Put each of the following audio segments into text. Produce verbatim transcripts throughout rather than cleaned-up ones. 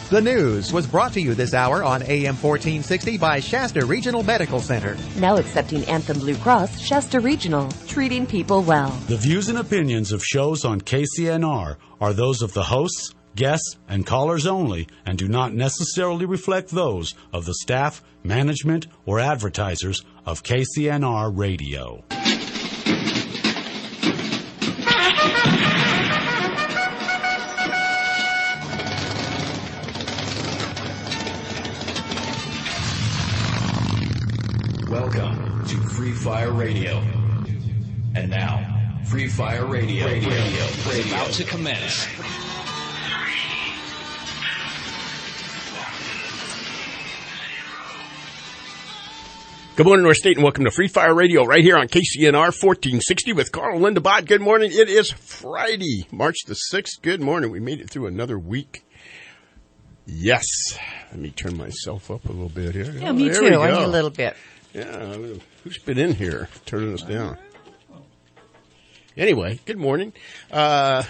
The news was brought to you this hour on A M fourteen sixty by Shasta Regional Medical Center. Now accepting Anthem Blue Cross, Shasta Regional, treating people well. The views and opinions of shows on K C N R are those of the hosts, guests, and callers only, and do not necessarily reflect those of the staff, management, or advertisers of K C N R Radio. Welcome to Free Fire Radio. And now, Free Fire Radio, radio, radio is about to commence. Good morning, North State, and welcome to Free Fire Radio right here on K C N R fourteen sixty with Carl Lindebot. Good morning. It is Friday, March the sixth. Good morning. We made it through another week. Yes. Let me turn myself up a little bit here. Yeah, oh, me too. I need a little bit. Yeah, who's been in here turning us down? Anyway, good morning. Uh,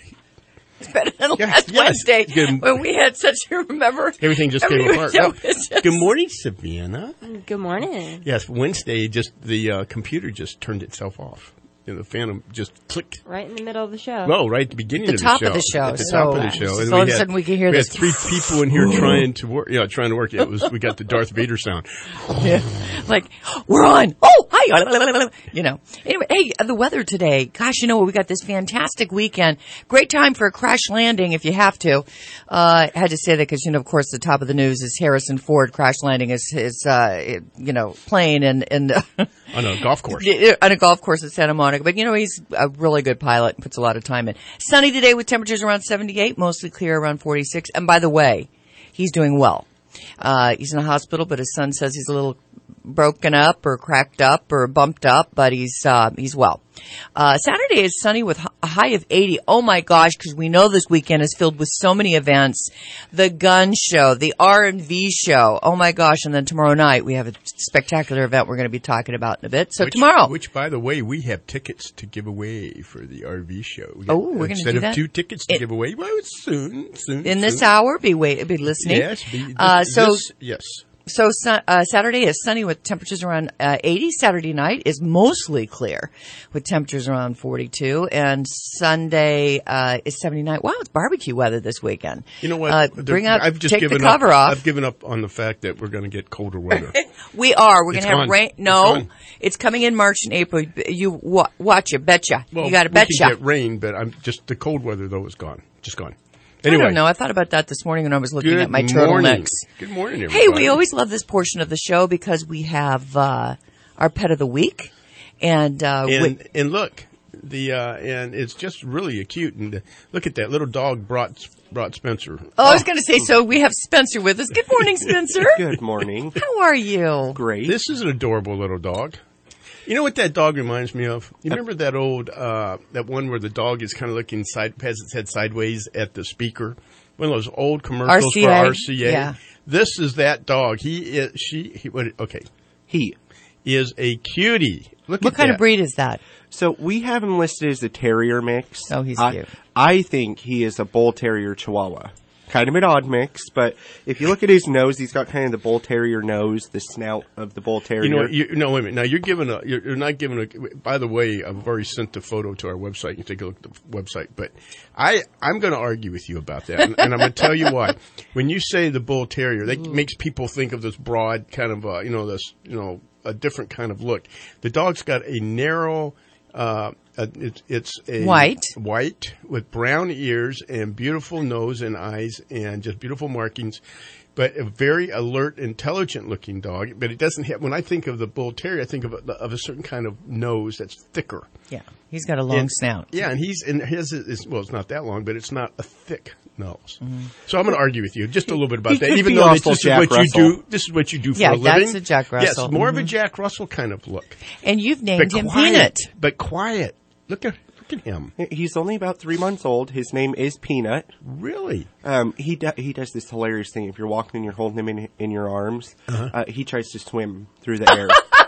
it's better than yeah, last yes. Wednesday Good. when we had such, you remember? Everything just Everything came apart. was, Oh, just, good morning, Savannah. Good morning. Yes, Wednesday, just the uh, computer just turned itself off. And the Phantom just clicked. Right in the middle of the show. No, right at the beginning the of the top show. of the show. At the so, top of the show. So And all we of a had, sudden we can hear we this. had three people in here trying to work. Yeah, trying to work. It was we got the Darth Vader sound. Yeah. Like, we're on. Oh, hi. You know. Anyway, hey, the weather today. Gosh, you know what? We got this fantastic weekend. Great time for a crash landing if you have to. Uh, I had to say that because, you know, of course, the top of the news is Harrison Ford crash landing his, his uh, you know, plane and, and on a golf course. On a golf course at Santa Monica. But, you know, he's a really good pilot and puts a lot of time in. Sunny today with temperatures around seventy-eight, mostly clear around forty-six. And by the way, he's doing well. Uh, he's in the hospital, but his son says he's a little broken up or cracked up or bumped up, but he's, uh, he's well. Uh, Saturday is sunny with a high of eighty. Oh my gosh, because we know this weekend is filled with so many events. The gun show, the R and V show. Oh my gosh. And then tomorrow night we have a spectacular event we're going to be talking about in a bit. So which, tomorrow. Which, by the way, we have tickets to give away for the R V show. We oh, we're going to Instead do of that? two tickets to it, give away, well, soon, soon. In this soon. hour, be wait, be listening. Yes. Be, this, uh, so, this, yes. So uh, Saturday is sunny with temperatures around uh, eighty. Saturday night is mostly clear with temperatures around forty-two. And Sunday uh, is seventy-nine. Wow, it's barbecue weather this weekend. You know what? Uh, the, bring up, I've just take given the cover up, off. I've given up on the fact that we're going to get colder weather. We are. We're going It's to have gone. rain. No, It's, it's coming in March and April. You wa- watch it. Betcha. Well, you got to we betcha. can get rain, but I'm just the cold weather though is gone. Just gone. Anyway. I don't know. I thought about that this morning when I was looking Good at my morning. turtlenecks. Good morning, everybody. Hey, we always love this portion of the show because we have uh, our pet of the week, and uh, and, we- and look, the uh, and it's just really cute. And uh, look at that little dog brought brought Spencer. Oh, I was going to say, so we have Spencer with us. Good morning, Spencer. Good morning. How are you? Great. This is an adorable little dog. You know what that dog reminds me of? You remember that old, uh, that one where the dog is kind of looking side, has its head sideways at the speaker? One of those old commercials R C A? for R C A. Yeah. This is that dog. He is, she, he, what, okay. He is a cutie. Look What at kind that. of breed is that? So we have him listed as a terrier mix. Oh, he's I, cute. I think he is a bull terrier chihuahua. Kind of an odd mix, but if you look at his nose, he's got kind of the bull terrier nose, the snout of the bull terrier. You know, you, no, wait a minute. Now you're giving a, you're, you're not giving a, by the way, I've already sent the photo to our website. You can take a look at the website, but I, I'm going to argue with you about that. And, and I'm going to tell you why. When you say the bull terrier, that makes people think of this broad kind of, uh, you know, this, you know, a different kind of look. The dog's got a narrow, uh, uh it's, it's a white, white with brown ears and beautiful nose and eyes and just beautiful markings. But a very alert, intelligent-looking dog. But it doesn't have. When I think of the bull terrier, I think of a, of a certain kind of nose that's thicker. Yeah, he's got a long and, snout. Yeah, and he's and his is well, it's not that long, but it's not a thick nose. Mm-hmm. So I'm going to argue with you just a little bit about he that. could Even be though this, also this is Jack what Russell. you do. This is what you do for yeah, a living. that's a Jack Russell. Yes, more mm-hmm. of a Jack Russell kind of look. And you've named but him quiet, Peanut. But quiet. Look at. Look at him. He's only about three months old. His name is Peanut. Really? Um, he do, he does this hilarious thing. If you're walking and you're holding him in in your arms, uh-huh. uh, he tries to swim through the air.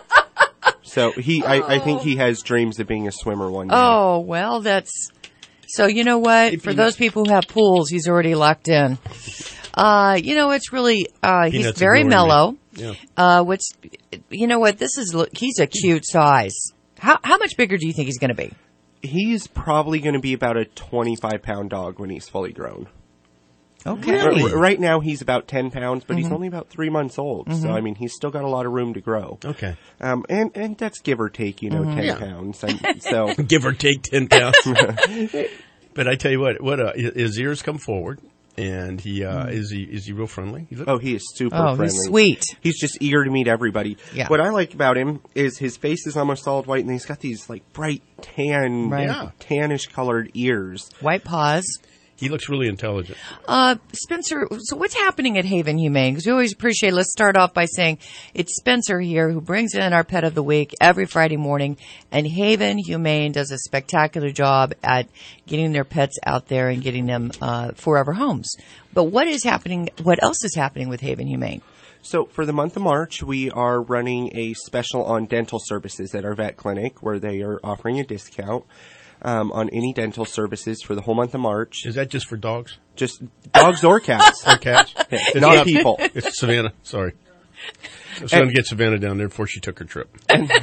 So he, I, I think he has dreams of being a swimmer one day. Oh, well, that's... So you know what? If For you- those people who have pools, he's already locked in. Uh, you know, it's really, uh, he's Peanuts very ignoring me. mellow. Yeah. Uh, what's, you know what, this is, he's a cute size. How, how much bigger do you think he's going to be? He's probably going to be about a twenty-five pound dog when he's fully grown. Okay. Really? R- right now he's about ten pounds, but Mm-hmm. he's only about three months old. Mm-hmm. So, I mean, he's still got a lot of room to grow. Okay. Um, and, and that's give or take, you know, Mm-hmm. ten Yeah. pounds. And so, Give or take ten pounds. But I tell you what, what uh, his ears come forward, and he uh, is he is he real friendly? He look, oh, he is super Oh, friendly. he's sweet. He's just eager to meet everybody. Yeah. What I like about him is his face is almost solid white, and he's got these like bright tan, Right. Yeah. tannish colored ears. White paws. he looks really intelligent. Uh, Spencer, so what's happening at Haven Humane? Because we always appreciate, let's start off by saying it's Spencer here who brings in our pet of the week every Friday morning, and Haven Humane does a spectacular job at getting their pets out there and getting them uh, forever homes. But what is happening, what else is happening with Haven Humane? So for the month of March, we are running a special on dental services at our vet clinic where they are offering a discount um, on any dental services for the whole month of March. Is that just for dogs Just dogs or cats. or cats? It's not people. It's Savannah. Sorry. I was trying to get Savannah down there before she took her trip.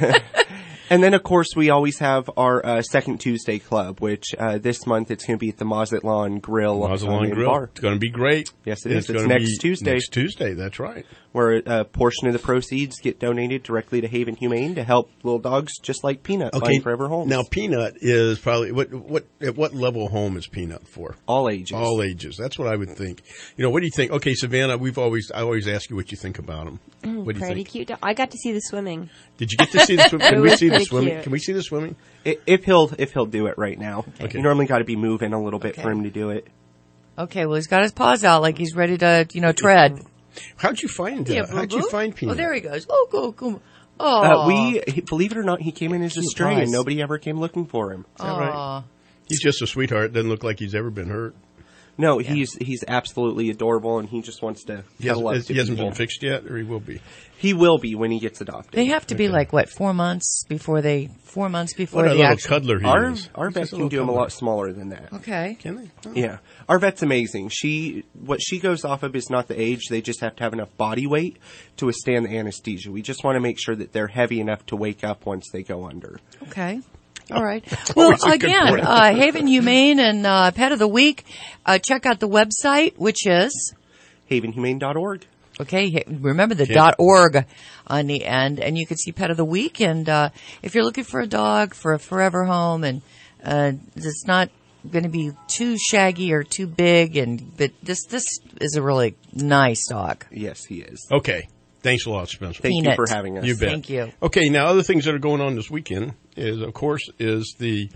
And then, of course, we always have our uh, Second Tuesday Club, which uh, this month it's going to be at the Mazatlan Grill. Mazatlan um, Grill. Bar, It's going to be great. Yes, it And is. It's gonna next be Tuesday. Next Tuesday, that's right. where a portion of the proceeds get donated directly to Haven Humane to help little dogs just like Peanut find forever homes. Now, Peanut is probably what what at what level home is Peanut for? all ages. All ages. That's what I would think. You know, what do you think? Okay, Savannah, we've always I always ask you what you think about them. Mm, what do you pretty think? cute dog. I got to see the swimming. Did you get to see the swimming? Can It we was see the pretty swimming? cute. Can we see the swimming? I- If he'll if he'll do it right now. Okay. You normally got to be moving a little bit Okay. for him to do it. Okay, well, he's got his paws out like he's ready to, you know, tread. How'd you find? Uh, how'd you find Peanut? Oh, there he goes. Oh, go, go. Oh, Uh, we he, believe it or not, he came in as a Cute stray, paws. and nobody ever came looking for him. Is that right? Aw. He's just a sweetheart. Doesn't look like he's ever been hurt. No, he's he's absolutely adorable, and he just wants to He cuddle up hasn't, to he hasn't people. been fixed yet, or he will be. He will be when he gets adopted. They have to be Okay. like, what, four months before they, four months before What a the little actual. cuddler he Our is. our He's vet just can do little them a cuddler. lot smaller than that. Okay. Can they? Oh. Yeah, our vet's amazing. She what she goes off of is not the age; they just have to have enough body weight to withstand the anesthesia. We just want to make sure that they're heavy enough to wake up once they go under. Okay. All right. Well, always a good again, point. uh, Haven Humane and uh, Pet of the Week. Uh, check out the website, which is haven humane dot org. okay. ha- Remember the Okay. dot .org on the end, and you can see Pet of the Week. And uh, if you're looking for a dog for a forever home, and uh, it's not going to be too shaggy or too big, and but this this is a really nice dog. Yes, he is. Okay. Thanks a lot, Spencer. Thank Peanut. you for having us. You bet. Thank you. Okay, now other things that are going on this weekend is, of course, is the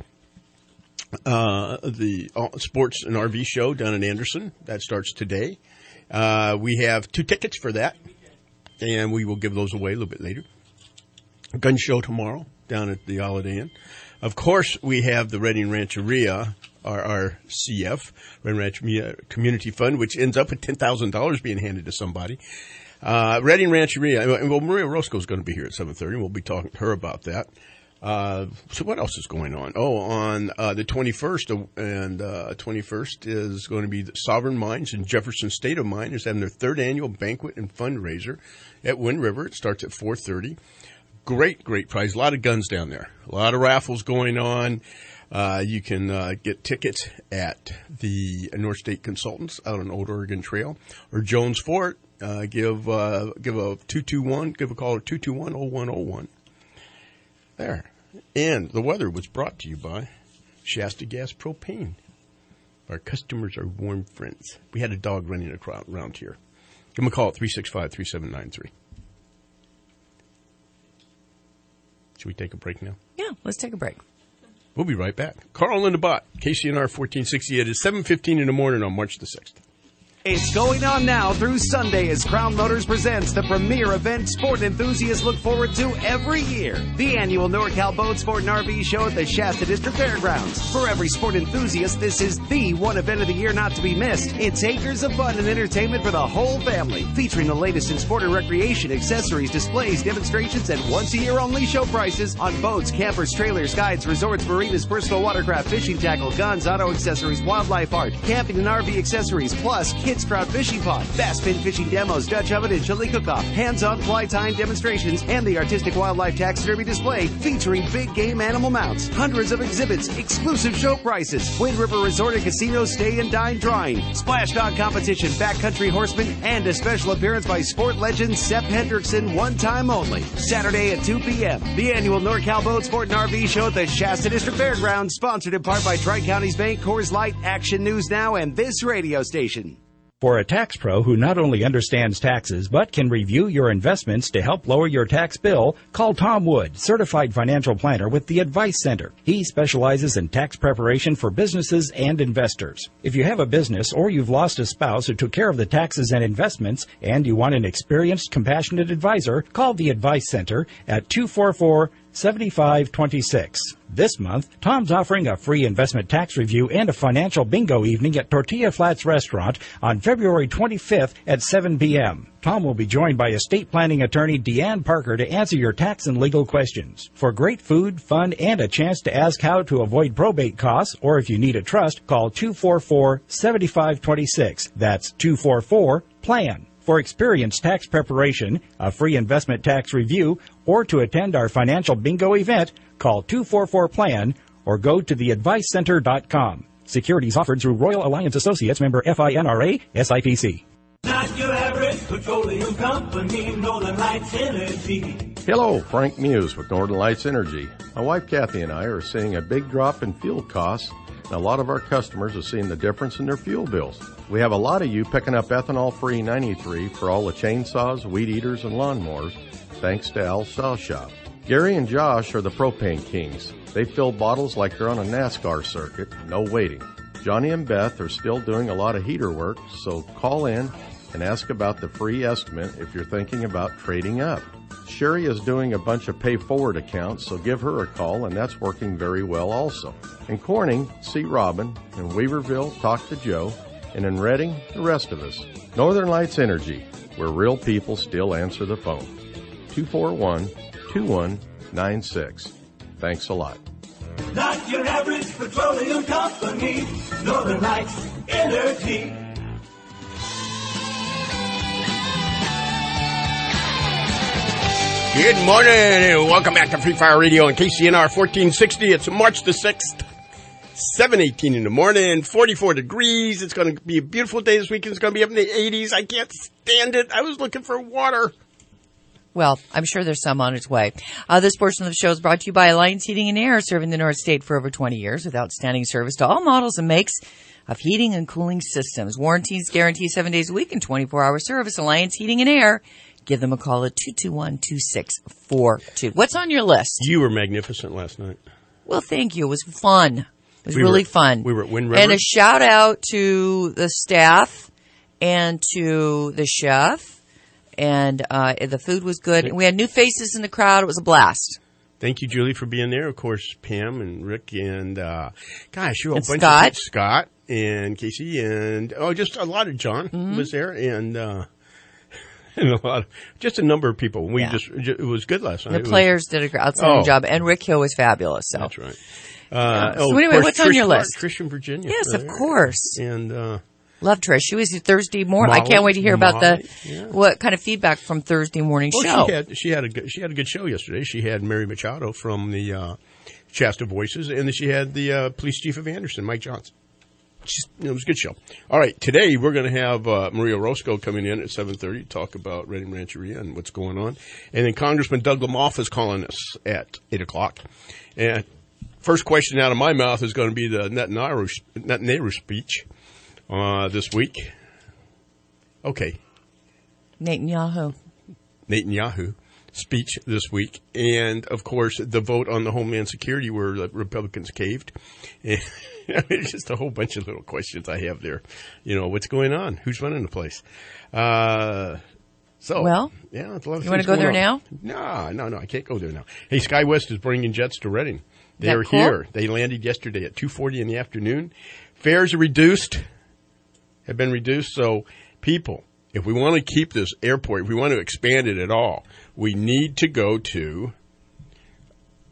uh, the uh, sports and R V show down in Anderson that starts today. Uh, we have two tickets for that, and we will give those away a little bit later. A gun show tomorrow down at the Holiday Inn. Of course, we have the Reading Rancheria, our, our C F, Reading Rancheria Community Fund, which ends up with ten thousand dollars being handed to somebody. Uh, Reading Rancheria, well, Maria Roscoe is going to be here at seven thirty. We'll be talking to her about that. Uh, so what else is going on? Oh, on uh, the twenty-first, uh, and uh, twenty-first is going to be the Sovereign Mines and Jefferson State of Mine is having their third annual banquet and fundraiser at Wind River. It starts at four thirty. Great, great prize. A lot of guns down there. A lot of raffles going on. Uh, you can uh, get tickets at the North State Consultants out on Old Oregon Trail or Jones Fort. Uh, give uh, give a two two one. Give a call at two two one oh one oh one. There. And the weather was brought to you by Shasta Gas Propane. Our customers are warm friends. We had a dog running across, around here. Give them a call at three six five, three seven nine three. Should we take a break now? Yeah, let's take a break. We'll be right back. Carl and the Bot, K C N R fourteen sixty. It is seven fifteen in the morning on March the sixth. It's going on now through Sunday as Crown Motors presents the premier event sport enthusiasts look forward to every year. The annual NorCal Boat Sport and R V Show at the Shasta District Fairgrounds. For every sport enthusiast, this is the one event of the year not to be missed. It's acres of fun and entertainment for the whole family, featuring the latest in sport and recreation, accessories, displays, demonstrations, and once-a-year only show prices on boats, campers, trailers, guides, resorts, marinas, personal watercraft, fishing tackle, guns, auto accessories, wildlife art, camping and R V accessories, plus kids Kids Trout Fishing Pond, Bass Fin Fishing Demos, Dutch Oven and Chili Cook-Off, hands-on fly tying demonstrations, and the artistic wildlife taxidermy display featuring big game animal mounts, hundreds of exhibits, exclusive show prices, Wind River Resort and Casino stay and dine drawing, splash dog competition, backcountry horseman, and a special appearance by sport legend Sepp Hendrickson, one time only. Saturday at two p.m. The annual NorCal Boat Sport and R V Show at the Shasta District Fairgrounds, sponsored in part by Tri-Counties Bank, Coors Light, Action News Now, and this radio station. For a tax pro who not only understands taxes but can review your investments to help lower your tax bill, call Tom Wood, certified financial planner with the Advice Center. He specializes in tax preparation for businesses and investors. If you have a business or you've lost a spouse who took care of the taxes and investments and you want an experienced, compassionate advisor, call the Advice Center at two four four, seven five two six. This month, Tom's offering a free investment tax review and a financial bingo evening at Tortilla Flats Restaurant on February twenty-fifth at seven p.m. Tom will be joined by estate planning attorney Deanne Parker to answer your tax and legal questions. For great food, fun, and a chance to ask how to avoid probate costs, or if you need a trust, call two four four, seven five two six. That's two four four, PLAN. For experienced tax preparation, a free investment tax review, or to attend our financial bingo event, call two four four, PLAN or go to the advice center dot com. Securities offered through Royal Alliance Associates, member FINRA, S I P C. Not your average petroleum company, Northern Lights Energy. Hello, Frank Muse with Northern Lights Energy. My wife Kathy and I are seeing a big drop in fuel costs, and a lot of our customers are seeing the difference in their fuel bills. We have a lot of you picking up ethanol-free ninety-three for all the chainsaws, weed eaters, and lawnmowers, thanks to Al Saw Shop. Gary and Josh are the propane kings. They fill bottals like they're on a NASCAR circuit, no waiting. Johnny and Beth are still doing a lot of heater work, so call in and ask about the free estimate if you're thinking about trading up. Sherry is doing a bunch of pay-forward accounts, so give her a call, and that's working very well also. In Corning, see Robin. In Weaverville, talk to Joe. And in Reading, the rest of us. Northern Lights Energy, where real people still answer the phone. two four one, two one nine six. Thanks a lot. Not your average petroleum company, Northern Lights Energy. Good morning, and welcome back to Free Fire Radio on K C N R fourteen sixty. It's March the sixth, seven eighteen in the morning, forty-four degrees. It's going to be a beautiful day this weekend. It's going to be up in the eighties. I can't stand it. I was looking for water. Well, I'm sure there's some on its way. Uh, this portion of the show is brought to you by Alliance Heating and Air, serving the North State for over twenty years with outstanding service to all models and makes of heating and cooling systems. Warranties guarantee seven days a week and twenty-four hour service. Alliance Heating and Air. Give them a call at two two one, two six four two. What's on your list? You were magnificent last night. Well, thank you. It was fun. It was we really were, fun. We were at Wind River. And a shout out to the staff and to the chef. And uh, the food was good. And we had new faces in the crowd. It was a blast. Thank you, Julie, for being there. Of course, Pam and Rick and, uh, gosh, you a and bunch Scott. of Scott and Casey and, oh, just a lot of John mm-hmm. was there. And, uh, and a lot of, just a number of people. We yeah. just, it was good last night. The players was, did an outstanding oh. job. And Rick Hill was fabulous. So. That's right. Uh, yeah. oh, so anyway, course, what's Trish, on your list? Trish from Virginia. Yes, right? of course. And, uh, love Trish. She was here Thursday morning. Molly, I can't wait to hear about Molly, the yeah. what kind of feedback from Thursday morning well, show. She had she had a good, she had a good show yesterday. She had Mary Machado from the uh, Shasta Voices, and then she had the uh, police chief of Anderson, Mike Johnson. Just, it was a good show. All right, today we're going to have uh, Maria Roscoe coming in at seven thirty to talk about Reading Rancheria and what's going on, and then Congressman Doug Lamoff is calling us at eight o'clock. And first question out of my mouth is going to be the Netanyahu, Netanyahu speech uh, this week. Okay. Netanyahu. Netanyahu speech this week. And, of course, the vote on the Homeland Security where the Republicans caved. And, I mean, just a whole bunch of little questions I have there. You know, what's going on? Who's running the place? Uh, so, well, yeah, it's a lot of you want to go there on. now? No, no, no, I can't go there now. Hey, SkyWest is bringing jets to Reading. They that are cool? here. They landed yesterday at two forty in the afternoon. Fares are reduced. Have been reduced. So, people, if we want to keep this airport, if we want to expand it at all, we need to go to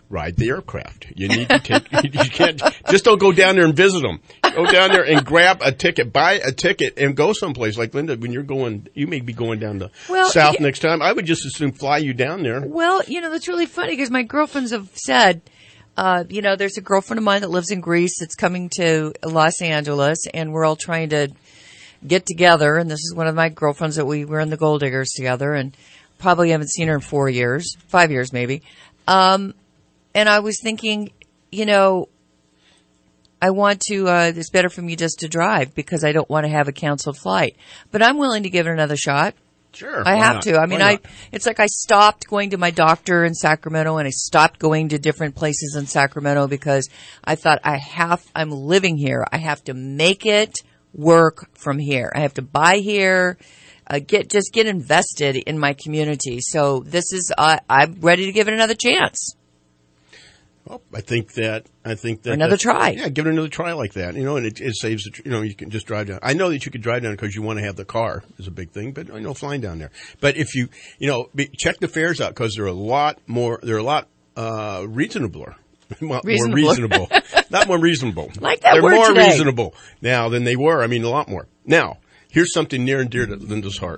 ride the aircraft. You need to take, you can't, just don't go down there and visit them. Go down there and grab a ticket, buy a ticket, and go someplace. Like, Linda, when you're going, you may be going down to well, South yeah. next time. I would just as soon fly you down there. Well, you know, that's really funny because my girlfriends have said, uh, you know, there's a girlfriend of mine that lives in Greece that's coming to Los Angeles, and we're all trying to get together. And this is one of my girlfriends that we were in the Gold Diggers together, and probably haven't seen her in four years, five years maybe. Um, and I was thinking, you know, I want to, uh, it's better for me just to drive because I don't want to have a canceled flight. But I'm willing to give it another shot. Sure. I have not? to. I mean, I, it's like I stopped going to my doctor in Sacramento and I stopped going to different places in Sacramento because I thought I have, I'm living here. I have to make it work from here. I have to buy here, uh, get, just get invested in my community. So this is, uh, I'm ready to give it another chance. Well, I think that I think that another try. Yeah, give it another try like that. You know, and it, it saves. The, you know, you can just drive down. I know that you could drive down because you want to have the car is a big thing, but you know, flying down there. But if you, you know, be, check the fares out because they're a lot more. They're a lot uh, reasonabler. More reasonable. reasonable. Not more reasonable. Like that They're word more today. reasonable now than they were. I mean, a lot more. Now, here's something near and dear to Linda's heart.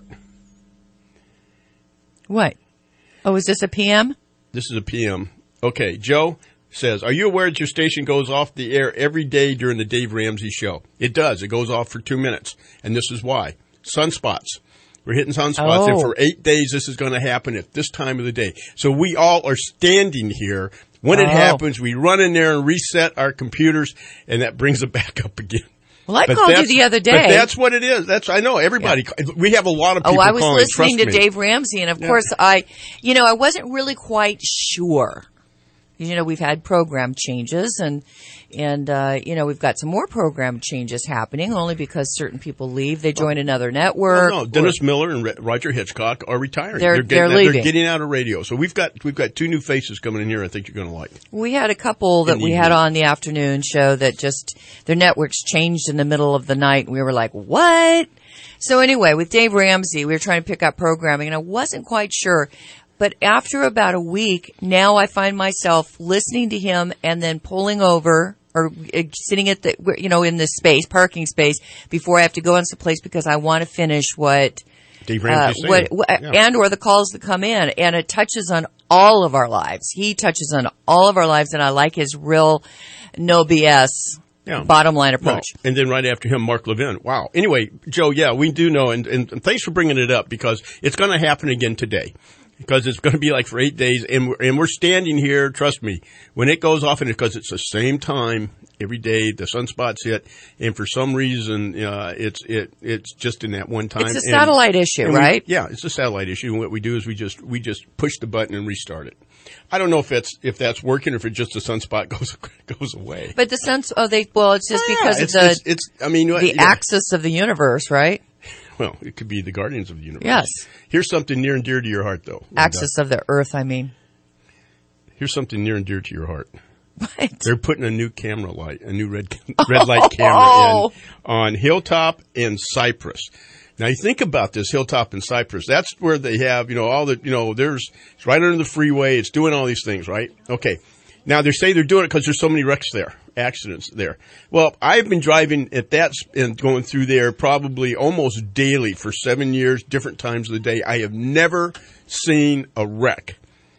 What? Oh, is this a P M? This is a P M. Okay, Joe says, are you aware that your station goes off the air every day during the Dave Ramsey show? It does. It goes off for two minutes. And this is why. Sunspots. We're hitting sunspots. Oh. And for eight days, this is going to happen at this time of the day. So we all are standing here. When it Oh. happens, we run in there and reset our computers, and that brings it back up again. Well, I But called you that's- the other day. But that's what it is. That's I know everybody. We have a lot of people Oh, I was calling. listening Trust to me. Dave Ramsey, and of Yeah. course, I, you know, I wasn't really quite sure. You know, we've had program changes, and and uh, you know, we've got some more program changes happening. Only because certain people leave, they join another network. No, no, Dennis Miller and Re- Roger Hitchcock are retiring. They're- getting they're out, leaving. They're getting out of radio. So we've got we've got two new faces coming in here. I think you're going to like. We had a couple that In the we had evening. on the afternoon show that just their networks changed in the middle of the night, and we were like, "What?" So anyway, with Dave Ramsey, we were trying to pick up programming, and I wasn't quite sure. But after about a week, now I find myself listening to him and then pulling over or uh, sitting at the, you know, in the space, parking space, before I have to go on some place because I want to finish what, Dave uh, Ramsey's saying. what, what Yeah. and or the calls that come in. And it touches on all of our lives. He touches on all of our lives, and I like his real no B S. Yeah. Bottom line approach. No. And then right after him, Mark Levin. Wow. Anyway, Joe, yeah, we do know, and, and, and thanks for bringing it up because it's going to happen again today. Because it's going to be like for eight days, and we're, and we're standing here. Trust me, when it goes off, and because it's the same time every day, the sunspots hit, and for some reason, uh, it's it it's just in that one time. It's a And- satellite issue, and we- right? Yeah, it's a satellite issue. And what we do is we just we just push the button and restart it. I don't know if that's if that's working, or if it just the sunspot goes goes away. But the sense, oh, they, well, it's just Oh, yeah, because it's, of the, it's, it's I mean the yeah. axis of the universe, right? Well, it could be the Guardians of the Universe. Yes. Here's something near and dear to your heart, though. Linda. Axis of the earth, I mean. Here's something near and dear to your heart. What? They're putting a new camera light, a new red red light camera in on Hilltop and Cypress. Now you think about this, Hilltop and Cypress. That's where they have, you know, all the, you know, there's it's right under the freeway. It's doing all these things, right? Okay. Now they say they're doing it because there's so many wrecks there, accidents there. Well, I've been driving at that and going through there probably almost daily for seven years, different times of the day. I have never seen a wreck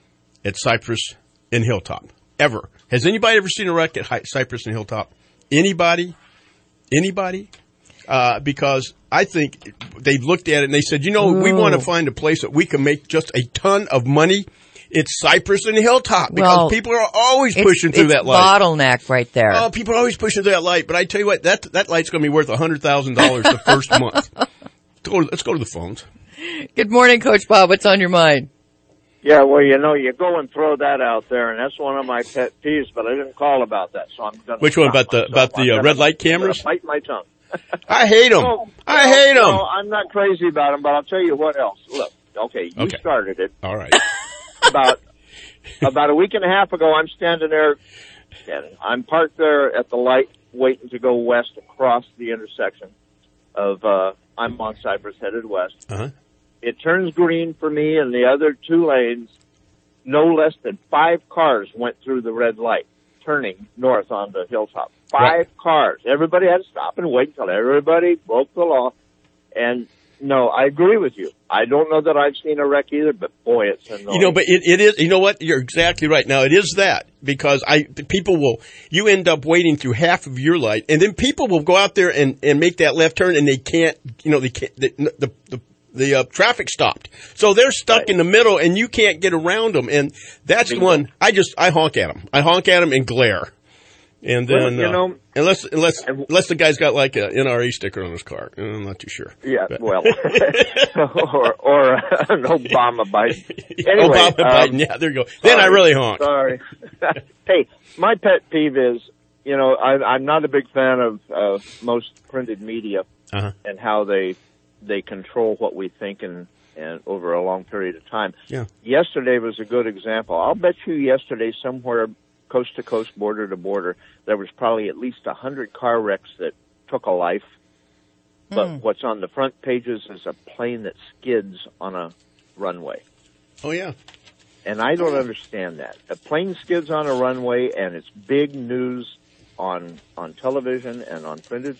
at Cypress and Hilltop ever. Has anybody ever seen a wreck at Hi- Cypress and Hilltop? Anybody? Anybody? Uh, because I think they've looked at it and they said, you know, Ooh. we want to find a place that we can make just a ton of money. It's Cypress and Hilltop because well, people are always it's, pushing through it's that light. Bottleneck right there. Oh, people are always pushing through that light. But I tell you what, that that light's going to be worth one hundred thousand dollars the first month. Let's go, to, let's go to the phones. Good morning, Coach Bob. What's on your mind? Yeah, well, you know, you go and throw that out there, and that's one of my pet peeves. But I didn't call about that, so I'm going to. Which one about the about the uh, red light cameras? Bite my tongue. I hate them. No, I no, hate them. No, I'm not crazy about them, but I'll tell you what else. Look, okay, you okay. started it. All right. About about a week and a half ago, I'm standing there. Standing. I'm parked there at the light, waiting to go west across the intersection of. Uh, I'm on Cypress, headed west. Uh-huh. It turns green for me, and the other two lanes no less than five cars went through the red light, turning north on the hilltop. Five Right. cars. Everybody had to stop and wait until everybody broke the law. And no, I agree with you. I don't know that I've seen a wreck either, but boy, it's annoying. You know, but it, it is, you know what? You're exactly right. Now, it is that because I, the people will, you end up waiting through half of your light and then people will go out there and, and make that left turn and they can't, you know, they can't, the, the, the, the uh, traffic stopped. So they're stuck right. in the middle and you can't get around them. And that's the one, I just, I honk at them. I honk at them and glare. And then, well, you uh, know, unless, unless, unless the guy's got like an N R A sticker on his car. I'm not too sure. Yeah, but. well, or, or uh, an Obama Biden. Anyway, Obama um, Biden, yeah, there you go. Then I really honk. Sorry. Hey, my pet peeve is, you know, I, I'm not a big fan of uh, most printed media uh-huh. and how they they control what we think and, and over a long period of time. Yeah. Yesterday was a good example. I'll bet you yesterday somewhere coast to coast, border to border, there was probably at least a hundred car wrecks that took a life. But Mm. what's on the front pages is a plane that skids on a runway. Oh, yeah. And I don't understand that. A plane skids on a runway and it's big news on on television and on printed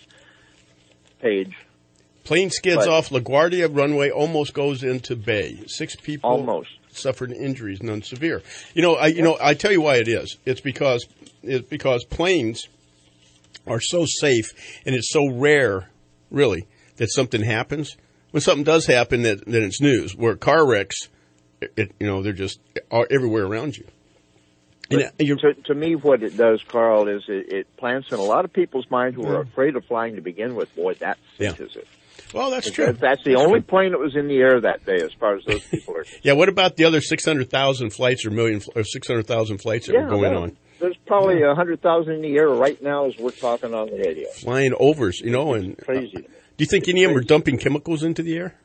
page. Plane skids But- off LaGuardia runway, almost goes into bay. Six people Almost. suffered injuries, none severe. You know, I you know I tell you why it is. It's because it's because planes are so safe and it's so rare, really, that something happens. When something does happen, that then it's news. Where car wrecks, it, it, you know, they're just are everywhere around you. And But to, to me, what it does, Carl, is it, it plants in a lot of people's mind who are afraid of flying to begin with. Boy, that Yeah. cinches it. Well, that's If true. That's the That's only true. plane that was in the air that day, as far as those people are concerned. Yeah. What about the other six hundred thousand flights or million or six hundred thousand flights that Yeah, were going well, on? There's probably a hundred thousand in the air right now as we're talking on the radio. Flying overs, you know, and Crazy. uh, do you think any of them are dumping chemicals into the air?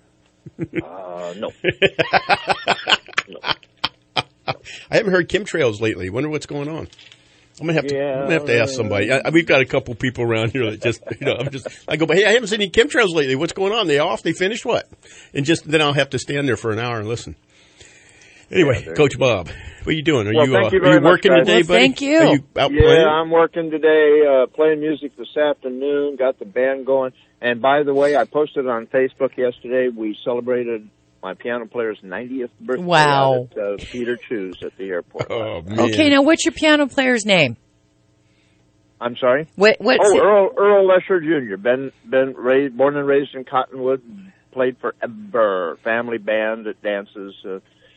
Uh, no. I haven't heard chemtrails lately. Wonder what's going on. I'm gonna have to. Yeah, I'm gonna have to ask somebody. I, we've got a couple people around here that just, you know, I'm just. I go, but hey, I haven't seen any chemtrails lately. What's going on? They off? They finished what? And just then I'll have to stand there for an hour and listen. Anyway, Yeah, Coach Bob, what are you doing? Are Well, you, thank uh, you are very you much, working guys. today, Well, buddy? thank you. Are you out Yeah, playing? I'm working today, uh, playing music this afternoon, got the band going. And by the way, I posted on Facebook yesterday, we celebrated my piano player's ninetieth birthday Wow. out at uh, Peter Chew's at the airport. Oh man. Okay, now what's your piano player's name? I'm sorry? What? What's Oh, it? Earl, Earl Lesher Junior Been, been raised, born and raised in Cottonwood, played forever. Family band that dances. Uh,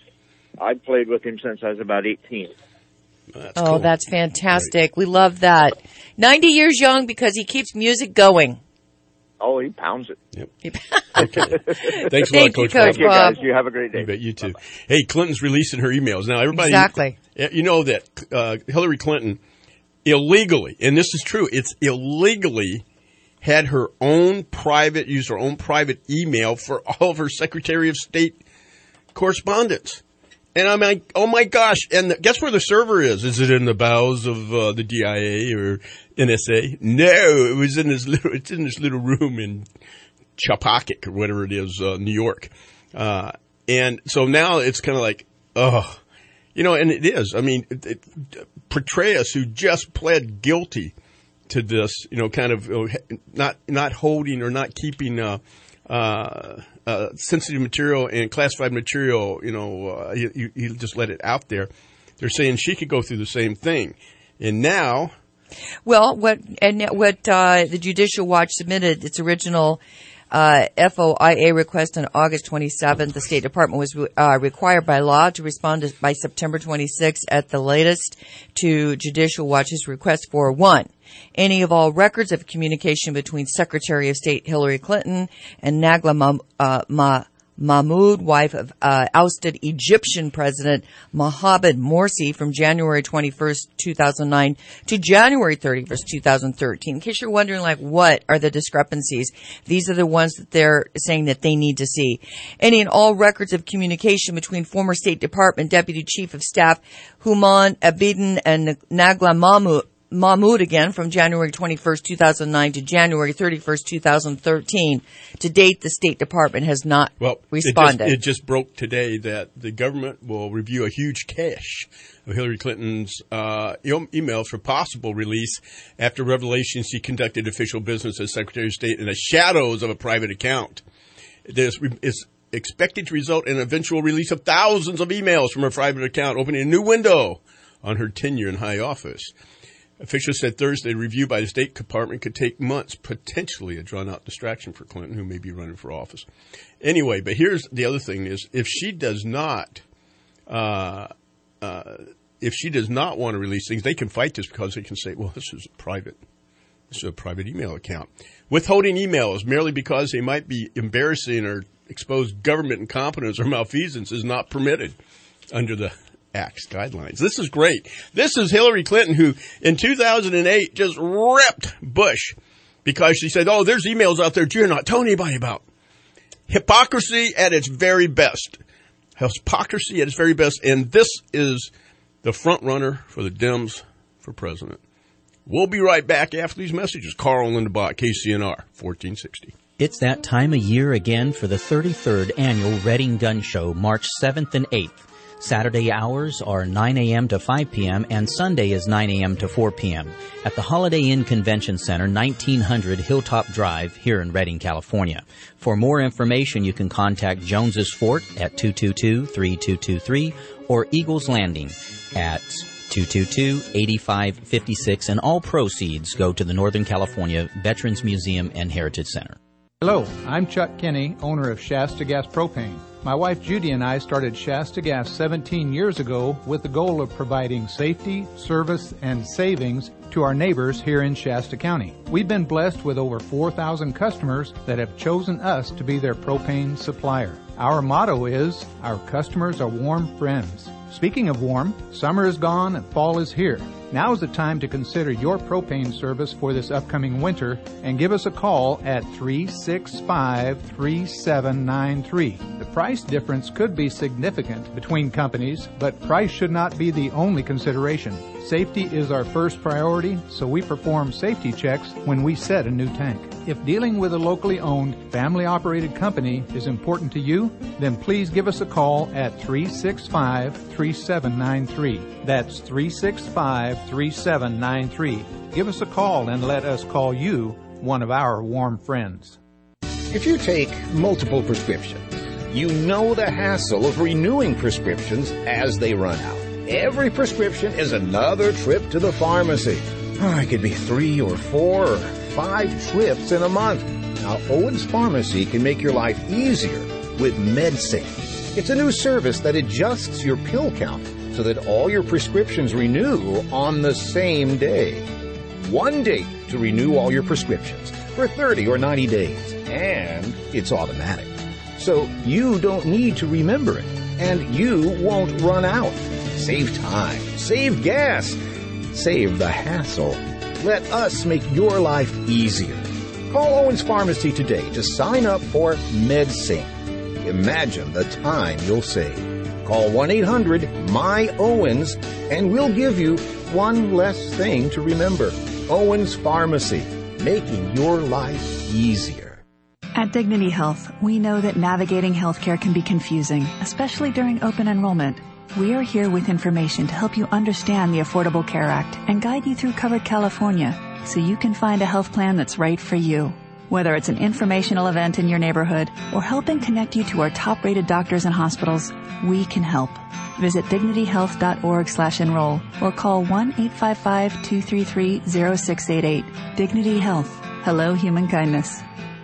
I've played with him since I was about eighteen. That's Oh, cool. that's fantastic. We love that. ninety years young because he keeps music going. Oh, he pounds it. Okay. Thanks a lot, Thank you, Coach Coach Bob. Thank you, Bob. guys. You have a great day. You bet, you too. Hey, Clinton's releasing her emails now. Everybody, Exactly. Yeah, you know that uh, Hillary Clinton illegally, and this is true, it's illegally had her own private, used her own private email for all of her Secretary of State correspondence. And I'm like, oh my gosh! And guess where the server is? Is it in the bowels of uh, the D I A or N S A? No, it was in this little. It's in this little room in Chappaquiddick or whatever it is, uh, New York. Uh, and so now it's kind of like, oh, you know, and it is. I mean, it, it, Petraeus, who just pled guilty to this, you know, kind of uh, not not holding or not keeping uh, uh, uh, sensitive material and classified material, you know, uh, he, he just let it out there. They're saying she could go through the same thing, and now. Well, what and what uh, the Judicial Watch submitted its original uh, F O I A request on August twenty-seventh. The State Department was uh, required by law to respond to, by September twenty-sixth at the latest to Judicial Watch's request for one, any of all records of communication between Secretary of State Hillary Clinton and Nagla Ma, uh, Ma, Mahmoud, wife of uh, ousted Egyptian President Mohamed Morsi, from January twenty-first, two thousand nine to January thirty-first, two thousand thirteen. In case you're wondering, like, what are the discrepancies? These are the ones that they're saying that they need to see. Any and all records of communication between former State Department Deputy Chief of Staff Human Abedin and Nagla Mahmoud Mahmoud again from January twenty-first, two thousand nine to January thirty-first, two thousand thirteen. To date, the State Department has not well, responded. It just, it just broke today that the government will review a huge cache of Hillary Clinton's uh, e- emails for possible release after revelations she conducted official business as Secretary of State in the shadows of a private account. This is expected to result in an eventual release of thousands of emails from her private account, opening a new window on her tenure in high office. Officials said Thursday review by the State Department could take months, potentially a drawn-out distraction for Clinton, who may be running for office. Anyway, but here's the other thing is, if she does not, uh, uh, if she does not want to release things, they can fight this because they can say, well, this is a private, this is a private email account. Withholding emails merely because they might be embarrassing or expose government incompetence or malfeasance is not permitted under the Act's guidelines. This is great. This is Hillary Clinton, who in two thousand eight just ripped Bush because she said, oh, there's emails out there you're not telling anybody about. Hypocrisy at its very best. Hypocrisy at its very best. And this is the front runner for the Dems for president. We'll be right back after these messages. Carl Lindenbach, K C N R, fourteen sixty. It's that time of year again for the thirty-third Annual Reading Gun Show, March seventh and eighth. Saturday hours are nine a.m. to five p.m. and Sunday is nine a.m. to four p.m. at the Holiday Inn Convention Center, nineteen hundred Hilltop Drive here in Redding, California. For more information, you can contact Jones's Fort at two two two, three two two three or Eagles Landing at two two two, eight five five six, and all proceeds go to the Northern California Veterans Museum and Heritage Center. Hello, I'm Chuck Kinney, owner of Shasta Gas Propane. My wife Judy and I started Shasta Gas seventeen years ago with the goal of providing safety, service, and savings to our neighbors here in Shasta County. We've been blessed with over four thousand customers that have chosen us to be their propane supplier. Our motto is, our customers are warm friends. Speaking of warm, summer is gone and fall is here. Now is the time to consider your propane service for this upcoming winter and give us a call at three six five, three seven nine three. The price difference could be significant between companies, but price should not be the only consideration. Safety is our first priority, so we perform safety checks when we set a new tank. If dealing with a locally owned, family-operated company is important to you, then please give us a call at three six five, three seven nine three. That's three six five, three seven nine three. Give us a call and let us call you one of our warm friends. If you take multiple prescriptions, you know the hassle of renewing prescriptions as they run out. Every prescription is another trip to the pharmacy. Oh, it could be three or four or five trips in a month. Now, Owens Pharmacy can make your life easier with MedSync. It's a new service that adjusts your pill count so that all your prescriptions renew on the same day. One date to renew all your prescriptions for thirty or ninety days, and it's automatic. So you don't need to remember it, and you won't run out. Save time, save gas, save the hassle. Let us make your life easier. Call Owens Pharmacy today to sign up for MedSync. Imagine the time you'll save. Call one eight hundred M Y Owens and we'll give you one less thing to remember. Owens Pharmacy, making your life easier. At Dignity Health, we know that navigating healthcare can be confusing, especially during open enrollment. We are here with information to help you understand the Affordable Care Act and guide you through Covered California so you can find a health plan that's right for you. Whether it's an informational event in your neighborhood or helping connect you to our top-rated doctors and hospitals, we can help. Visit dignity health dot org slash enroll or call one eight five five, two three three, zero six eight eight. Dignity Health. Hello, human kindness.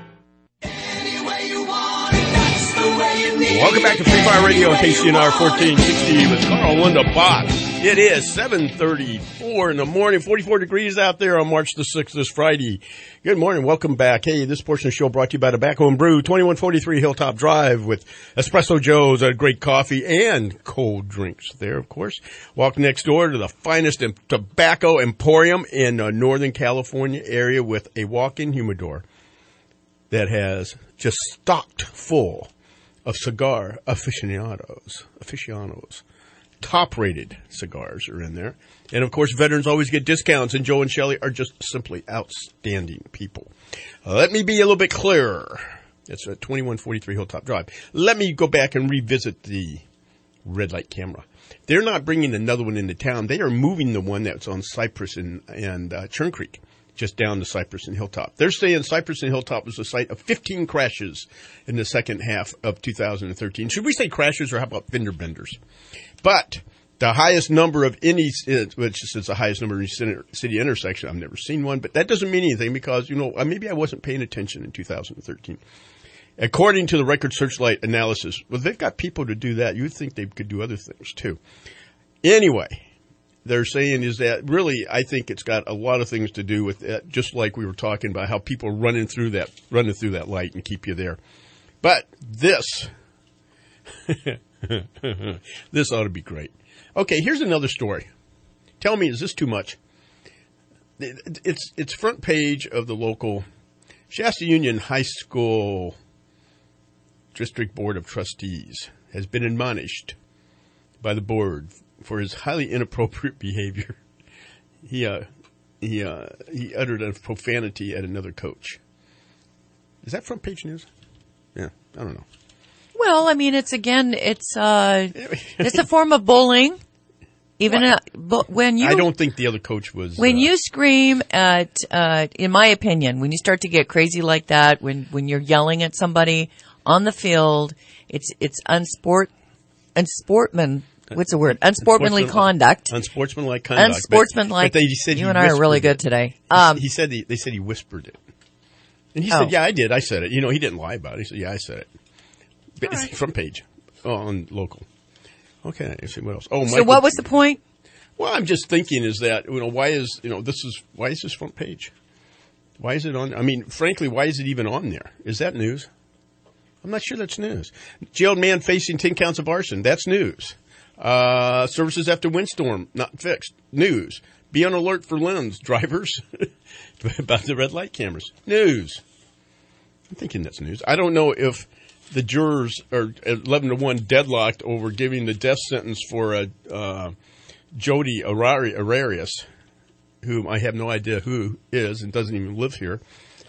Welcome back to Free Fire Radio on K C N R fourteen sixty with Carl Lindenbach. It is seven thirty-four in the morning, forty-four degrees out there on March the sixth this Friday. Good morning. Welcome back. Hey, this portion of the show brought to you by Tobacco and Brew, twenty-one forty-three Hilltop Drive with Espresso Joe's, a great coffee and cold drinks there, of course. Walk next door to the finest tobacco emporium in the Northern California area with a walk-in humidor that has just stocked full of cigar aficionados, aficionados. top-rated cigars are in there. And, of course, veterans always get discounts, and Joe and Shelley are just simply outstanding people. Uh, let me be a little bit clearer. It's at twenty-one forty-three Hilltop Drive. Let me go back and revisit the red light camera. They're not bringing another one into town. They are moving the one that's on Cypress and, and uh, Churn Creek, just down to Cypress and Hilltop. They're saying Cypress and Hilltop was the site of fifteen crashes in the second half of two thousand thirteen. Should we say crashes, or how about fender benders? But the highest number of any, which is the highest number in any city intersection, I've never seen one, but that doesn't mean anything because, you know, maybe I wasn't paying attention in two thousand thirteen. According to the Record Searchlight analysis, well, they've got people to do that. You would think they could do other things, too. Anyway, they're saying is that really, I think it's got a lot of things to do with it, just like we were talking about how people are running through that, running through that light and keep you there. But this, this ought to be great. Okay, here's another story. Tell me, is this too much? It's, it's front page of the local Shasta Union High School District Board of Trustees has been admonished by the board for his highly inappropriate behavior. He uh, he uh, he uttered a profanity at another coach. Is that front page news? Yeah, I don't know. Well, I mean, it's again, it's uh, it's a form of bullying. Even uh, but when you, I don't think the other coach was. When uh, you scream at, uh, in my opinion, when you start to get crazy like that, when when you're yelling at somebody on the field, it's it's unsport, unsportman. What's the word? Unsportsmanly conduct. Unsportsmanlike conduct. Unsportsmanlike. But, but they said you he and I are really good it. today. Um, he said he, they said he whispered it, and he oh. said, "Yeah, I did. I said it." You know, he didn't lie about it. He said, "Yeah, I said it." But it's right. front page, oh, on local. Okay, let's see what else. Oh, so Michael, what was the point? Well, I'm just thinking is that, you know, why is, you know, this is, why is this front page? Why is it on, I mean, frankly, why is it even on there? Is that news? I'm not sure that's news. Jailed man facing ten counts of arson. That's news. Uh, services after windstorm not fixed. News. Be on alert for lens drivers about the red light cameras. News. I'm thinking that's news. I don't know if the jurors are eleven to one deadlocked over giving the death sentence for a, uh, Jody Arias, whom I have no idea who is and doesn't even live here.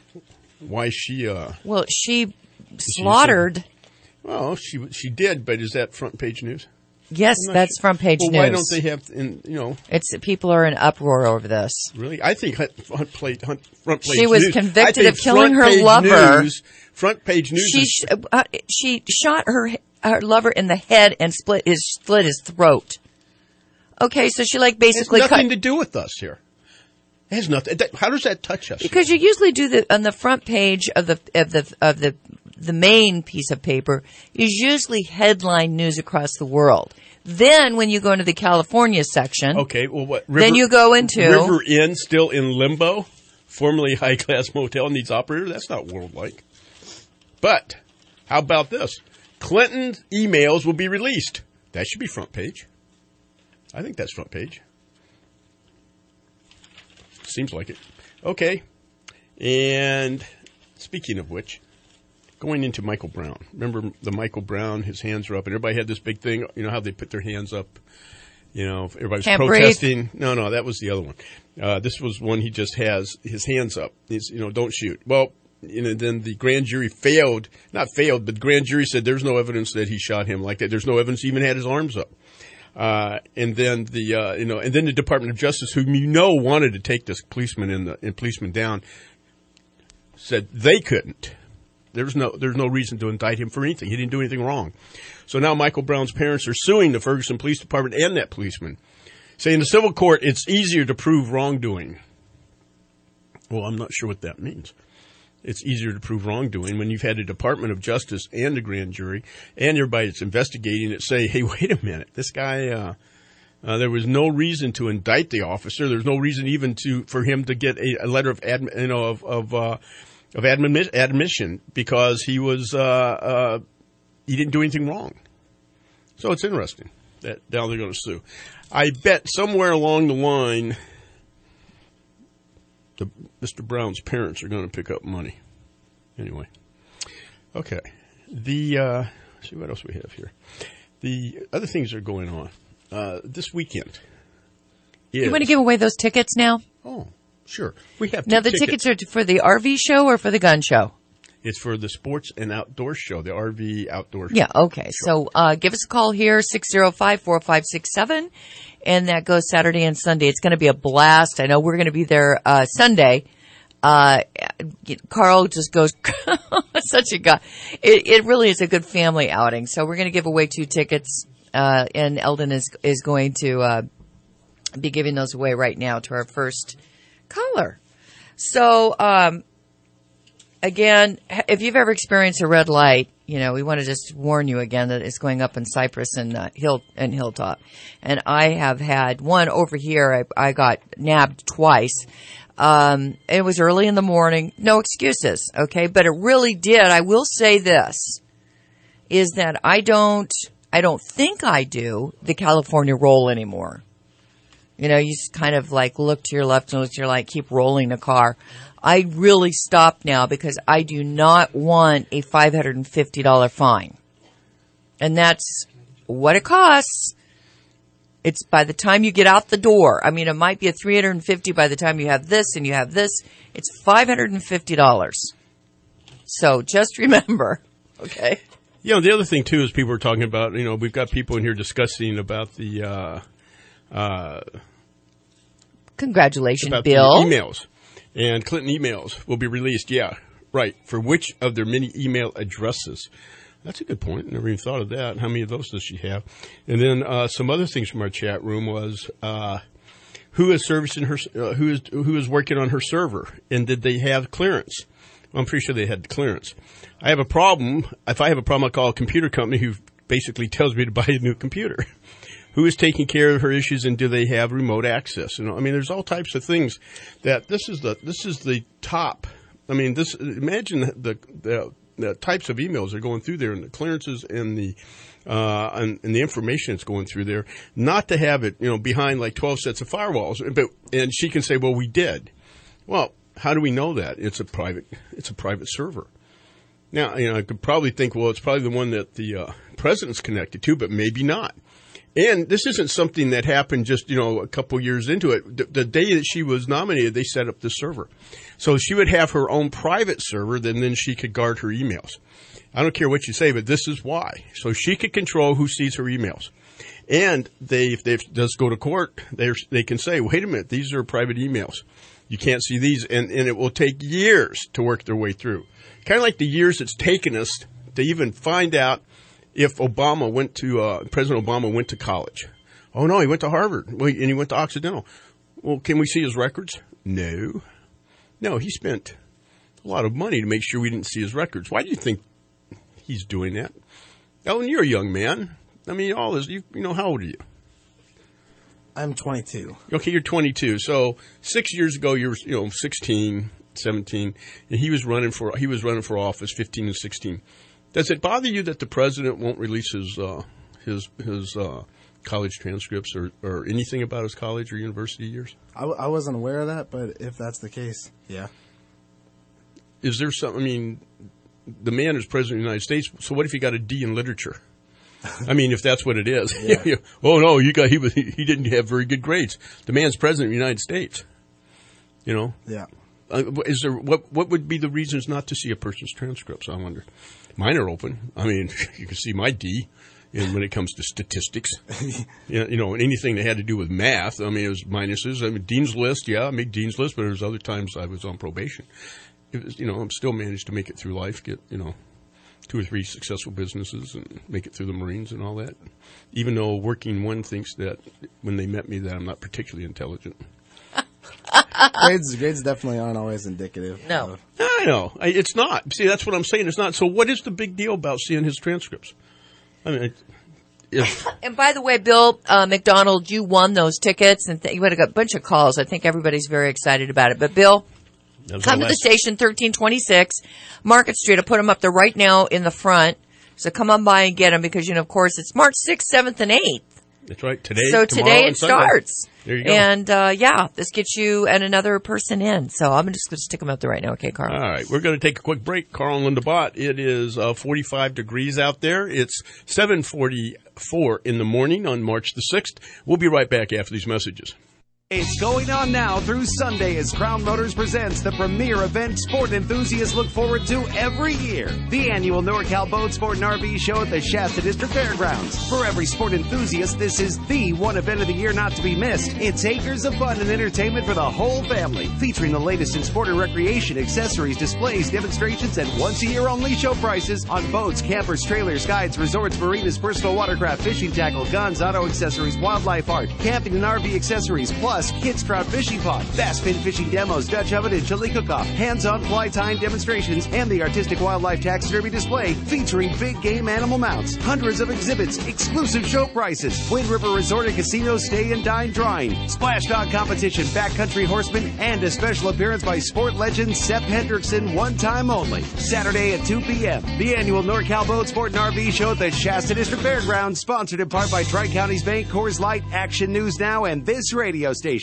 Why she, uh. Well, she slaughtered. She, well, she, she did, but is that front page news? Yes, that's sure. front page well, news. Why don't they have, in, you know. It's, people are in uproar over this. Really? I think hunt, hunt plate, hunt, front page She was news. convicted of killing her lover. News, front page news. She, is, uh, she shot her, her lover in the head and split his, split his throat. Okay, so she like basically it has nothing cut, to do with us here. It has nothing. That, how does that touch us? Because here? you usually do the on the front page of the of the of the the main piece of paper is usually headline news across the world. Then when you go into the California section, okay, well, what? River, then you go into River Inn still in limbo, formerly high class motel needs operator. That's not world-like. But how about this? Clinton's emails will be released. That should be front page. I think that's front page. Seems like it. Okay. And speaking of which, going into Michael Brown. Remember the Michael Brown, his hands are up, and everybody had this big thing, you know how they put their hands up, you know, everybody's Can't protesting. breathe. No, no, that was the other one. Uh, this was one he just has his hands up. He's, you know, don't shoot. Well, you know, then the grand jury failed, not failed, but the grand jury said there's no evidence that he shot him like that. There's no evidence he even had his arms up. Uh, and then the, uh, you know, and then the Department of Justice, whom you know wanted to take this policeman in the, and policeman down, said they couldn't. There's no, there's no reason to indict him for anything. He didn't do anything wrong. So now Michael Brown's parents are suing the Ferguson Police Department and that policeman, saying the civil court, it's easier to prove wrongdoing. Well, I'm not sure what that means. It's easier to prove wrongdoing when you've had a Department of Justice and a grand jury and everybody that's investigating it say, hey, wait a minute, this guy, uh, uh, there was no reason to indict the officer. There's no reason even to, for him to get a, a letter of, admi- you know, of, of, uh, of admi- admission because he was, uh, uh, he didn't do anything wrong. So it's interesting that now they're going to sue. I bet somewhere along the line, the, Mister Brown's parents are going to pick up money. Anyway. Okay. The, uh, let's see what else we have here. The other things that are going on. uh, this weekend. You want to give away those tickets now? Oh, sure. We have now the tickets. tickets are for the R V show or for the gun show? It's for the sports and outdoor show, the R V outdoor show. Yeah, okay. Show. So uh, give us a call here, six oh five, four five six seven, and that goes Saturday and Sunday. It's going to be a blast. I know we're going to be there uh, Sunday. Uh, Carl just goes, such a guy. It, it really is a good family outing. So we're going to give away two tickets, uh, and Eldon is, is going to, uh, be giving those away right now to our first caller. So, um, again, if you've ever experienced a red light, you know, we want to just warn you again that it's going up in Cypress and, uh, Hill, and Hilltop. And I have had one over here. I, I got nabbed twice. Um, it was early in the morning. No excuses, okay? But it really did. I will say this, is that I don't, I don't think I do the California roll anymore. You know, you just kind of like look to your left and look to your right, keep rolling the car. I really stopped now because I do not want a five hundred fifty dollars fine. And that's what it costs. It's by the time you get out the door. I mean, it might be a three hundred fifty dollars by the time you have this and you have this. It's five hundred fifty dollars. So just remember, okay? You know, the other thing, too, is people are talking about, you know, we've got people in here discussing about the, uh, uh, Congratulations, about Bill. The emails. And Clinton emails will be released. Yeah, right. For which of their many email addresses? That's a good point. Never even thought of that. How many of those does she have? And then uh, some other things from our chat room was uh, who is servicing her, uh, who is who is working on her server, and did they have clearance? Well, I'm pretty sure they had clearance. I have a problem. If I have a problem, I'll call a computer company who basically tells me to buy a new computer. Who is taking care of her issues, and do they have remote access? You know, I mean, there's all types of things that this is the this is the top. I mean, this imagine the the. the types of emails that are going through there and the clearances and the, uh, and, and the information that's going through there, not to have it, you know, behind like twelve sets of firewalls. But, and she can say, well, we did. Well, how do we know that? It's a private, it's a private server. Now, you know, I could probably think, well, it's probably the one that the, uh, president's connected to, but maybe not. And this isn't something that happened just, you know, a couple years into it. The, the day that she was nominated, they set up this server. So she would have her own private server, then then she could guard her emails. I don't care what you say, but this is why. So she could control who sees her emails. And they, if they does go to court, they they can say, wait a minute, these are private emails. You can't see these. And, and it will take years to work their way through. Kind of like the years it's taken us to even find out if Obama went to, uh, President Obama went to college. Oh, no, he went to Harvard. Well, and he went to Occidental. Well, can we see his records? No. No, he spent a lot of money to make sure we didn't see his records. Why do you think he's doing that? Ellen, you're a young man. I mean, all this, you, you know, how old are you? I'm twenty-two. Okay, you're twenty-two. So six years ago, you were, you know, sixteen, seventeen, and he was running for, he was running for office, fifteen and sixteen. Does it bother you that the president won't release his uh, his his uh, college transcripts or, or anything about his college or university years? I, w- I wasn't aware of that, but if that's the case, yeah. Is there something? I mean, the man is president of the United States. So what if he got a D in literature? I mean, if that's what it is. Yeah. Oh no, you got he was he didn't have very good grades. The man's president of the United States. You know. Yeah. Uh, is there what what would be the reasons not to see a person's transcripts? I wonder. Mine are open. I mean, you can see my D in when it comes to statistics. you, know, you know, anything that had to do with math. I mean, it was minuses. I mean, Dean's List. Yeah, I made Dean's List, but there was other times I was on probation. It was, you know, I'm still managed to make it through life. Get you know, two or three successful businesses and make it through the Marines and all that. Even though working one thinks that when they met me that I'm not particularly intelligent. grades grades definitely aren't always indicative. No. Of- I know. I, it's not. See, that's what I'm saying. It's not. So what is the big deal about seeing his transcripts? I mean, if... And by the way, Bill uh, McDonald, you won those tickets, and th- you had a bunch of calls. I think everybody's very excited about it. But, Bill, come to the station, thirteen twenty-six Market Street. I'll put them up there right now in the front. So come on by and get them because, you know, of course, it's March sixth, seventh, and eighth. That's right. Today, So tomorrow, today and it Sunday. starts. There you go. And, uh, yeah, this gets you and another person in. So I'm just going to stick them up there right now. Okay, Carl? All right. We're going to take a quick break. Carl and Linda Bott. It is uh, forty-five degrees out there. It's seven forty-four in the morning on March the sixth. We'll be right back after these messages. It's going on now through Sunday as Crown Motors presents the premier event sport enthusiasts look forward to every year. The annual NorCal Boat Sport and R V Show at the Shasta District Fairgrounds. For every sport enthusiast, this is the one event of the year not to be missed. It's acres of fun and entertainment for the whole family, featuring the latest in sport and recreation, accessories, displays, demonstrations, and once-a-year only show prices on boats, campers, trailers, guides, resorts, marinas, personal watercraft, fishing tackle, guns, auto accessories, wildlife art, camping and R V accessories, plus kids trout fishing pod, bass fin fishing demos, Dutch oven and chili cook-off, hands-on fly tying demonstrations, and the artistic wildlife taxidermy display featuring big game animal mounts, hundreds of exhibits, exclusive show prices, Wind River Resort and Casino stay and dine drawing, splash dog competition, backcountry horseman, and a special appearance by sport legend Seth Hendrickson, one time only. Saturday at two p.m. The annual NorCal Boat Sport and R V Show at the Shasta District Fairgrounds, sponsored in part by Tri-Counties Bank, Coors Light, Action News Now, and this radio station.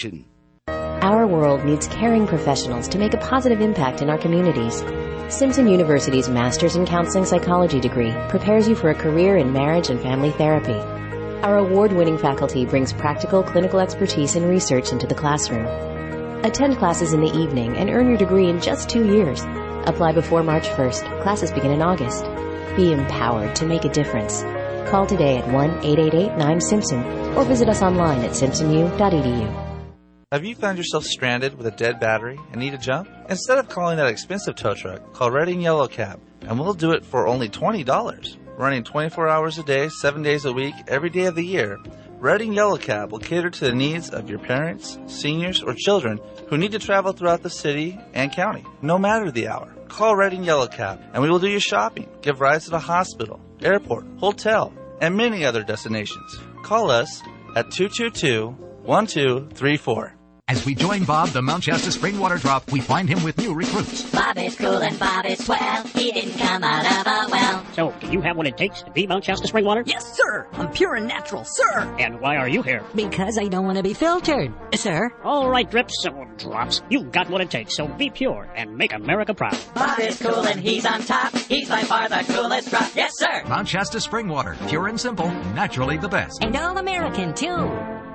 Our world needs caring professionals to make a positive impact in our communities. Simpson University's Master's in Counseling Psychology degree prepares you for a career in marriage and family therapy. Our award-winning faculty brings practical clinical expertise and research into the classroom. Attend classes in the evening and earn your degree in just two years. Apply before March first. Classes begin in August. Be empowered to make a difference. Call today at one eight eight eight nine Simpson or visit us online at simpson u dot e d u. Have you found yourself stranded with a dead battery and need a jump? Instead of calling that expensive tow truck, call Redding Yellow Cab, and we'll do it for only twenty dollars. Running twenty-four hours a day, seven days a week, every day of the year, Redding Yellow Cab will cater to the needs of your parents, seniors, or children who need to travel throughout the city and county, no matter the hour. Call Redding Yellow Cab, and we will do your shopping, give rides to the hospital, airport, hotel, and many other destinations. Call us at two two two, one two three four. As we join Bob, the Mount Shasta Spring Water Drop, we find him with new recruits. Bob is cool and Bob is swell. He didn't come out of a well. So, do you have what it takes to be Mount Shasta Spring Water? Yes, sir. I'm pure and natural, sir. And why are you here? Because I don't want to be filtered, sir. All right, drips or drops. You've got what it takes, so be pure and make America proud. Bob is cool and he's on top. He's by far the coolest drop. Yes, sir. Mount Shasta Spring Water. Pure and simple. Naturally the best. And all American, too.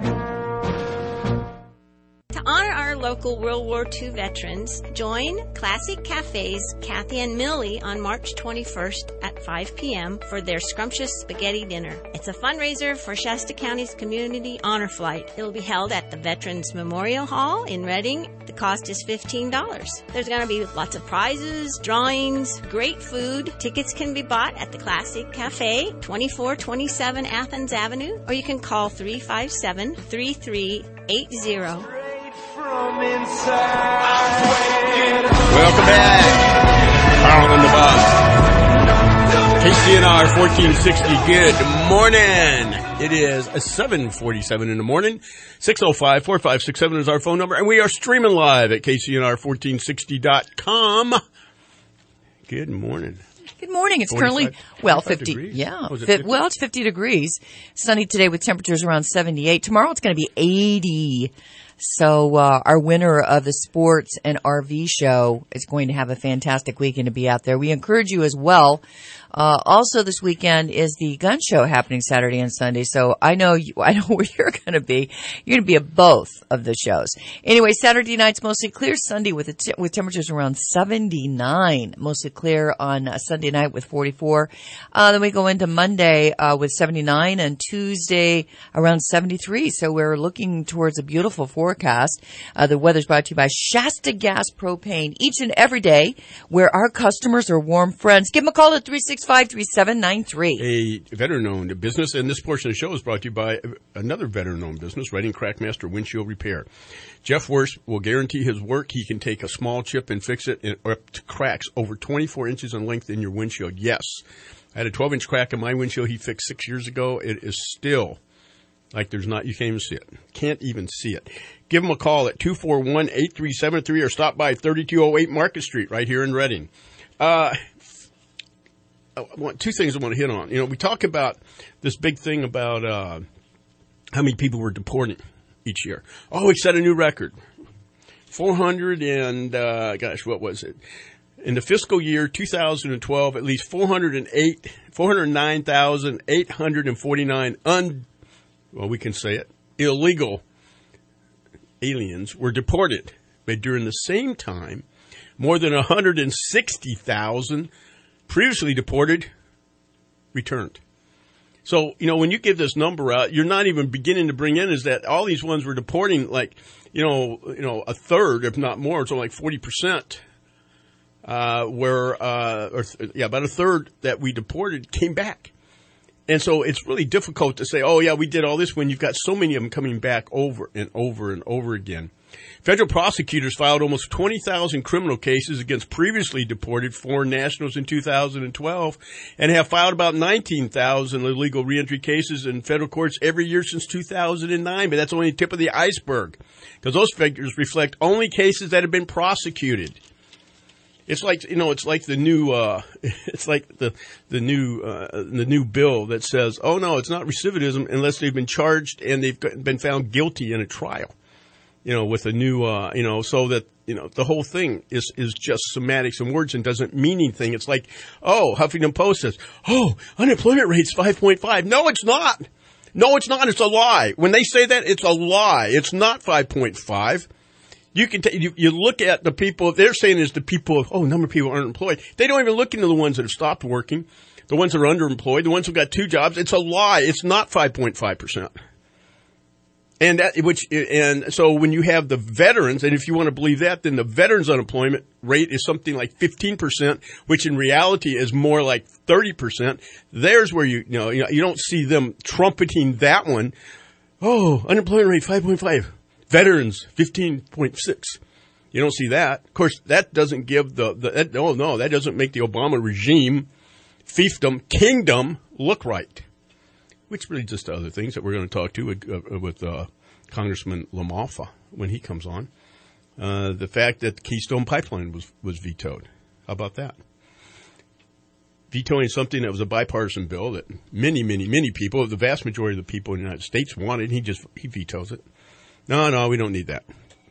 To honor our local World War Two veterans, join Classic Cafe's Kathy and Millie on March twenty-first at five p.m. for their scrumptious spaghetti dinner. It's a fundraiser for Shasta County's Community Honor Flight. It will be held at the Veterans Memorial Hall in Redding. The cost is fifteen dollars. There's going to be lots of prizes, drawings, great food. Tickets can be bought at the Classic Cafe, twenty-four twenty-seven Athens Avenue, or you can call three five seven, three three eight zero. Welcome back. Carl and the Bob. K C N R fourteen sixty. Good morning. It is seven forty-seven in the morning. six oh five, four five six seven is our phone number. And we are streaming live at K C N R fourteen sixty dot com. Good morning. Good morning. It's currently, well, fifty. Degrees? Yeah. Oh, is it Fi- fifty? well, it's fifty degrees. Sunny today with temperatures around seventy-eight. Tomorrow it's going to be eighty. So uh, our winner of the sports and R V show is going to have a fantastic weekend to be out there. We encourage you as well. Uh, also this weekend is the gun show happening Saturday and Sunday. So I know you, I know where you're going to be. You're going to be at both of the shows. Anyway, Saturday night's mostly clear. Sunday with a t- with temperatures around seventy-nine. Mostly clear on uh, Sunday night with forty-four. Uh, then we go into Monday uh, with seventy-nine and Tuesday around seventy-three. So we're looking towards a beautiful forecast. Uh, the weather's brought to you by Shasta Gas Propane each and every day, where our customers are warm friends. Give them a call at three six five, three seven nine three. A veteran-owned business, and this portion of the show is brought to you by another veteran-owned business, Redding Crackmaster Windshield Repair. Jeff Worst will guarantee his work. He can take a small chip and fix it in, up to cracks over twenty-four inches in length in your windshield. Yes, I had a twelve-inch crack in my windshield he fixed six years ago. It is still like there's not, you can't even see it. Can't even see it. Give him a call at two four one, eight three seven three or stop by thirty-two oh eight Market Street right here in Redding. Uh, I want, two things I want to hit on. You know, we talk about this big thing about uh, how many people we're deporting each year. Oh, we set a new record. four hundred and, uh, gosh, what was it? In the fiscal year two thousand twelve, at least four hundred eight, four hundred nine thousand eight hundred forty-nine un, well, we can say it, illegal aliens were deported. But during the same time, more than one hundred sixty thousand previously deported returned. So, you know, when you give this number out, you're not even beginning to bring in is that all these ones were deporting like, you know, you know, a third, if not more, so like forty percent. Uh, where, uh, or th- yeah, about a third that we deported came back. And so it's really difficult to say, oh, yeah, we did all this when you've got so many of them coming back over and over and over again. Federal prosecutors filed almost twenty thousand criminal cases against previously deported foreign nationals in two thousand twelve and have filed about nineteen thousand illegal reentry cases in federal courts every year since two thousand nine. But that's only the tip of the iceberg because those figures reflect only cases that have been prosecuted. It's like, you know, it's like the new, uh, it's like the, the new, uh, the new bill that says, oh no, it's not recidivism unless they've been charged and they've been found guilty in a trial, you know, with a new, uh, you know, so that, you know, the whole thing is, is just semantics and words and doesn't mean anything. It's like, oh, Huffington Post says, oh, unemployment rate's five point five. No, it's not. No, it's not. It's a lie. When they say that, it's a lie. It's not five point five. You can t- you, you look at the people, they're saying is the people, of, oh, number of people aren't employed. They don't even look into the ones that have stopped working, the ones that are underemployed, the ones who've got two jobs. It's a lie. It's not five point five percent. And that, which, and so when you have the veterans, and if you want to believe that, then the veterans unemployment rate is something like fifteen percent, which in reality is more like thirty percent. There's where you, you know, you know, you don't see them trumpeting that one. Oh, unemployment rate five point five. Veterans, fifteen point six. You don't see that. Of course, that doesn't give the, the that, oh no, that doesn't make the Obama regime, fiefdom, kingdom look right. Which brings us to other things that we're going to talk to with, uh, with uh, Congressman LaMalfa when he comes on. Uh, the fact that the Keystone Pipeline was, was vetoed. How about that? Vetoing something that was a bipartisan bill that many, many, many people, the vast majority of the people in the United States wanted, he just, he vetoes it. No, no, we don't need that.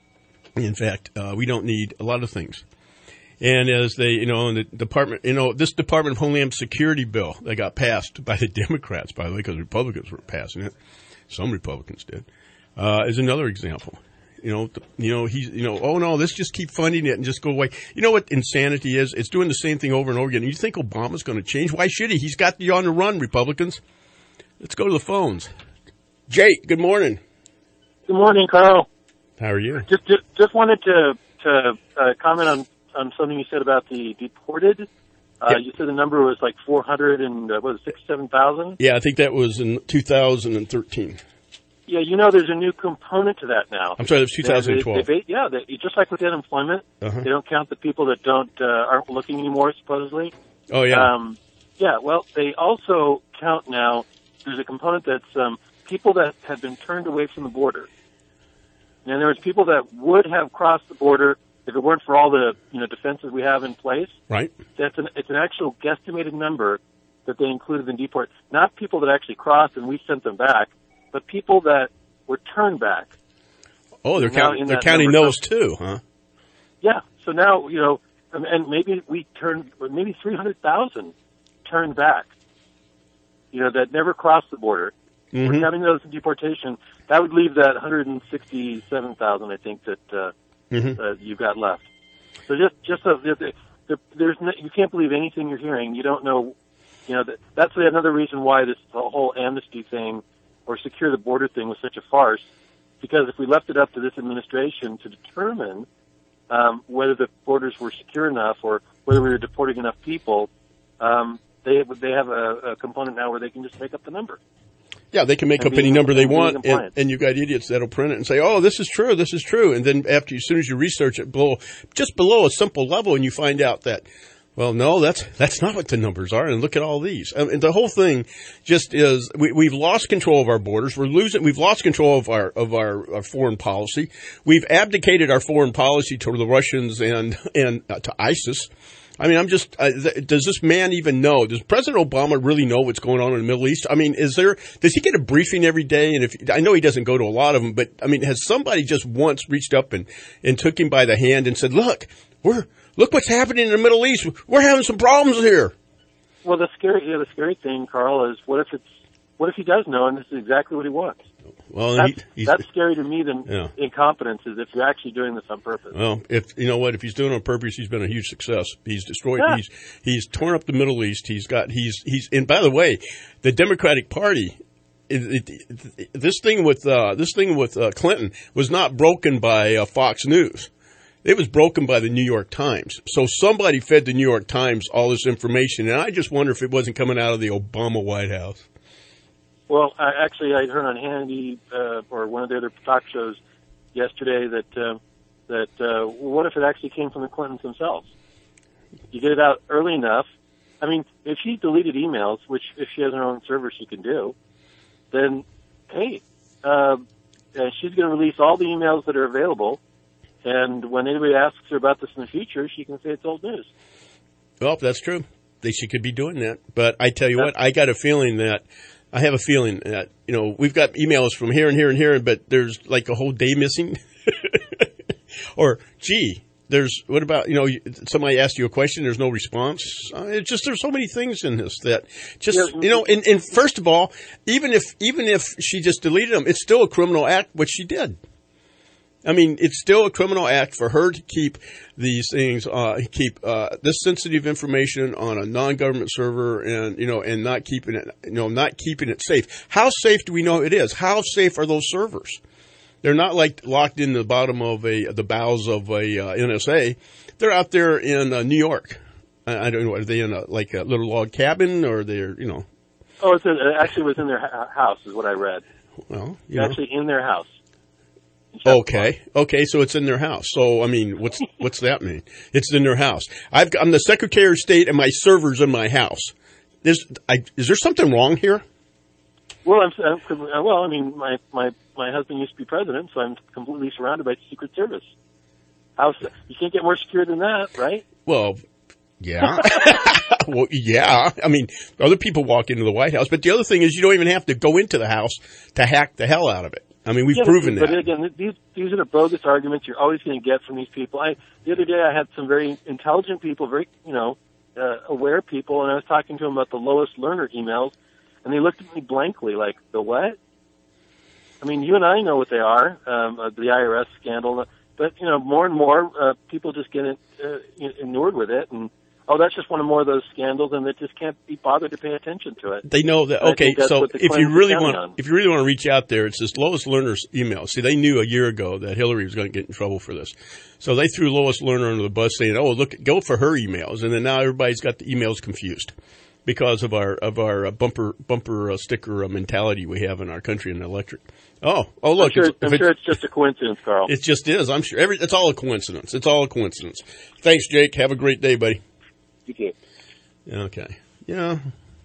In fact, uh, we don't need a lot of things. And as they, you know, in the department, you know, this Department of Homeland Security bill that got passed by the Democrats, by the way, because Republicans were passing it. Some Republicans did, uh, is another example. You know, the, you know, he's, you know, oh no, let's just keep funding it and just go away. You know what insanity is? It's doing the same thing over and over again. You think Obama's going to change? Why should he? He's got you on the run, Republicans. Let's go to the phones. Jake, good morning. Good morning, Carl. How are you? Just, just, just wanted to to uh, comment on, on something you said about the deported. Uh, yeah. You said the number was like four hundred and uh, what was it, six, seven thousand? Yeah, I think that was in two thousand thirteen. Yeah, you know, there's a new component to that now. I'm sorry, it was two thousand twelve. They, they, yeah, they, just like with unemployment, uh-huh. They don't count the people that don't uh, aren't looking anymore, supposedly. Oh yeah. Um, yeah. Well, they also count now. There's a component that's um, people that have been turned away from the border. And there was people that would have crossed the border if it weren't for all the, you know, defenses we have in place. Right. That's an, it's an actual guesstimated number that they included in deport. Not people that actually crossed and we sent them back, but people that were turned back. Oh, they're, count, they're counting those too, huh? Yeah. So now, you know, and maybe we turned, maybe three hundred thousand turned back, you know, that never crossed the border. Mm-hmm. We're counting those in deportation. That would leave that one hundred sixty-seven thousand, I think, that uh, mm-hmm. uh, you've got left. So just, just a, there, there's no, you can't believe anything you're hearing. You don't know, you know. That, that's another reason why this whole amnesty thing or secure the border thing was such a farce. Because if we left it up to this administration to determine um, whether the borders were secure enough or whether we were deporting enough people, um, they they have a, a component now where they can just make up the number. Yeah, they can make up any number they want, and, and you've got idiots that'll print it and say, oh, this is true, this is true. And then after, as soon as you research it below, just below a simple level, and you find out that, well, no, that's that's not what the numbers are, and look at all these. I mean, the whole thing just is, we, we've lost control of our borders. We're losing, we've lost control of our of our, our foreign policy. We've abdicated our foreign policy to the Russians and, and uh, to ISIS. I mean, I'm just, uh, th- does this man even know? Does President Obama really know what's going on in the Middle East? I mean, is there, does he get a briefing every day? And if, I know he doesn't go to a lot of them, but I mean, has somebody just once reached up and, and took him by the hand and said, look, we're, look what's happening in the Middle East. We're having some problems here. Well, the scary, yeah, the scary thing, Carl, is what if it's, what if he does know and this is exactly what he wants? Well, that's, he, he's, that's scary to me than yeah. incompetence is if you're actually doing this on purpose. Well, if you know what, if he's doing it on purpose, he's been a huge success. He's destroyed. Yeah. He's he's torn up the Middle East. He's got. He's he's. And by the way, the Democratic Party, it, it, it, this thing with uh, this thing with uh, Clinton was not broken by uh, Fox News. It was broken by the New York Times. So somebody fed the New York Times all this information, and I just wonder if it wasn't coming out of the Obama White House. Well, I, actually, I heard on Hannity uh, or one of the other talk shows yesterday that uh, that uh, what if it actually came from the Clintons themselves? You get it out early enough. I mean, if she deleted emails, which if she has her own server she can do, then hey, uh, uh, she's going to release all the emails that are available. And when anybody asks her about this in the future, she can say it's old news. Well, that's true. They, she could be doing that. But I tell you what, I got a feeling that. I have a feeling that, you know, we've got emails from here and here and here, but there's like a whole day missing. Or, gee, there's, what about, you know, somebody asked you a question, there's no response. Uh, it's just, there's so many things in this that just, you know, and, and first of all, even if, even if she just deleted them, it's still a criminal act what she did. I mean, it's still a criminal act for her to keep these things, uh, keep, uh, this sensitive information on a non-government server and, you know, and not keeping it, you know, not keeping it safe. How safe do we know it is? How safe are those servers? They're not like locked in the bottom of a, the bowels of a, uh, N S A. They're out there in uh, New York. I, I don't know, are they in a, like a little log cabin or they're, you know? Oh, it's a, it actually was in their ha- house is what I read. Well, you know. Actually in their house. Okay. Okay. So it's in their house. So, I mean, what's, what's that mean? It's in their house. I've, I'm the Secretary of State and my server's in my house. Is, I, is there something wrong here? Well, I'm, I'm, well, I mean, my, my, my husband used to be president, so I'm completely surrounded by the Secret Service. House, you can't get more secure than that, right? Well, yeah. Well, yeah. I mean, other people walk into the White House, but the other thing is you don't even have to go into the house to hack the hell out of it. I mean, we've yeah, proven but, that. But again, these these are the bogus arguments you're always going to get from these people. I the other day I had some very intelligent people, very you know uh, aware people, and I was talking to them about the Lois Lerner emails, and they looked at me blankly, like the what? I mean, you and I know what they are, um, uh, the I R S scandal, but you know, more and more uh, people just get it, uh, inured with it, and oh, that's just one of more of those scandals, and they just can't be bothered to pay attention to it. They know that. Okay, so if you really want, on. if you really want to reach out there, it's this Lois Lerner's email. See, they knew a year ago that Hillary was going to get in trouble for this, so they threw Lois Lerner under the bus, saying, "Oh, look, go for her emails," and then now everybody's got the emails confused because of our of our uh, bumper bumper uh, sticker uh, mentality we have in our country and electric. Oh, oh, look! I'm sure, it's, I'm it's, sure it's just a coincidence, Carl. It just is. I'm sure. Every, it's all a coincidence. It's all a coincidence. Thanks, Jake. Have a great day, buddy. You too. Okay. Yeah.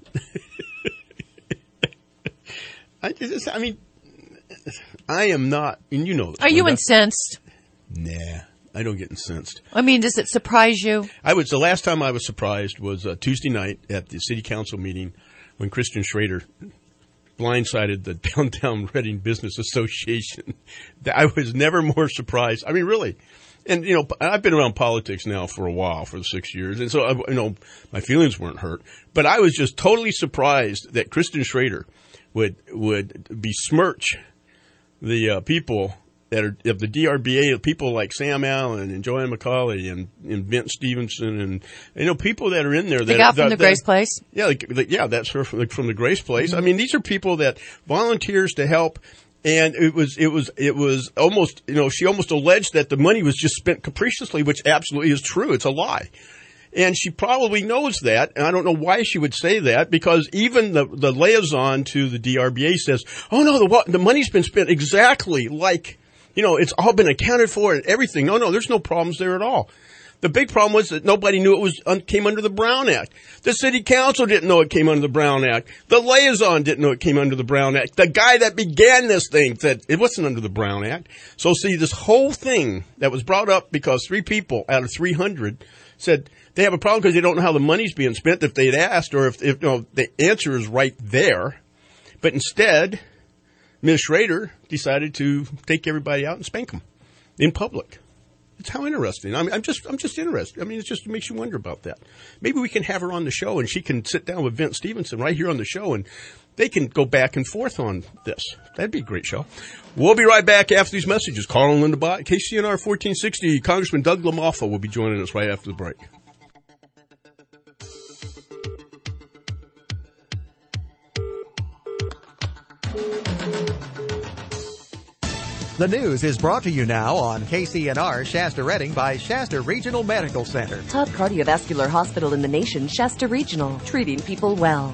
I just, I mean, I am not, and you know this. Are you incensed? Nah, I don't get incensed. I mean, does it surprise you? I was, the last time I was surprised was uh, Tuesday night at the city council meeting when Christian Schrader blindsided the Downtown Reading Business Association. I was never more surprised. I mean, really. And, you know, I've been around politics now for a while, for six years, and so, you know, my feelings weren't hurt. But I was just totally surprised that Kristen Schrader would would besmirch the uh, people that are of the D R B A, people like Sam Allen and Joanne McCauley and, and Vince Stevenson and, you know, people that are in there. The that, guy from that, the that, Grace Place? Yeah, like, like, yeah, that's her from the, from the Grace Place. Mm-hmm. I mean, these are people that volunteers to help. And it was, it was, it was almost, you know, she almost alleged that the money was just spent capriciously, which absolutely is true. It's a lie. And she probably knows that. And I don't know why she would say that, because even the, the liaison to the D R B A says, oh no, the, the money's been spent exactly like, you know, it's all been accounted for and everything. No, no, there's no problems there at all. The big problem was that nobody knew it was came under the Brown Act. The city council didn't know it came under the Brown Act. The liaison didn't know it came under the Brown Act. The guy that began this thing said it wasn't under the Brown Act. So see, this whole thing that was brought up because three people out of three hundred said they have a problem because they don't know how the money's being spent if they'd asked, or if, if you know, the answer is right there. But instead, Miz Schrader decided to take everybody out and spank them in public. It's how interesting. I mean, I'm just, I'm just interested. I mean, it just makes you wonder about that. Maybe we can have her on the show and she can sit down with Vince Stephenson right here on the show and they can go back and forth on this. That'd be a great show. We'll be right back after these messages. Carl and Linda Bott, K C N R fourteen sixty. Congressman Doug LaMalfa will be joining us right after the break. The news is brought to you now on K C N R Shasta Redding by Shasta Regional Medical Center. Top cardiovascular hospital in the nation, Shasta Regional, treating people well.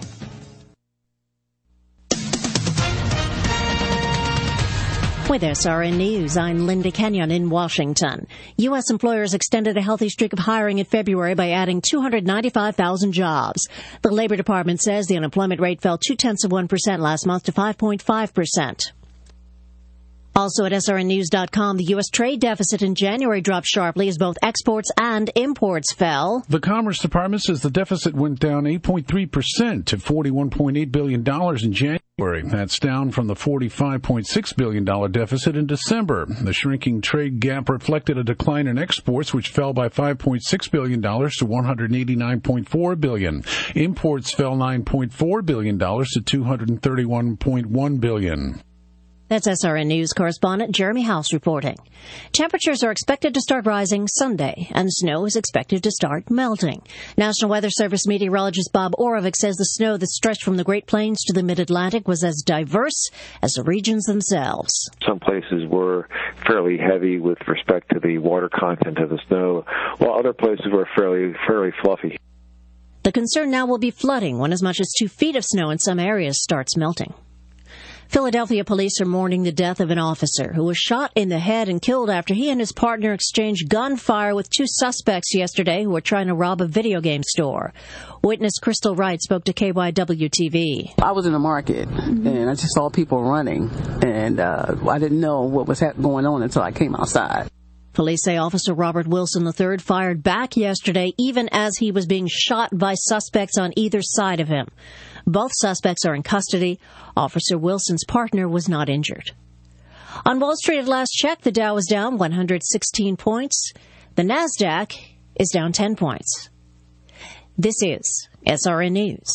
With S R N News, I'm Linda Kenyon in Washington. U S employers extended a healthy streak of hiring in February by adding two hundred ninety-five thousand jobs. The Labor Department says the unemployment rate fell two-tenths of one percent last month to five point five percent. Also at S R N news dot com, the U S trade deficit in January dropped sharply as both exports and imports fell. The Commerce Department says the deficit went down eight point three percent to forty-one point eight billion dollars in January. That's down from the forty-five point six billion dollars deficit in December. The shrinking trade gap reflected a decline in exports, which fell by five point six billion dollars to one hundred eighty-nine point four billion dollars. Imports fell nine point four billion dollars to two hundred thirty-one point one billion dollars. That's S R N News correspondent Jeremy House reporting. Temperatures are expected to start rising Sunday, and snow is expected to start melting. National Weather Service meteorologist Bob Orovic says the snow that stretched from the Great Plains to the Mid-Atlantic was as diverse as the regions themselves. Some places were fairly heavy with respect to the water content of the snow, while other places were fairly, fairly fluffy. The concern now will be flooding when as much as two feet of snow in some areas starts melting. Philadelphia police are mourning the death of an officer who was shot in the head and killed after he and his partner exchanged gunfire with two suspects yesterday who were trying to rob a video game store. Witness Crystal Wright spoke to K Y W T V. I was in the market, and I just saw people running, and uh, I didn't know what was going on until I came outside. Police say Officer Robert Wilson the third fired back yesterday, even as he was being shot by suspects on either side of him. Both suspects are in custody. Officer Wilson's partner was not injured. On Wall Street at last check, the Dow is down one hundred sixteen points. The NASDAQ is down ten points. This is S R N News.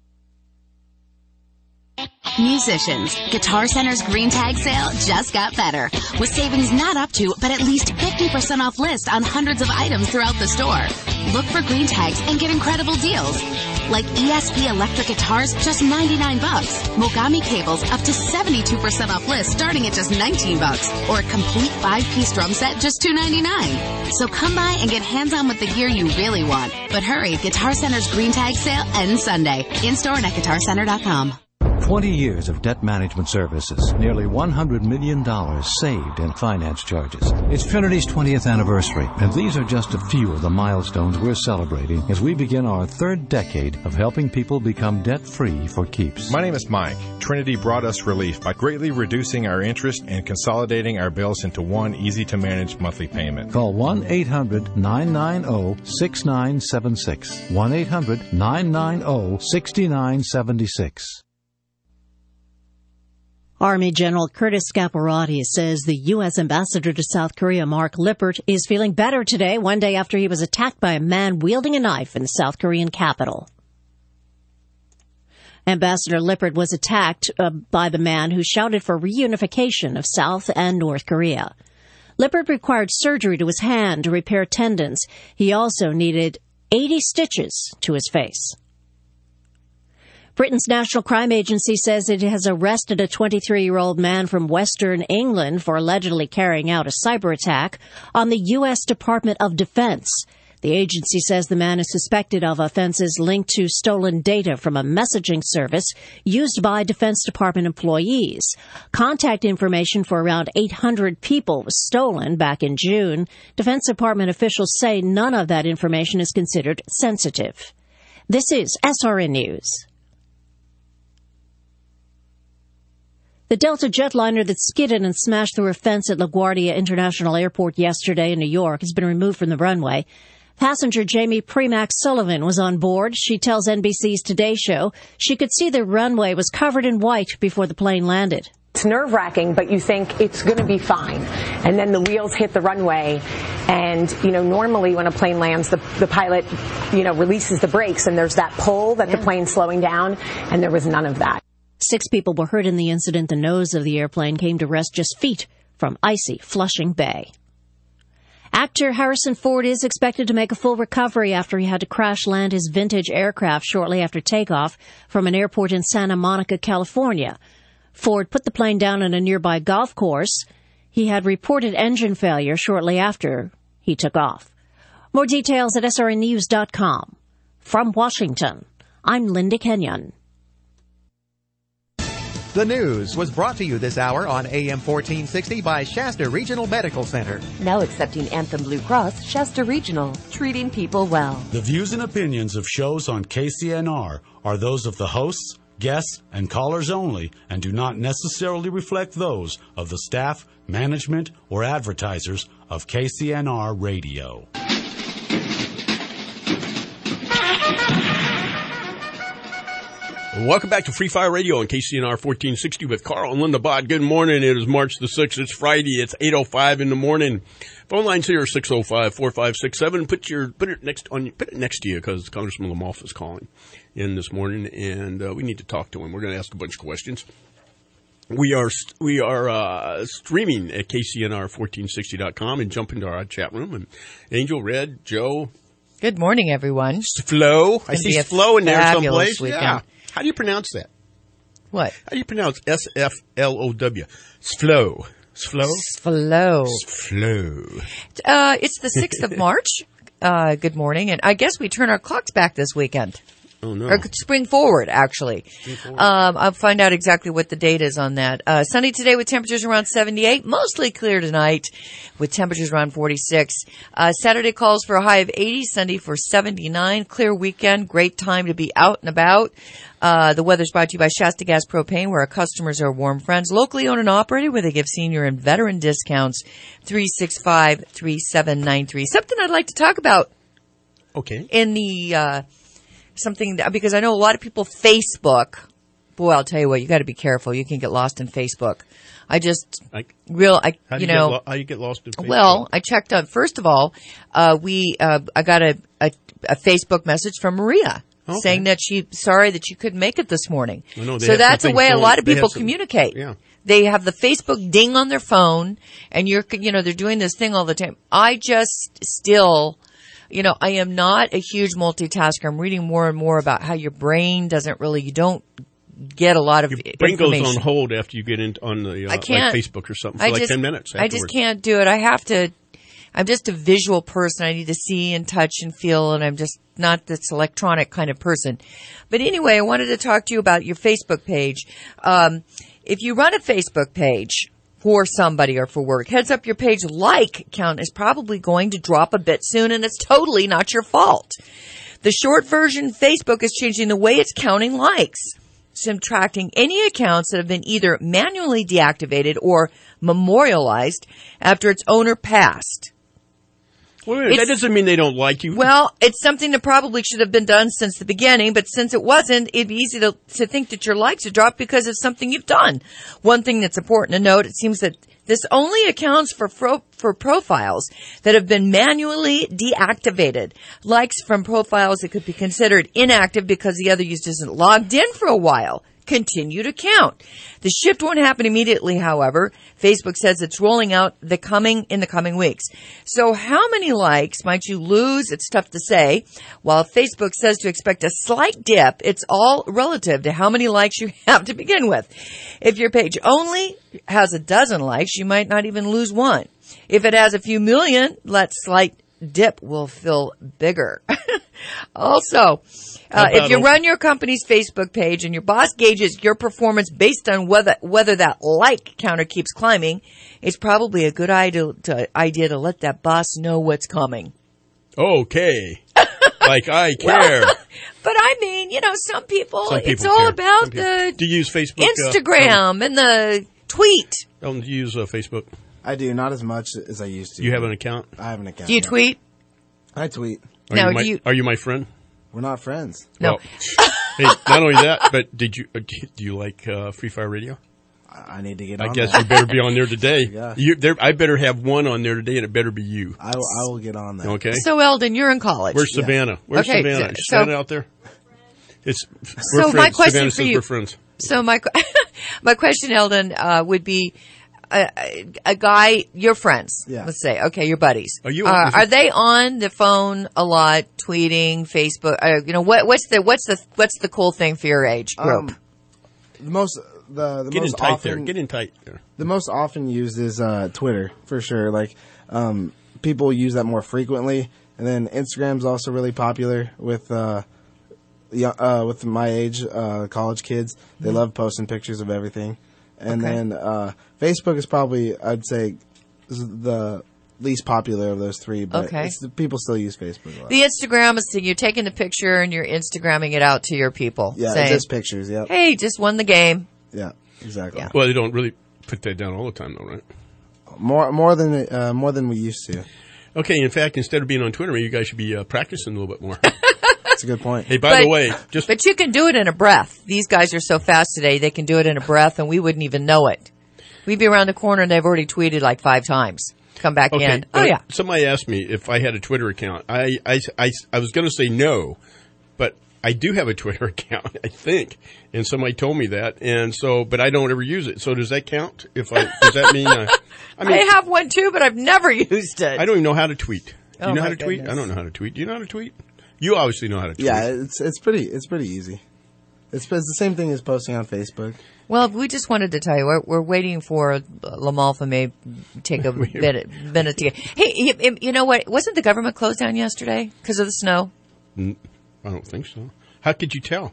Musicians, Guitar Center's Green Tag sale just got better, with savings not up to, but at least fifty percent off list on hundreds of items throughout the store. Look for Green Tags and get incredible deals, like E S P electric guitars, just ninety-nine bucks. Mogami cables, up to seventy-two percent off list, starting at just nineteen bucks, or a complete five-piece drum set, just two ninety-nine. So come by and get hands-on with the gear you really want. But hurry, Guitar Center's Green Tag sale ends Sunday. In-store and at guitar center dot com. twenty years of debt management services, nearly one hundred million dollars saved in finance charges. It's Trinity's twentieth anniversary, and these are just a few of the milestones we're celebrating as we begin our third decade of helping people become debt-free for keeps. My name is Mike. Trinity brought us relief by greatly reducing our interest and consolidating our bills into one easy-to-manage monthly payment. Call one eight hundred nine nine zero six nine seven six. one eight hundred nine nine zero six nine seven six. Army General Curtis Scaparrotti says the U S ambassador to South Korea, Mark Lippert, is feeling better today, one day after he was attacked by a man wielding a knife in the South Korean capital. Ambassador Lippert was attacked uh, by the man who shouted for reunification of South and North Korea. Lippert required surgery to his hand to repair tendons. He also needed eighty stitches to his face. Britain's National Crime Agency says it has arrested a twenty-three-year-old man from Western England for allegedly carrying out a cyber attack on the U S Department of Defense. The agency says the man is suspected of offenses linked to stolen data from a messaging service used by Defense Department employees. Contact information for around eight hundred people was stolen back in June. Defense Department officials say none of that information is considered sensitive. This is S R N News. The Delta jetliner that skidded and smashed through a fence at LaGuardia International Airport yesterday in New York has been removed from the runway. Passenger Jamie Premack Sullivan was on board. She tells N B C's Today Show she could see the runway was covered in white before the plane landed. It's nerve-wracking, but you think it's going to be fine. And then the wheels hit the runway, and, you know, normally when a plane lands, the, the pilot, you know, releases the brakes, and there's that pull that yeah. the plane's slowing down, and there was none of that. Six people were hurt in the incident. The nose of the airplane came to rest just feet from icy Flushing Bay. Actor Harrison Ford is expected to make a full recovery after he had to crash land his vintage aircraft shortly after takeoff from an airport in Santa Monica, California. Ford put the plane down on a nearby golf course. He had reported engine failure shortly after he took off. More details at S R N news dot com. From Washington, I'm Linda Kenyon. The news was brought to you this hour on A M fourteen sixty by Shasta Regional Medical Center. Now accepting Anthem Blue Cross, Shasta Regional, treating people well. The views and opinions of shows on K C N R are those of the hosts, guests, and callers only, and do not necessarily reflect those of the staff, management, or advertisers of K C N R Radio. Welcome back to Free Fire Radio on K C N R fourteen sixty with Carl and Linda Bott. Good morning. It is March the sixth. It's Friday. It's eight oh five in the morning. Phone lines here are six oh five, four five six seven. Put your put it next on put it next to you because Congressman Lamoff is calling in this morning, and uh, we need to talk to him. We're going to ask a bunch of questions. We are we are uh, streaming at K C N R fourteen sixty dot com and jump into our chat room. And Angel, Red, Joe. Good morning, everyone. Flo. I see Flo in there someplace. Weekend. Yeah. How do you pronounce that? What? How do you pronounce S F L O W? Sflo. Sflo? Sflo. Sflo. Uh, it's the sixth of March. Uh, good morning. And I guess we turn our clocks back this weekend. Oh, no. Or spring forward, actually. Spring forward. Um, I'll find out exactly what the date is on that. Uh, sunny today with temperatures around seventy-eight. Mostly clear tonight with temperatures around forty-six. Uh, Saturday calls for a high of eighty. Sunday for seventy-nine. Clear weekend. Great time to be out and about. Uh, the weather's brought to you by Shasta Gas Propane, where our customers are warm friends. Locally owned and operated, where they give senior and veteran discounts. three six five, three seven nine three. Something I'd like to talk about. Okay. In the, uh, something that, because I know a lot of people Facebook. Boy, I'll tell you what, you got to be careful. You can get lost in Facebook. I just I, real, I how do you, you know, lo- how do you get lost in Facebook? Well, I checked out. First of all, uh, we uh, I got a, a a Facebook message from Maria. Okay. Saying that she sorry that she couldn't make it this morning. Oh, no, so that's a way going, a lot of people some, communicate. Yeah. They have the Facebook ding on their phone, and you're you know they're doing this thing all the time. I just still, you know, I am not a huge multitasker. I'm reading more and more about how your brain doesn't really you don't get a lot of your brain information. goes on hold after you get into on the uh, I can't, like Facebook or something for I like just, ten minutes. Afterwards. I just can't do it. I have to. I'm just a visual person. I need to see and touch and feel, and I'm just not this electronic kind of person. But anyway, I wanted to talk to you about your Facebook page. Um, if you run a Facebook page for somebody or for work, heads up, your page like count is probably going to drop a bit soon, and it's totally not your fault. The short version, Facebook is changing the way it's counting likes, subtracting any accounts that have been either manually deactivated or memorialized after its owner passed. Well, that doesn't mean they don't like you. Well, it's something that probably should have been done since the beginning, but since it wasn't, it'd be easy to, to think that your likes have dropped because of something you've done. One thing that's important to note, it seems that this only accounts for pro, for profiles that have been manually deactivated. Likes from profiles that could be considered inactive because the other user isn't logged in for a while continue to count. The shift won't happen immediately, however. Facebook says it's rolling out the coming in the coming weeks. So how many likes might you lose? It's tough to say. While Facebook says to expect a slight dip, it's all relative to how many likes you have to begin with. If your page only has a dozen likes, you might not even lose one. If it has a few million, that slight dip will feel bigger. Also, uh, if you run your company's Facebook page and your boss gauges your performance based on whether whether that like counter keeps climbing, it's probably a good idea to, idea to let that boss know what's coming. Okay. Like I care. Well, but I mean, you know, some people, some people it's all care. about the do you use Facebook, Instagram uh, um, and the tweet. Don't you use uh, Facebook? I do, not as much as I used to. You have an account? I have an account. Do you yeah. tweet? I tweet. Are Now, you my, do you- are you my friend? We're not friends. No. Well, hey, not only that, but did you uh, do you like uh, Free Fire Radio? I need to get I on guess that. you better be on there today. Yeah. You, there, I better have one on there today, and it better be you. I, will- I will get on that. Okay. So, Eldon, you're in college. Where's Savannah? Where's Okay, Savannah? Is so- Savannah out there? It's we're So friends. my question Savannah for says you- we're friends. So my que- my question, Eldon, uh, would be a, a, a guy, your friends, Yeah. let's say, okay, your buddies. Are you- Uh, is are it- they on the phone a lot, tweeting, Facebook? Uh, you know, what, what's the what's the what's the cool thing for your age group? Um, the most the the Get in most tight often there. Get in tight there. the most often used is uh, Twitter for sure. Like um, people use that more frequently, and then Instagram's also really popular with uh, young, uh, with my age uh, college kids. They Mhm. love posting pictures of everything, and Okay. then uh, Facebook is probably I'd say is the least popular of those three. But Okay. it's, people still use Facebook a lot. The Instagram is you're taking the picture and you're Instagramming it out to your people, Yeah, saying, it's just pictures. Yeah, "Hey, just won the game." yeah, exactly. Well, they don't really put that down all the time, though, right? More more than uh, more than we used to. Okay. In fact, instead of being on Twitter, you guys should be uh, practicing a little bit more. That's a good point. Hey, by the But- way, just But you can do it in a breath. These guys are so fast today; they can do it in a breath, and we wouldn't even know it. We'd be around the corner, and they've already tweeted like five times. Come back okay. in. Oh uh, yeah. Somebody asked me if I had a Twitter account. I I, I, I was going to say no, but I do have a Twitter account, I think, and somebody told me that, and so, but I don't ever use it. So does that count? If I does that mean? I, I mean, I have one too, but I've never used it. I don't even know how to tweet. Do Oh, you know my how to tweet? goodness. I don't know how to tweet. Do you know how to tweet? You obviously know how to tweet. Yeah, it's it's pretty it's pretty easy. It's, it's the same thing as posting on Facebook. Well, we just wanted to tell you we're, we're waiting for Lamalfa may take a minute, minute to get. Hey, he- you know what? Wasn't the government closed down yesterday because of the snow? N- I don't think so. How could you tell?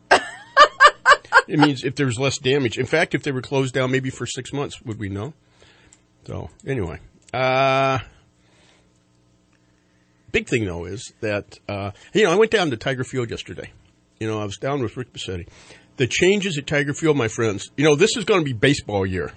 It means if there's less damage. In fact, if they were closed down maybe for six months, would we know? So anyway, uh, big thing though is that uh, you know I went down to Tiger Field yesterday. You know I was down with Rick Bassetti. The changes at Tiger Field, my friends. You know this is going to be baseball year,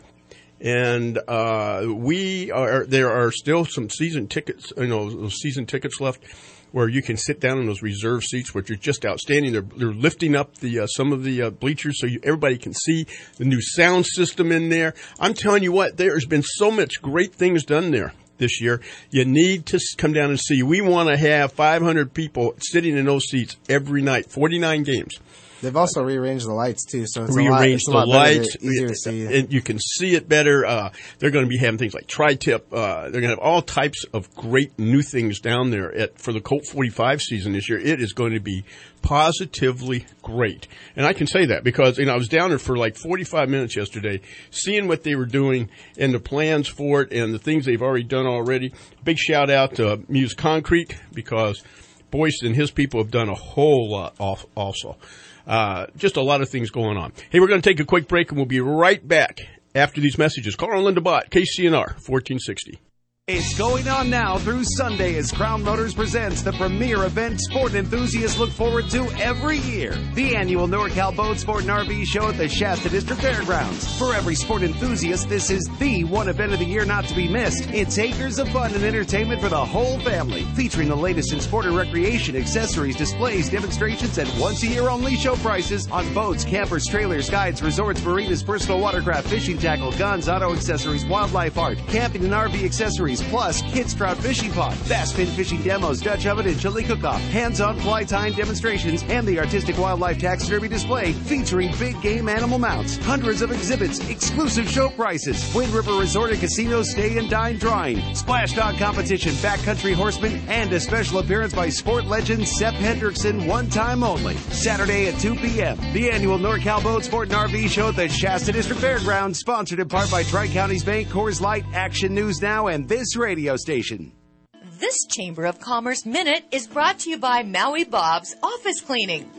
and uh, we are. There are still some season tickets. You know those season tickets left, where you can sit down in those reserve seats, which are just outstanding. They're, they're lifting up the uh, some of the uh, bleachers so you, everybody can see the new sound system in there. I'm telling you what, there's been so much great things done there this year. You need to come down and see. We want to have five hundred people sitting in those seats every night, forty-nine games. They've also rearranged the lights too, so it's Rearrange a lot, the it's a lot better lights, to- easier to see. and you can see it better. Uh, they're going to be having things like tri-tip. Uh, they're going to have all types of great new things down there at, for the Colt forty-five season this year. It is going to be positively great, and I can say that because you know I was down there for like forty-five minutes yesterday, seeing what they were doing and the plans for it and the things they've already done already. Big shout out to Muse Concrete because Boyce and his people have done a whole lot off also. Uh, just a lot of things going on. Hey, we're going to take a quick break, and we'll be right back after these messages. Carl and Linda Bott, K C N R, fourteen sixty. It's going on now through Sunday as Crown Motors presents the premier event sport enthusiasts look forward to every year. The annual NorCal Boat Sport and R V Show at the Shasta District Fairgrounds. For every sport enthusiast, this is the one event of the year not to be missed. It's acres of fun and entertainment for the whole family, featuring the latest in sport and recreation, accessories, displays, demonstrations, and once-a-year-only show prices on boats, campers, trailers, guides, resorts, marinas, personal watercraft, fishing tackle, guns, auto accessories, wildlife art, camping and R V accessories, plus kids trout fishing pod, bass fin fishing demos, Dutch oven and chili cook-off, hands-on fly tying demonstrations, and the artistic wildlife taxidermy display featuring big game animal mounts, hundreds of exhibits, exclusive show prices, Wind River Resort and Casino stay and dine drawing, splash dog competition, backcountry horseman, and a special appearance by sport legend Seth Hendrickson, one time only. Saturday at two p.m. The annual NorCal Boat Sport and R V Show at the Shasta District Fairgrounds, sponsored in part by Tri-Counties Bank, Coors Light, Action News Now, and this radio station. This Chamber of Commerce Minute is brought to you by Maui Bob's Office Cleaning.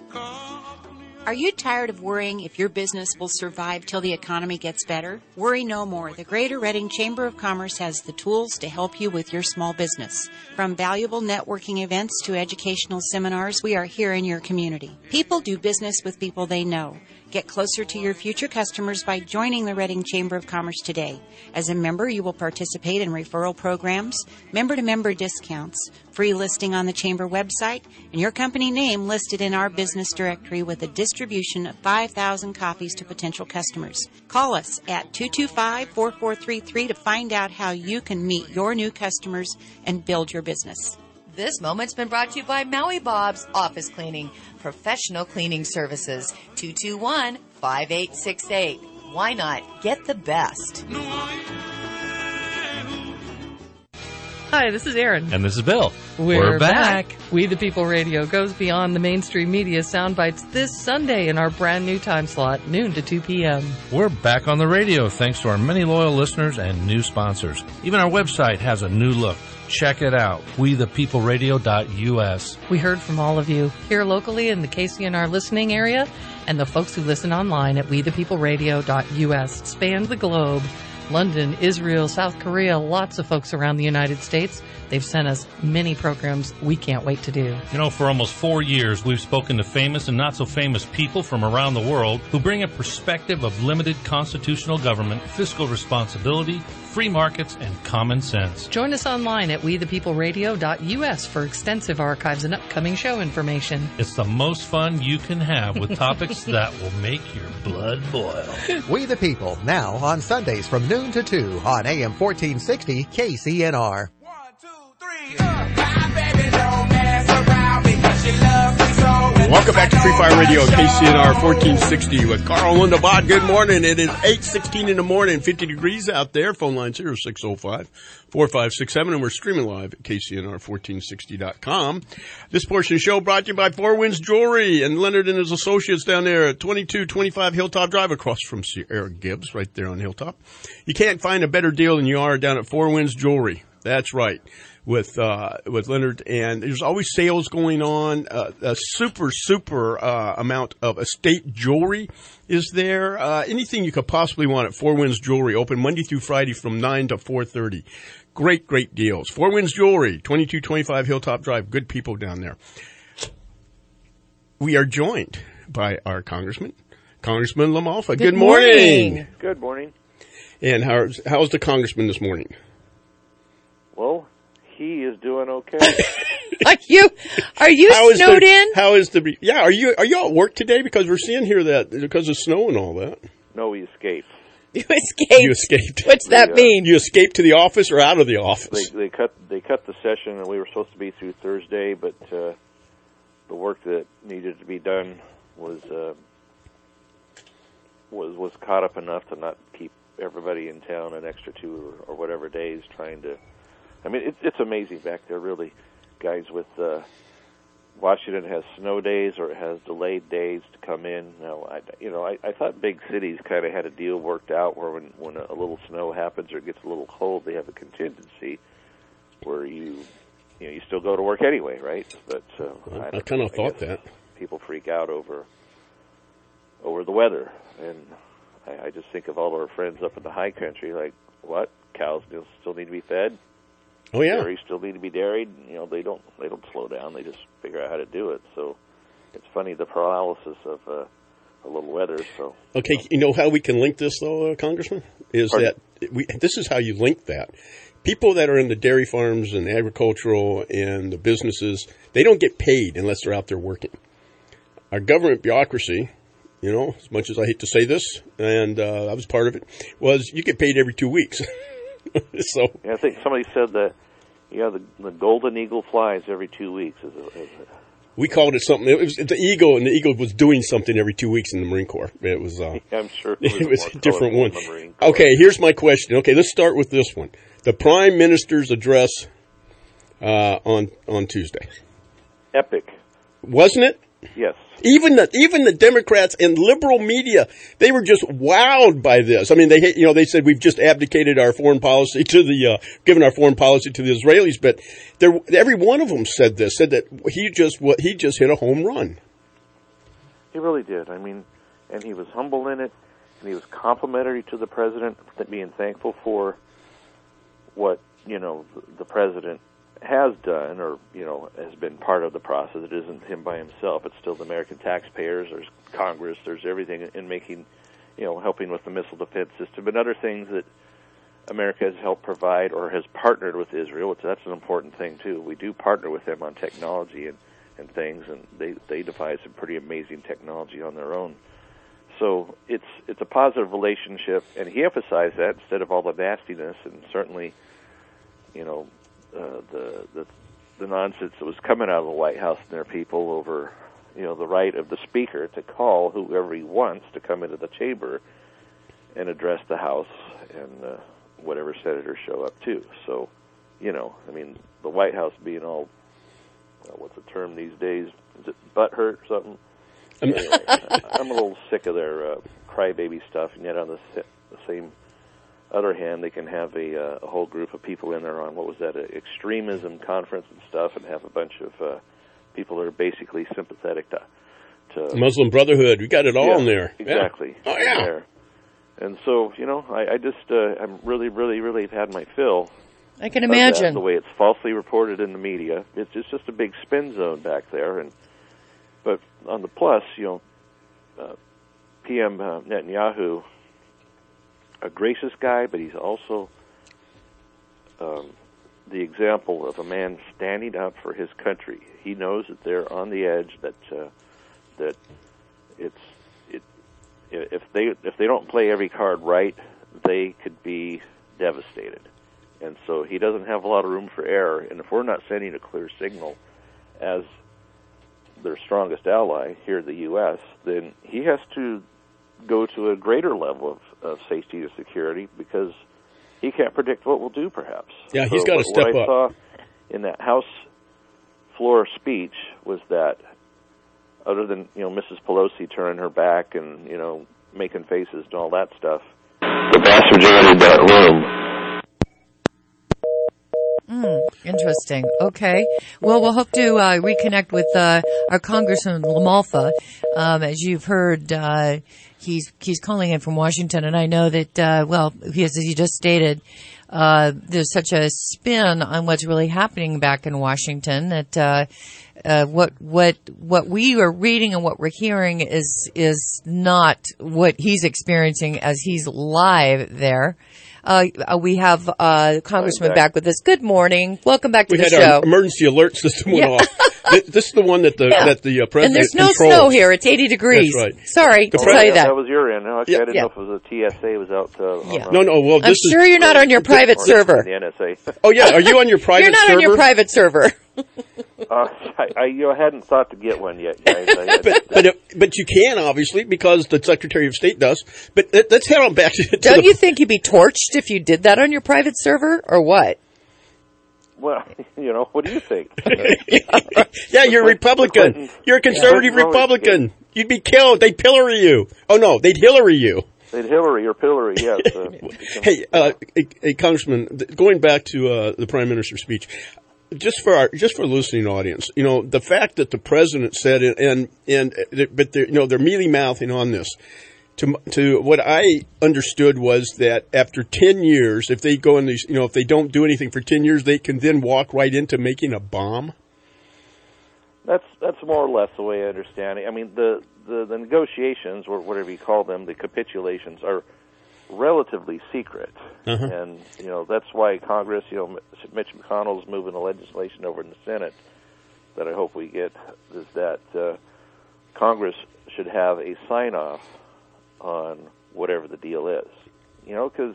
Are you tired of worrying if your business will survive till the economy gets better? Worry no more. The Greater Reading Chamber of Commerce has the tools to help you with your small business. From valuable networking events to educational seminars, we are here in your community. People do business with people they know. Get closer to your future customers by joining the Reading Chamber of Commerce today. As a member, you will participate in referral programs, member-to-member discounts, free listing on the Chamber website, and your company name listed in our business directory with a distribution of five thousand copies to potential customers. Call us at two two five, four four three three to find out how you can meet your new customers and build your business. This moment's been brought to you by Maui Bob's Office Cleaning, professional cleaning services. two two one, five eight six eight. Why not get the best? Hi, this is Aaron. And this is Bill. We're, We're back. back. We the People Radio goes beyond the mainstream media sound bites this Sunday in our brand new time slot, noon to two p.m. We're back on the radio thanks to our many loyal listeners and new sponsors. Even our website has a new look. Check it out, we the people radio dot u s. We heard from all of you here locally in the K C N R listening area and the folks who listen online at we the people radio dot u s. Spanned the globe. London, Israel, South Korea, lots of folks around the United States. They've sent us many programs we can't wait to do. You know, for almost four years, we've spoken to famous and not so famous people from around the world who bring a perspective of limited constitutional government, fiscal responsibility, free markets, and common sense. Join us online at we the people radio dot u s for extensive archives and upcoming show information. It's the most fun you can have with topics that will make your blood boil. We the People, now on Sundays from noon to two on A M fourteen sixty K C N R. Welcome back to Free Fire Radio, K C N R fourteen sixty with Carl and Linda Bod. Good morning. It is eight sixteen in the morning, fifty degrees out there. Phone lines here are six oh five, four five six seven, and we're streaming live at K C N R fourteen sixty dot com. This portion of the show brought to you by Four Winds Jewelry and Leonard and his associates down there at twenty-two twenty-five Hilltop Drive across from Sierra Gibbs right there on Hilltop. You can't find a better deal than you are down at Four Winds Jewelry. That's right. With, uh, with Leonard, and there's always sales going on. Uh, a super, super, uh, amount of estate jewelry is there. Uh, anything you could possibly want at Four Winds Jewelry, open Monday through Friday from nine to four thirty. Great, great deals. Four Winds Jewelry, twenty-two twenty-five Hilltop Drive. Good people down there. We are joined by our Congressman, Congressman LaMalfa. Good, Good morning. morning. Good morning. And how's, how's the Congressman this morning? Well, he is doing okay. Are you are you how snowed the, in? How is the yeah? Are you are you at work today? Because we're seeing here that because of snow and all that. No, we escaped. You escaped. You escaped. What's that they, uh, mean? You escaped to the office or out of the office? They, they cut they cut the session, and we were supposed to be through Thursday, but uh, the work that needed to be done was uh, was was caught up enough to not keep everybody in town an extra two or, or whatever days trying to. I mean, it's it's amazing back there, really, guys. With uh, Washington has snow days or it has delayed days to come in. Now, I, you know, I, I thought big cities kind of had a deal worked out where when when a, a little snow happens or it gets a little cold, they have a contingency where you you know you still go to work anyway, right? But uh, I, I, I kind of thought that people freak out over over the weather, and I, I just think of all our friends up in the high country, like what cows still need to be fed. Oh yeah, dairy still need to be dairied. You know, they don't they don't slow down. They just figure out how to do it. So it's funny the paralysis of uh, a little weather. So okay, you know how we can link this though, uh, Congressman? Is Pardon? that we? This is how you link that. People that are in the dairy farms and agricultural and the businesses, they don't get paid unless they're out there working. Our government bureaucracy, you know, as much as I hate to say this, and uh, I was part of it, was you get paid every two weeks. So yeah, I think somebody said that yeah, the, the golden eagle flies every two weeks. Is a, is a, we called it something. It was the eagle, and the eagle was doing something every two weeks in the Marine Corps. It was. Uh, yeah, I'm sure it was, it was a different one. Okay, here's my question. Okay, let's start with this one. The Prime Minister's address uh, on on Tuesday. Epic, wasn't it? Yes. Even the even the Democrats and liberal media, they were just wowed by this. I mean, they you know they said we've just abdicated our foreign policy to the uh, given our foreign policy to the Israelis, but there every one of them said this, said that he just what he just hit a home run. He really did. I mean, and he was humble in it, and he was complimentary to the president, being thankful for what you know the president has done, or you know, has been part of the process. It isn't him by himself. It's still the American taxpayers. There's Congress. There's everything in making, you know, helping with the missile defense system and other things that America has helped provide or has partnered with Israel, which that's an important thing too. We do partner with them on technology and, and things, and they they devise some pretty amazing technology on their own. So it's it's a positive relationship, and he emphasized that instead of all the nastiness, and certainly, you know, uh, the the the nonsense that was coming out of the White House and their people over, you know, the right of the speaker to call whoever he wants to come into the chamber and address the House and uh, whatever senators show up too. So, you know, I mean, the White House being all, uh, what's the term these days? Is it butthurt or something? Anyway, I'm a little sick of their uh, crybaby stuff, and yet on the, the same other hand, they can have a, uh, a whole group of people in there on, what was that, an extremism conference and stuff, and have a bunch of uh, people that are basically sympathetic to, to Muslim Brotherhood. We got it all yeah, in there. Exactly. Yeah. Oh, yeah. There. And so, you know, I, I just, uh, I'm really, really, really had my fill. I can imagine. That, the way it's falsely reported in the media. It's just, just a big spin zone back there. And But on the plus, you know, uh, P M Uh, Netanyahu, a gracious guy, but he's also um, the example of a man standing up for his country. He knows that they're on the edge, that uh, that it's it if they if they don't play every card right, they could be devastated. And so he doesn't have a lot of room for error. And if we're not sending a clear signal as their strongest ally here in the U S, then he has to go to a greater level of, of safety and security because he can't predict what we'll do, perhaps. Yeah, he's so got to what, step what I up. saw in that House floor speech was that, other than, you know, Missus Pelosi turning her back and, you know, making faces and all that stuff, the vast majority of that room. Mm, interesting. Okay. Well, we'll hope to uh, reconnect with uh, our Congressman LaMalfa. Um, as you've heard, uh, he's he's calling in from Washington, and I know that, uh, well, he, as he just stated, uh, there's such a spin on what's really happening back in Washington that uh, uh, what what what we are reading and what we're hearing is is not what he's experiencing as he's live there. Uh, we have uh, Congressman back with us. Good morning. Welcome back to we the had show. Our emergency alert system went yeah. off. This is the one that the yeah. that the uh, president And there's no controls. snow here. It's eighty degrees. That's right. Sorry the to pre- tell you that. That was your end. Okay, yeah. I didn't yeah. know if it was a T S A was out. Uh, yeah. No, no. Well, this I'm is, sure you're not on your private server. The N S A. Oh yeah, are you on your private server? You're not server? on your private server. Uh, I, I, you know, I hadn't thought to get one yet, guys. I had, but but, uh, but you can, obviously, because the Secretary of State does. But let, let's head on back to, to Don't the, you think you'd be torched if you did that on your private server, or what? Well, you know, what do you think? yeah, you're a Republican. You're a conservative yeah, Republican. You'd be killed. They'd pillory you. Oh, no, they'd Hillary you. They'd Hillary or pillory, yes. Uh, hey, uh, hey, hey, Congressman, going back to uh, the Prime Minister's speech, just for our, just for the listening audience, you know, the fact that the president said, and, and, and but they're, you know, they're mealy mouthing on this. To, to what I understood was that after ten years, if they go in these, you know, if they don't do anything for ten years, they can then walk right into making a bomb. That's, that's more or less the way I understand it. I mean, the, the, the negotiations, or whatever you call them, the capitulations are relatively secret. Uh-huh. And, you know, that's why Congress, you know, Mitch McConnell's moving the legislation over in the Senate that I hope we get, is that uh, Congress should have a sign-off on whatever the deal is. You know, because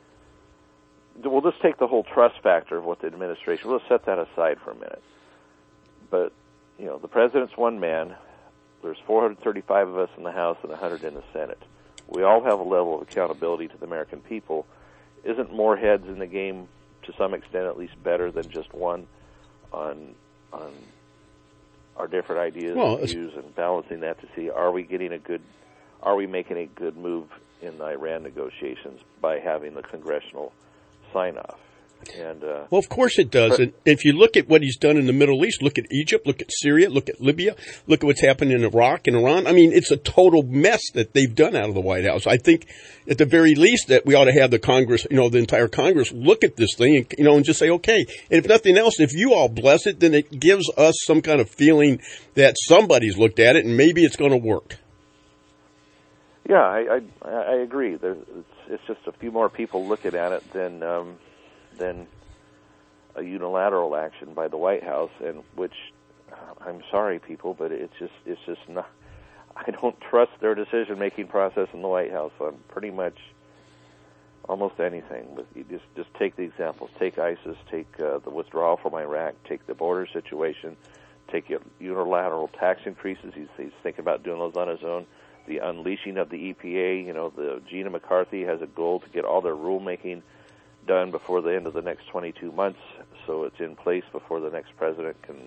we'll just take the whole trust factor of what the administration, we'll set that aside for a minute. But, you know, the president's one man, there's four hundred thirty-five of us in the House and one hundred in the Senate. We all have a level of accountability to the American people. Isn't more heads in the game, to some extent at least, better than just one on on our different ideas well, and views, and balancing that to see, are we getting a good, are we making a good move in the Iran negotiations by having the congressional sign-off? And, uh, well, of course it does. And if you look at what he's done in the Middle East, look at Egypt, look at Syria, look at Libya, look at what's happened in Iraq and Iran. I mean, it's a total mess that they've done out of the White House. I think at the very least that we ought to have the Congress, you know, the entire Congress look at this thing and, you know, and just say, okay. And if nothing else, if you all bless it, then it gives us some kind of feeling that somebody's looked at it and maybe it's going to work. Yeah, I I, I agree. There's, it's, it's just a few more people looking at it than um, than a unilateral action by the White House, and which I'm sorry, people, but it's just it's just not. I don't trust their decision-making process in the White House on pretty much almost anything. But you just just take the examples. Take ISIS. Take uh, the withdrawal from Iraq. Take the border situation. Take unilateral tax increases. He's, he's thinking about doing those on his own. The unleashing of the E P A. You know, the Gina McCarthy has a goal to get all their rulemaking done before the end of the next twenty-two months, so it's in place before the next president can,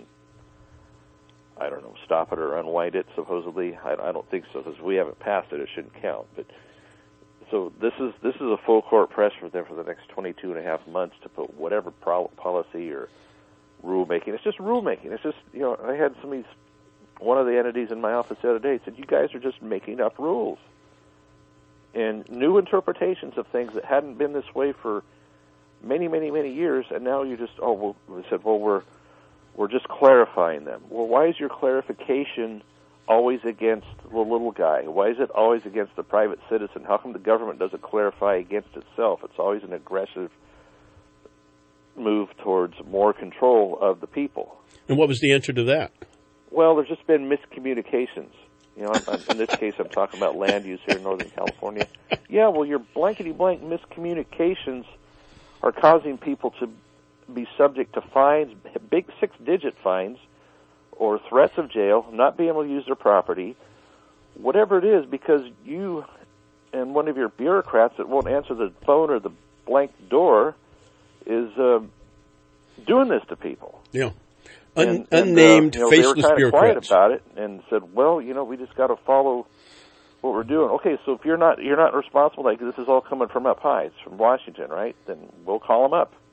I don't know, stop it or unwind it, supposedly. I, I don't think so, because we haven't passed it. It shouldn't count. But so this is this is a full court press for them for the next twenty-two and a half months to put whatever pro- policy or rulemaking. It's just rulemaking. It's just, you know, I had somebody's, one of the entities in my office the other day said, you guys are just making up rules and new interpretations of things that hadn't been this way for many, many, many years, and now you just, oh, well, we said, well, we're we're just clarifying them. Well, why is your clarification always against the little guy? Why is it always against the private citizen? How come the government doesn't clarify against itself? It's always an aggressive move towards more control of the people. And what was the answer to that? Well, there's just been miscommunications. You know, in this case, I'm talking about land use here in Northern California. Yeah, well, your blankety-blank miscommunications are causing people to be subject to fines, big six-digit fines, or threats of jail, not being able to use their property, whatever it is, because you and one of your bureaucrats that won't answer the phone or the blank door is uh, doing this to people. Yeah. Un- and, and, unnamed, uh, you know, faceless they were kind of bureaucrats. quiet about it and said, well, you know, we just got to follow what we're doing. Okay, so if you're not you're not responsible, like this is all coming from up high, it's from Washington, right? Then we'll call them up.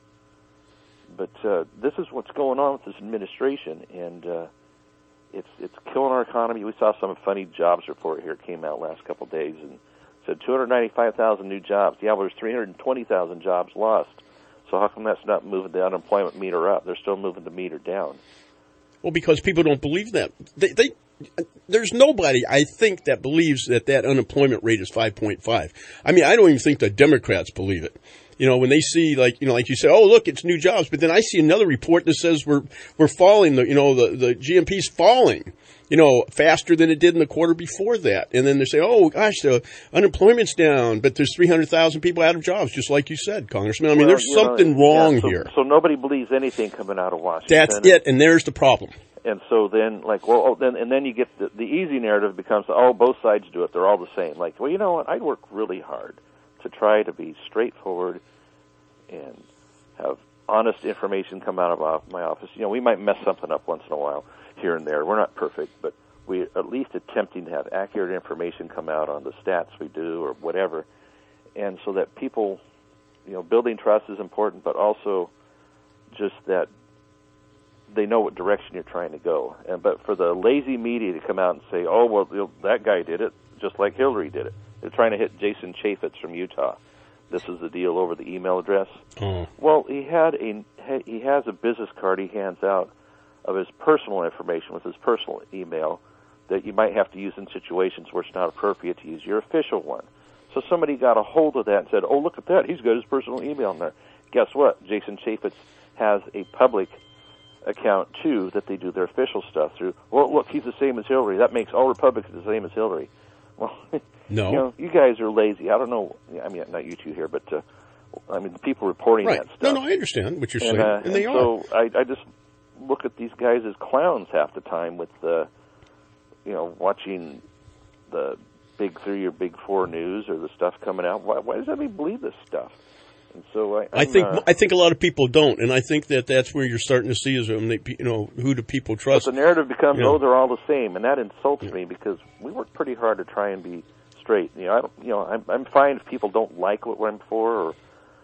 But uh, this is what's going on with this administration, and uh, it's it's killing our economy. We saw some funny jobs report here. It came out last couple of days and said two hundred ninety-five thousand new jobs. Yeah, well, there's three hundred twenty thousand jobs lost. So how come that's not moving the unemployment meter up? They're still moving the meter down. Well, because people don't believe that. They, they, there's nobody, I think, that believes that that unemployment rate is five point five. I mean, I don't even think the Democrats believe it. You know, when they see, like, you know, like you say, oh, look, it's new jobs. But then I see another report that says we're we're falling. The, you know, the, the G M P's falling, you know, faster than it did in the quarter before that. And then they say, oh, gosh, the unemployment's down. But there's three hundred thousand people out of jobs, just like you said, Congressman. I mean, well, there's something know, wrong yeah, so, here. So nobody believes anything coming out of Washington. That's it, and there's the problem. And so then, like, well, oh, then and then you get the, the easy narrative becomes, oh, both sides do it. They're all the same. Like, well, you know what? I'd work really hard to try to be straightforward and have honest information come out of my office. You know, we might mess something up once in a while here and there. We're not perfect, but we're at least attempting to have accurate information come out on the stats we do or whatever. And so that people, you know, building trust is important, but also just that they know what direction you're trying to go. And but for the lazy media to come out and say, oh, well, you know, that guy did it, just like Hillary did it. They're trying to hit Jason Chaffetz from Utah. This is the deal over the email address. Oh. Well, he had a he has a business card he hands out of his personal information with his personal email that you might have to use in situations where it's not appropriate to use your official one. So somebody got a hold of that and said, oh, look at that. He's got his personal email in there. Guess what? Jason Chaffetz has a public account, too, that they do their official stuff through. Well, look, he's the same as Hillary. That makes all Republicans the same as Hillary. Well, no. You know, you guys are lazy. I don't know. I mean, not you two here, but uh, I mean, the people reporting right. that stuff. No, no, I understand what you're and, saying, uh, and they and are. So I, I just look at these guys as clowns half the time with, uh, you know, watching the big three or big four news or the stuff coming out. Why, why does everybody believe this stuff? And so I, I think uh, I think a lot of people don't, and I think that that's where you're starting to see is um, they, you know, who do people trust? But the narrative becomes, you know. oh, they're all the same, and that insults yeah. me because we work pretty hard to try and be straight. You know, I don't, you know, I'm, I'm fine if people don't like what I'm for or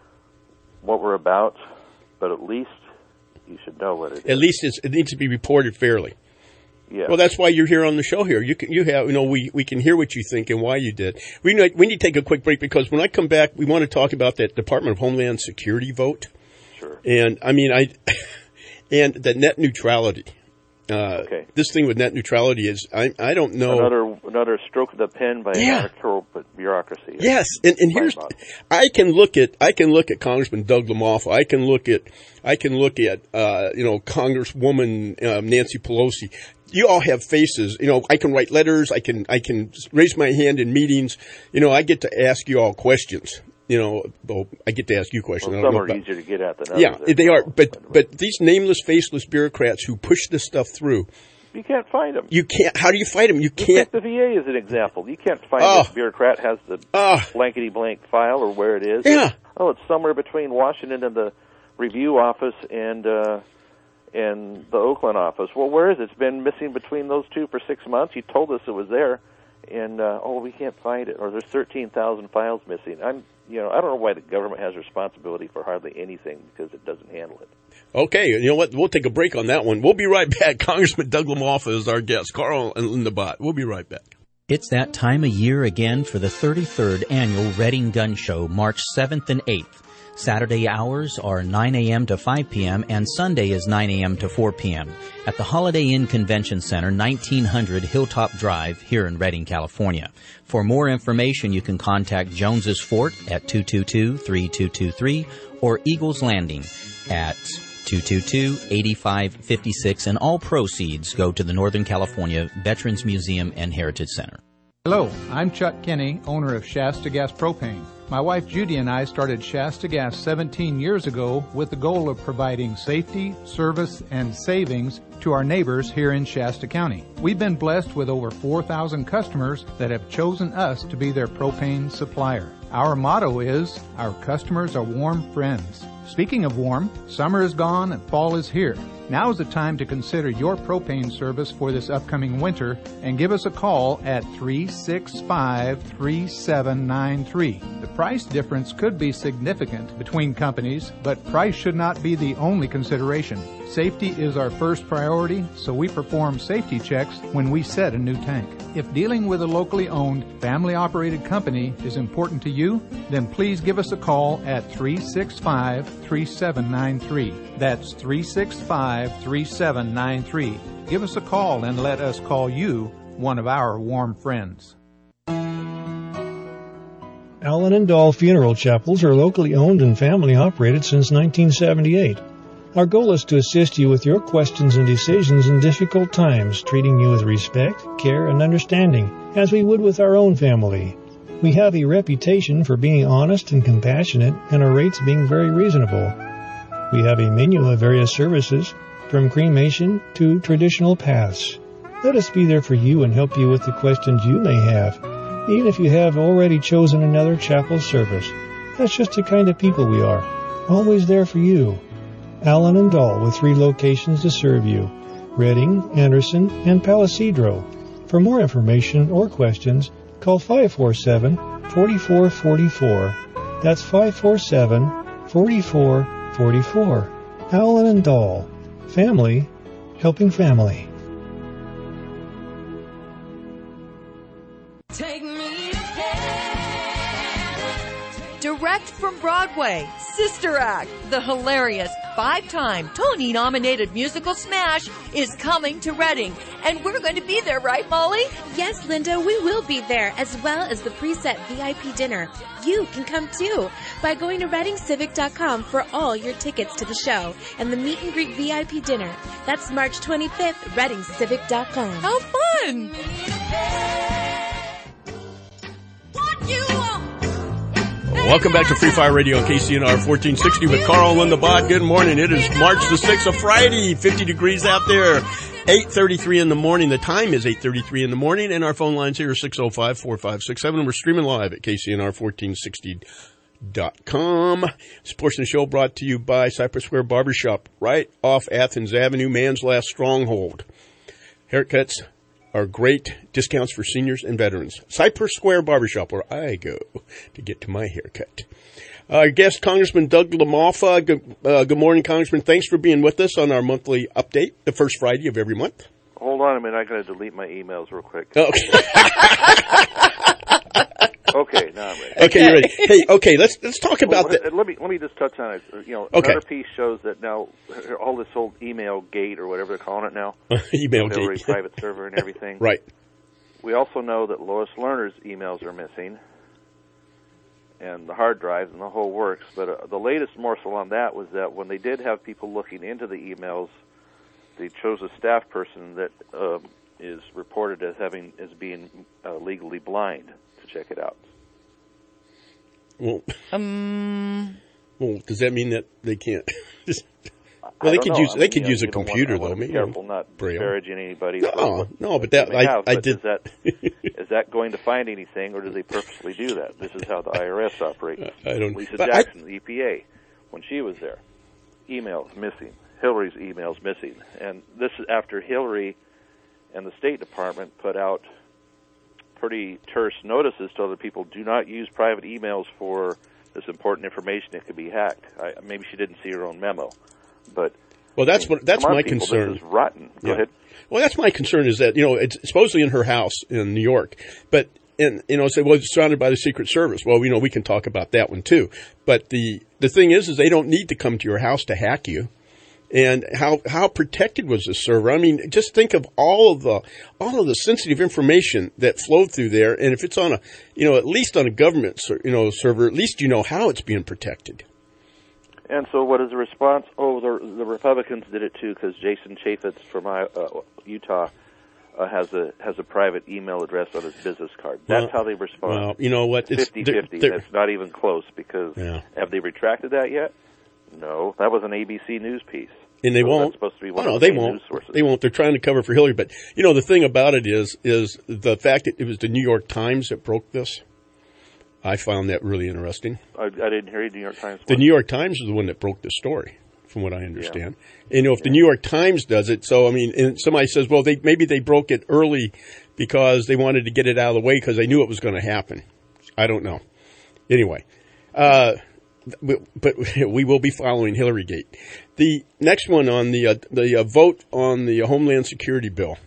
what we're about, but at least you should know what it is. At least it's, it needs to be reported fairly. Yeah. Well, that's why you're here on the show here. You can, you have, you know, we, we can hear what you think and why you did. We need, we need to take a quick break because when I come back, we want to talk about that Department of Homeland Security vote. Sure. And I mean, I, and the net neutrality. Uh, Okay. This thing with net neutrality is, I, I don't know. Another another stroke of the pen by Yeah. electoral bureaucracy. Yes, and, and here's, I can look at, I can look at Congressman Doug LaMalfa. I can look at, I can look at, uh, you know, Congresswoman um, Nancy Pelosi. You all have faces. You know, I can write letters. I can, I can raise my hand in meetings. You know, I get to ask you all questions. You know, well, I get to ask you questions. Well, I don't some know are about, easier to get at than others. yeah, they are. But but these nameless, faceless bureaucrats who push this stuff through, You can't find them. you can't. How do you fight them? You You can't. take the V A as an example. You can't find Oh. this bureaucrat has the blankety blank file or where it is. Yeah. Oh, it's somewhere between Washington and the review office and uh, and the Oakland office. Well, where is it? It's been missing between those two for six months. You told us it was there, and uh, oh, we can't find it. Or there's thirteen thousand files missing. I'm, you know, I don't know why the government has responsibility for hardly anything because it doesn't handle it. Okay, you know what? We'll take a break on that one. We'll be right back. Congressman Doug LaMalfa is our guest. Carl and Linda Bott. We'll be right back. It's that time of year again for the thirty-third Annual Reading Gun Show, March seventh and eighth. Saturday hours are nine a.m. to five p.m. and Sunday is nine a.m. to four p.m. at the Holiday Inn Convention Center, nineteen hundred Hilltop Drive, here in Redding, California. For more information, you can contact Jones's Fort at two two two, three two two three or Eagles Landing at two two two, eight five five six, and all proceeds go to the Northern California Veterans Museum and Heritage Center. Hello, I'm Chuck Kinney, owner of Shasta Gas Propane. My wife Judy and I started Shasta Gas seventeen years ago with the goal of providing safety, service, and savings to our neighbors here in Shasta County. We've been blessed with over four thousand customers that have chosen us to be their propane supplier. Our motto is, our customers are warm friends. Speaking of warm, summer is gone and fall is here. Now is the time to consider your propane service for this upcoming winter and give us a call at three six five, three seven nine three. The price difference could be significant between companies, but price should not be the only consideration. Safety is our first priority, so we perform safety checks when we set a new tank. If dealing with a locally owned, family-operated company is important to you, then please give us a call at three six five, three seven nine three. That's three six five, three seven nine three. Give us a call and let us call you one of our warm friends. Allen and Dahl Funeral Chapels are locally owned and family operated since nineteen seventy-eight. Our goal is to assist you with your questions and decisions in difficult times, treating you with respect, care, and understanding, as we would with our own family. We have a reputation for being honest and compassionate, and our rates being very reasonable. We have a menu of various services, from cremation to traditional paths. Let us be there for you and help you with the questions you may have, even if you have already chosen another chapel service. That's just the kind of people we are, always there for you. Allen and Dahl, with three locations to serve you, Redding, Anderson, and Palisadro. For more information or questions, call five four seven, four four four four. That's five four seven, four four four four. Allen and Dahl. Family helping family. Take me Direct from Broadway, Sister Act, the hilarious five-time Tony-nominated musical smash is coming to Redding. And we're going to be there, right, Molly? Yes, Linda, we will be there, as well as the preset V I P dinner. You can come too by going to reading civic dot com for all your tickets to the show and the meet and greet V I P dinner. That's March twenty-fifth, reading civic dot com. How fun! Welcome back to Free Fire Radio on K C N R fourteen sixty with Carl and Linda Bott. Good morning. It is March the sixth, a Friday, fifty degrees out there. eight thirty-three in the morning. The time is eight thirty-three in the morning, and our phone lines here are six oh five, four five six seven. We're streaming live at K C N R fourteen sixty dot com. This portion of the show brought to you by Cypress Square Barbershop, right off Athens Avenue, man's last stronghold. Haircuts are great discounts for seniors and veterans. Cypress Square Barbershop, where I go to get to my haircut. Our guest, Congressman Doug LaMalfa. Good, uh, good morning, Congressman. Thanks for being with us on our monthly update, the first Friday of every month. Hold on a minute. I got to delete my emails real quick. Okay. Okay, now I'm ready. Okay, you're ready. Hey, okay, let's let's talk about well, that. Let me let me just touch on it. You know, Okay. another piece shows that now all this old email gate or whatever they're calling it now, Email Hillary gate. private server and everything. Right. We also know that Lois Lerner's emails are missing, and the hard drives and the whole works. But uh, the latest morsel on that was that when they did have people looking into the emails, they chose a staff person that um, is reported as having as being uh, legally blind to check it out. Well, um, well, does that mean that they can't? Just, well, I they don't could know. use I they mean, could you use know, a you don't computer want, I though. want to be Maybe, careful not Braille. disparaging anybody. No, for what, no, what but that they may I have, I but did. Is that is that going to find anything, or do they purposely do that? This is how the I R S operates. I don't. Lisa but I- Jackson, the E P A, when she was there, emails missing. Hillary's emails missing, and this is after Hillary and the State Department put out pretty terse notices to other people: do not use private emails for this important information. It could be hacked. I, maybe she didn't see her own memo, but Well, that's I mean, what that's come on, my people, concern. This is rotten. Go Yeah. ahead. Well, that's my concern is that, you know, it's supposedly in her house in New York, but, and, you know, say, well, it's surrounded by the Secret Service. Well, you know, we can talk about that one too. But the, the thing is, is they don't need to come to your house to hack you. And how, how protected was this server? I mean, just think of all of the, all of the sensitive information that flowed through there. And if it's on a, you know, at least on a government, ser- you know, server, at least you know how it's being protected. And so what is the response? Oh, the, the Republicans did it too, because Jason Chaffetz from uh, Utah uh, has a has a private email address on his business card. That's Well, how they respond. well, you know what? It's- fifty-fifty. they're- they're- That's not even close, because Yeah. have they retracted that yet? No. That was an A B C News piece. And they So won't. That's supposed to be one oh, no, of the they main won't. news sources. They won't. They're trying to cover for Hillary. But, you know, the thing about it is, is the fact that it was the New York Times that broke this. I found that really interesting. I, I didn't hear you, New York Times. The New York Times is the one that broke the story, from what I understand. And, you know, if the New York Times does it, so, I mean, and somebody says, well, they maybe they broke it early because they wanted to get it out of the way because they knew it was going to happen. I don't know. Anyway, uh, but we will be following Hillarygate. The next one on the uh, the uh, vote on the Homeland Security bill.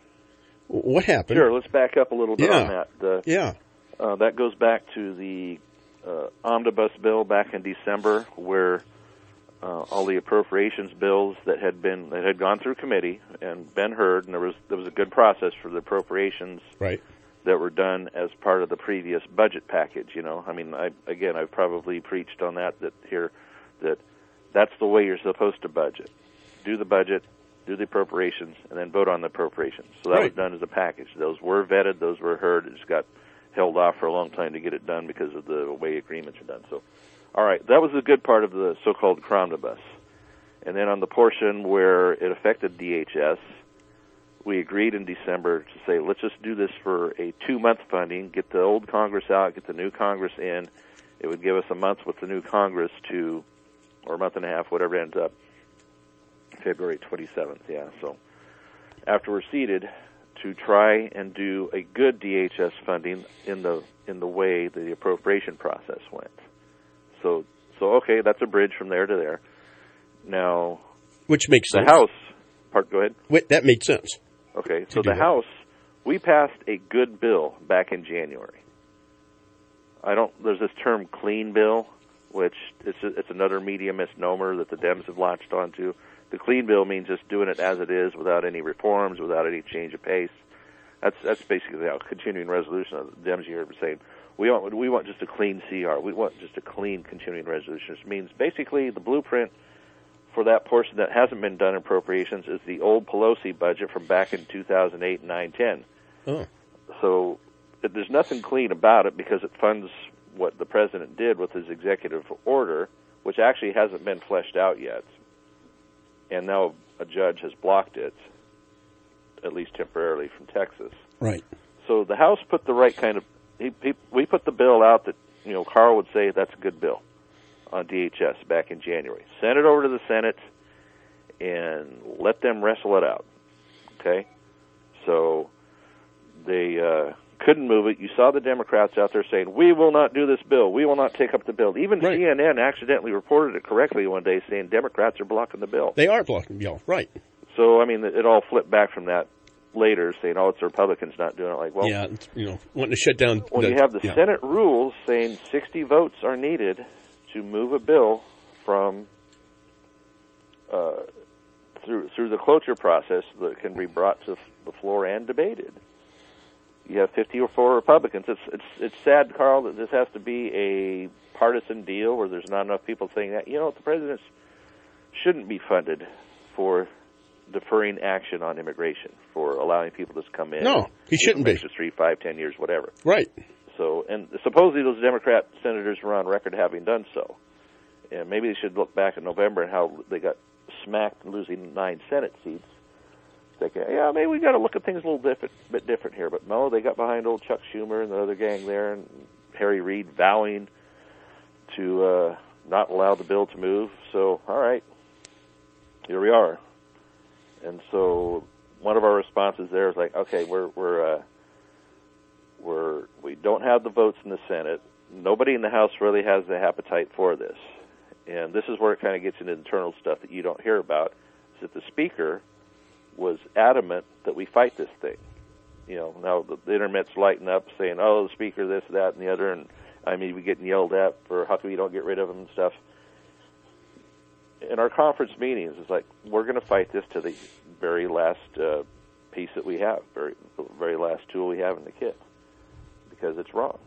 What happened? Sure, let's back up a little bit Yeah. on that. The, Yeah. Uh, that goes back to the uh, omnibus bill back in December, where uh, all the appropriations bills that had been that had gone through committee and been heard, and there was there was a good process for the appropriations right. that were done as part of the previous budget package. You know, I mean, I, again, I've probably preached on that that here that that's the way you're supposed to budget: do the budget, do the appropriations, and then vote on the appropriations. So that Right. was done as a package. Those were vetted, those were heard. It just got held off for a long time to get it done because of the way agreements are done. So, all right, that was the good part of the so-called Cromnibus. And then on the portion where it affected D H S, we agreed in December to say, let's just do this for a two-month funding, get the old Congress out, get the new Congress in. It would give us a month with the new Congress to, or a month and a half, whatever it ends up, February twenty-seventh, yeah. So after we're seated, to try and do a good D H S funding in the in the way the appropriation process went. So so okay, that's a bridge from there to there. Now, Which makes the sense. House part. Go ahead. Wait, that made sense. Okay, so do the that. House, we passed a good bill back in January. I don't. There's this term "clean bill," which it's a, it's another media misnomer that the Dems have latched onto. The clean bill means just doing it as it is, without any reforms, without any change of pace. That's that's basically the continuing resolution. The Dems here are saying we want we want just a clean C R. We want just a clean continuing resolution. Which means basically the blueprint for that portion that hasn't been done in appropriations is the old Pelosi budget from back in two thousand eight and nine ten. Oh. So there's nothing clean about it because it funds what the president did with his executive order, which actually hasn't been fleshed out yet. And now a judge has blocked it, at least temporarily, from Texas. Right. So the House put the right kind of, he, he, we put the bill out that, you know, Carl would say that's a good bill on D H S back in January. Send it over to the Senate and let them wrestle it out. Okay? So they uh, couldn't move it. You saw the Democrats out there saying, we will not do this bill. We will not take up the bill. Even right. C N N accidentally reported it correctly one day saying Democrats are blocking the bill. They are blocking the bill, right. So, I mean, it all flipped back from that later saying, "Oh, it's the Republicans not doing it." Like, well, yeah, you know, wanting to shut down. When the, you have the yeah. Senate rules saying sixty votes are needed to move a bill from uh, through through the cloture process that can be brought to the floor and debated. You have fifty-four Republicans. It's it's it's sad, Carl, that this has to be a partisan deal where there's not enough people saying that. You know, the president shouldn't be funded for deferring action on immigration, for allowing people to come in. No, he shouldn't be. For three, five, ten years, whatever. Right. So, and supposedly those Democrat senators were on record having done so. And maybe they should look back in November and how they got smacked losing nine Senate seats. Thinking, yeah, maybe we got to look at things a little different, bit different here. But no, they got behind old Chuck Schumer and the other gang there, and Harry Reid vowing to uh, not allow the bill to move. So, all right, here we are. And so, one of our responses there is like, okay, we're we're uh, we're we don't have the votes in the Senate. Nobody in the House really has the appetite for this, and this is where it kind of gets into internal stuff that you don't hear about. Is that the Speaker was adamant that we fight this thing. You know, now the, the internet's lighting up saying, "Oh, the Speaker, this, that, and the other," and I mean, we getting yelled at for how come you don't get rid of him and stuff. In our conference meetings, it's like, we're going to fight this to the very last uh, piece that we have, very, the very last tool we have in the kit, because it's wrong.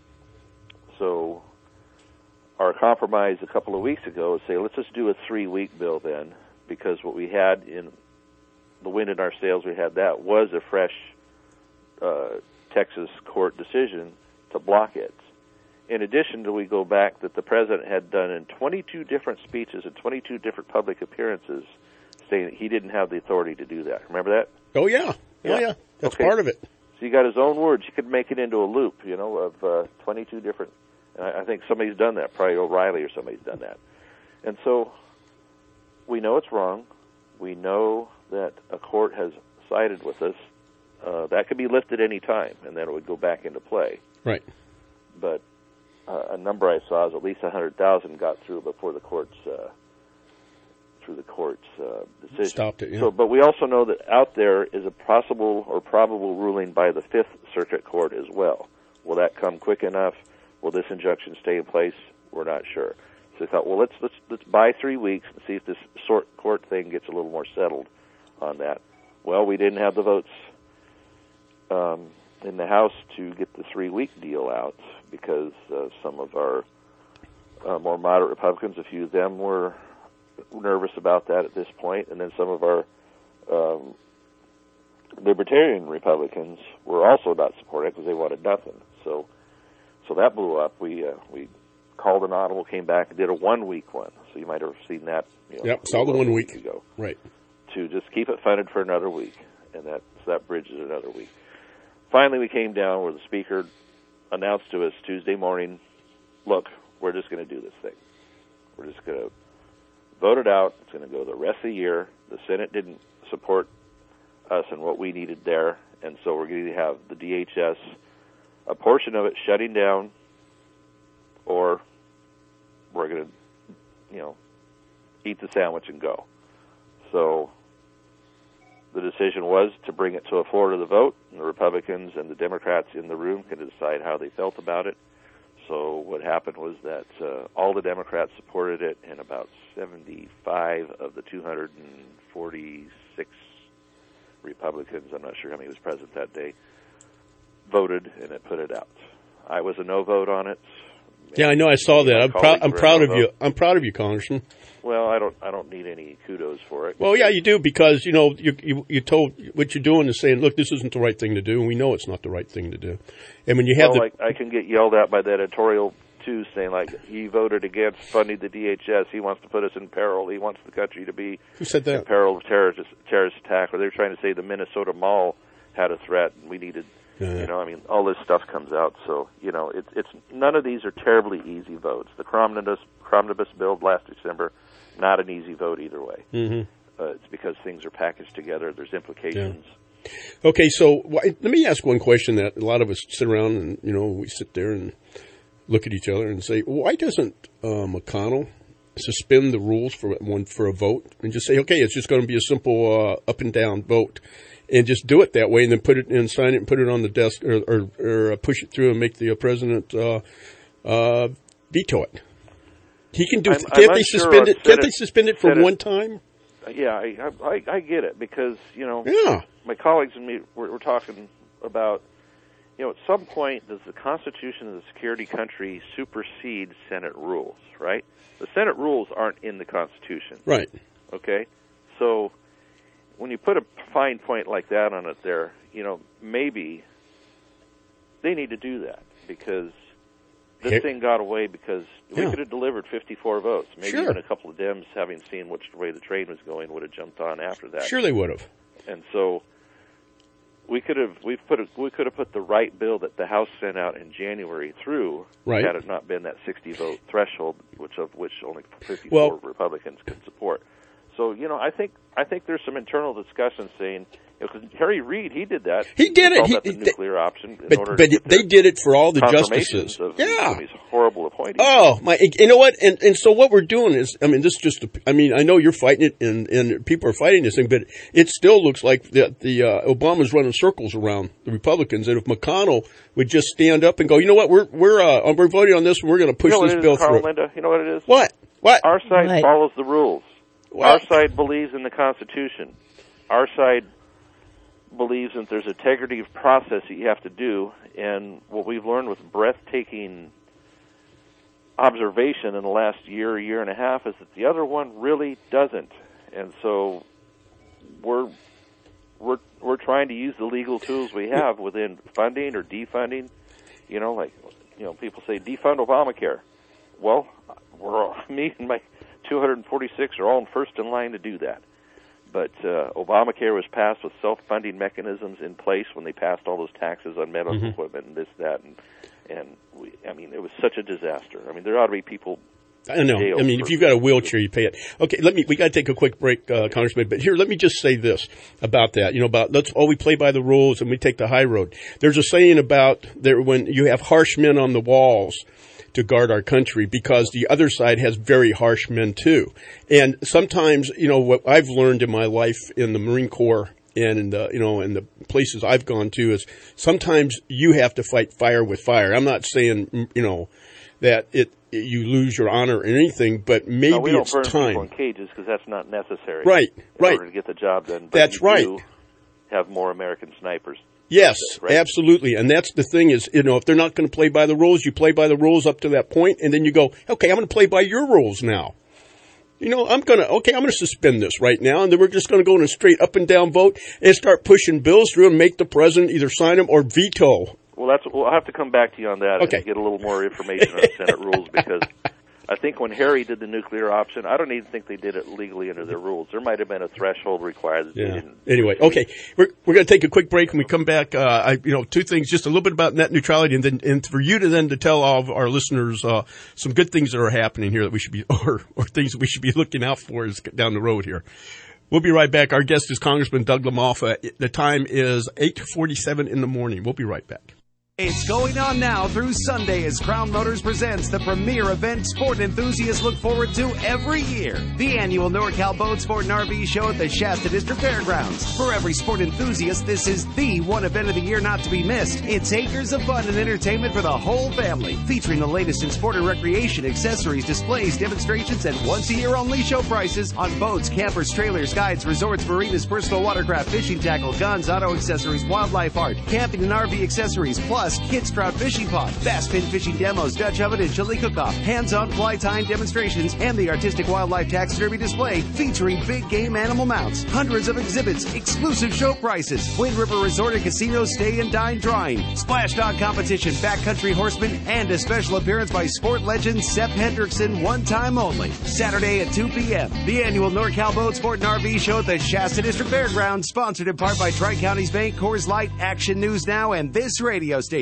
So our compromise a couple of weeks ago is say, let's just do a three-week bill then, because what we had in the wind in our sails, we had that, was a fresh uh, Texas court decision to block it. In addition to, we go back that the president had done in twenty-two different speeches and twenty-two different public appearances saying that he didn't have the authority to do that. Remember that? Oh, yeah. Yeah. Oh, yeah. That's Okay. part of it. So you got his own words. You could make it into a loop, you know, of uh, twenty-two different, and I, I think somebody's done that, probably O'Reilly or somebody's done that. And so we know it's wrong. We know that a court has sided with us. Uh, that could be lifted any time, and then it would go back into play. Right. But uh, a number I saw is at least one hundred thousand got through before the court's uh, through the court's uh, decision. Stopped it, yeah. So, but we also know that out there is a possible or probable ruling by the Fifth Circuit Court as well. Will that come quick enough? Will this injunction stay in place? We're not sure. So we thought, well, let's let's let's buy three weeks and see if this sort court thing gets a little more settled on that. Well, we didn't have the votes um, in the House to get the three-week deal out because uh, some of our uh, more moderate Republicans, a few of them were nervous about that at this point, and then some of our um, libertarian Republicans were also not supporting it because they wanted nothing. So, so that blew up. We uh, we called an audible, came back, and did a one-week one. So you might have seen that. You know, yep, saw the one week ago. Right. To just keep it funded for another week, and that so that bridges another week. Finally, we came down where the Speaker announced to us Tuesday morning, look, we're just going to do this thing. We're just going to vote it out. It's going to go the rest of the year. The Senate didn't support us and what we needed there, and so we're going to have the D H S, a portion of it shutting down, or we're going to, you know, eat the sandwich and go. So the decision was to bring it to a floor to the vote, and the Republicans and the Democrats in the room can decide how they felt about it. So what happened was that uh, all the Democrats supported it, and about seventy-five of the two hundred forty-six Republicans, I'm not sure how many was present that day, voted, and it put it out. I was a no vote on it. Yeah, I know. I saw that. I'm proud. I'm proud of you. I'm proud of you, Congressman. Well, I don't. I don't need any kudos for it. Well, yeah, you do, because you know you you, you told what you're doing is saying, look, this isn't the right thing to do, and we know it's not the right thing to do. And when you have well, the, like, I can get yelled at by the editorial too, saying like he voted against funding the D H S. He wants to put us in peril. He wants the country to be who said that? in peril of terrorist terrorist attack. Or they're trying to say the Minnesota Mall had a threat, and we needed. Yeah. You know, I mean, all this stuff comes out. So you know, it's it's none of these are terribly easy votes. The Cromnibus Cromnibus bill last December. Not an easy vote either way. Mm-hmm. Uh, it's because things are packaged together. There's implications. Yeah. Okay, so why, let me ask one question that a lot of us sit around and, you know, we sit there and look at each other and say, why doesn't uh, McConnell suspend the rules for one for a vote and just say, okay, it's just going to be a simple uh, up and down vote? and just do it that way, and then put it and sign it and put it on the desk, or, or, or push it through and make the uh, president uh, uh, veto it. He can do. I'm, can't I'm they unsure suspend it? of Can't Senate, they suspend it for Senate, one time? Yeah, I, I I get it, because you know, yeah. my colleagues and me we're, we're talking about, you know, at some point does the Constitution of the security country supersede Senate rules? Right? The Senate rules aren't in the Constitution. Right. Okay. So when you put a fine point like that on it, there, you know, maybe they need to do that, because this Here. thing got away because we Yeah. could have delivered fifty-four votes. Maybe Sure. even a couple of Dems, having seen which way the train was going, would have jumped on after that. Sure, they would have. And so we could have we've put a, we could have put the right bill that the House sent out in January through, Right. had it not been that sixty vote threshold, which of which only fifty-four Well- Republicans could support. So you know, I think I think there's some internal discussion saying, you know, 'cause Harry Reid, he did that. He did it. called He- that the they- nuclear option. In But order but to get they did it for all the confirmations justices. Of Yeah. these horrible appointees. Oh my! You know what? And and so what we're doing is, I mean, this is just. I mean, I know you're fighting it, and and people are fighting this thing, but it still looks like the the uh, Obama's running circles around the Republicans. And if McConnell would just stand up and go, you know what, we're we're uh, we're voting on this, and we're going to push you know this what it bill is, Carl, through. Linda? You know what it is? What? What? Our side Right. follows the rules. What? Our side believes in the Constitution. Our side believes that there's integrity of process that you have to do, and what we've learned with breathtaking observation in the last year, year and a half, is that the other one really doesn't. And so we're we're we're trying to use the legal tools we have within funding or defunding. You know, like you know, people say defund Obamacare. Well, we're all, me and my two hundred forty-six are all first in line to do that. But uh, Obamacare was passed with self-funding mechanisms in place when they passed all those taxes on medical Mhm. equipment and this, that, and and we, I mean, it was such a disaster. I mean, there ought to be people. I know. I mean, if you've got a wheelchair, you pay it. Okay, let me. We got to take a quick break, uh, Congressman. But here, let me just say this about that. You know, about let's. Oh, we play by the rules and we take the high road. There's a saying about there when you have harsh men on the walls to guard our country, because the other side has very harsh men too. And sometimes, you know, what I've learned in my life in the Marine Corps and in the, you know, in the places I've gone to is sometimes you have to fight fire with fire. I'm not saying, you know, that it, you lose your honor or anything, but maybe no, we don't it's burn time. people in cages because that's not necessary. Right, in right. order to get the job done. But That's you right. do have more American snipers. Yes, Right. absolutely. And that's the thing is, you know, if they're not going to play by the rules, you play by the rules up to that point, and then you go, okay, I'm going to play by your rules now. You know, I'm going to, okay, I'm going to suspend this right now, and then we're just going to go in a straight up and down vote and start pushing bills through and make the president either sign them or veto. Well, that's. Well, I'll have to come back to you on that Okay. and get a little more information on Senate rules, because I think when Harry did the nuclear option, I don't even think they did it legally under their rules. There might have been a threshold required that they Yeah. didn't. Anyway, okay, we're we're going to take a quick break. When we come back, uh, I, you know, two things, just a little bit about net neutrality, and then and for you to then to tell all of our listeners uh, some good things that are happening here that we should be, or or things that we should be looking out for is down the road here. We'll be right back. Our guest is Congressman Doug LaMalfa. The time is eight forty-seven in the morning. We'll be right back. It's going on now through Sunday as Crown Motors presents the premier event sport enthusiasts look forward to every year. The annual NorCal Boat Sport and R V Show at the Shasta District Fairgrounds. For every sport enthusiast, this is the one event of the year not to be missed. It's acres of fun and entertainment for the whole family, featuring the latest in sport and recreation, accessories, displays, demonstrations, and once-a-year-only show prices on boats, campers, trailers, guides, resorts, marinas, personal watercraft, fishing tackle, guns, auto accessories, wildlife art, camping and R V accessories, plus Kids Trout Fishing Pod, Bass Fin Fishing Demos, Dutch Oven and Chili Cook-Off, hands-on fly tying demonstrations, and the Artistic Wildlife Taxidermy Display featuring big game animal mounts, hundreds of exhibits, exclusive show prices, Wind River Resort and Casino stay and dine drawing, splash dog competition, backcountry horsemen, and a special appearance by sport legend Seth Hendrickson, one time only. Saturday at two p.m. The annual NorCal Boat Sport and R V Show at the Shasta District Fairgrounds, sponsored in part by Tri-Counties Bank, Coors Light, Action News Now, and this radio station.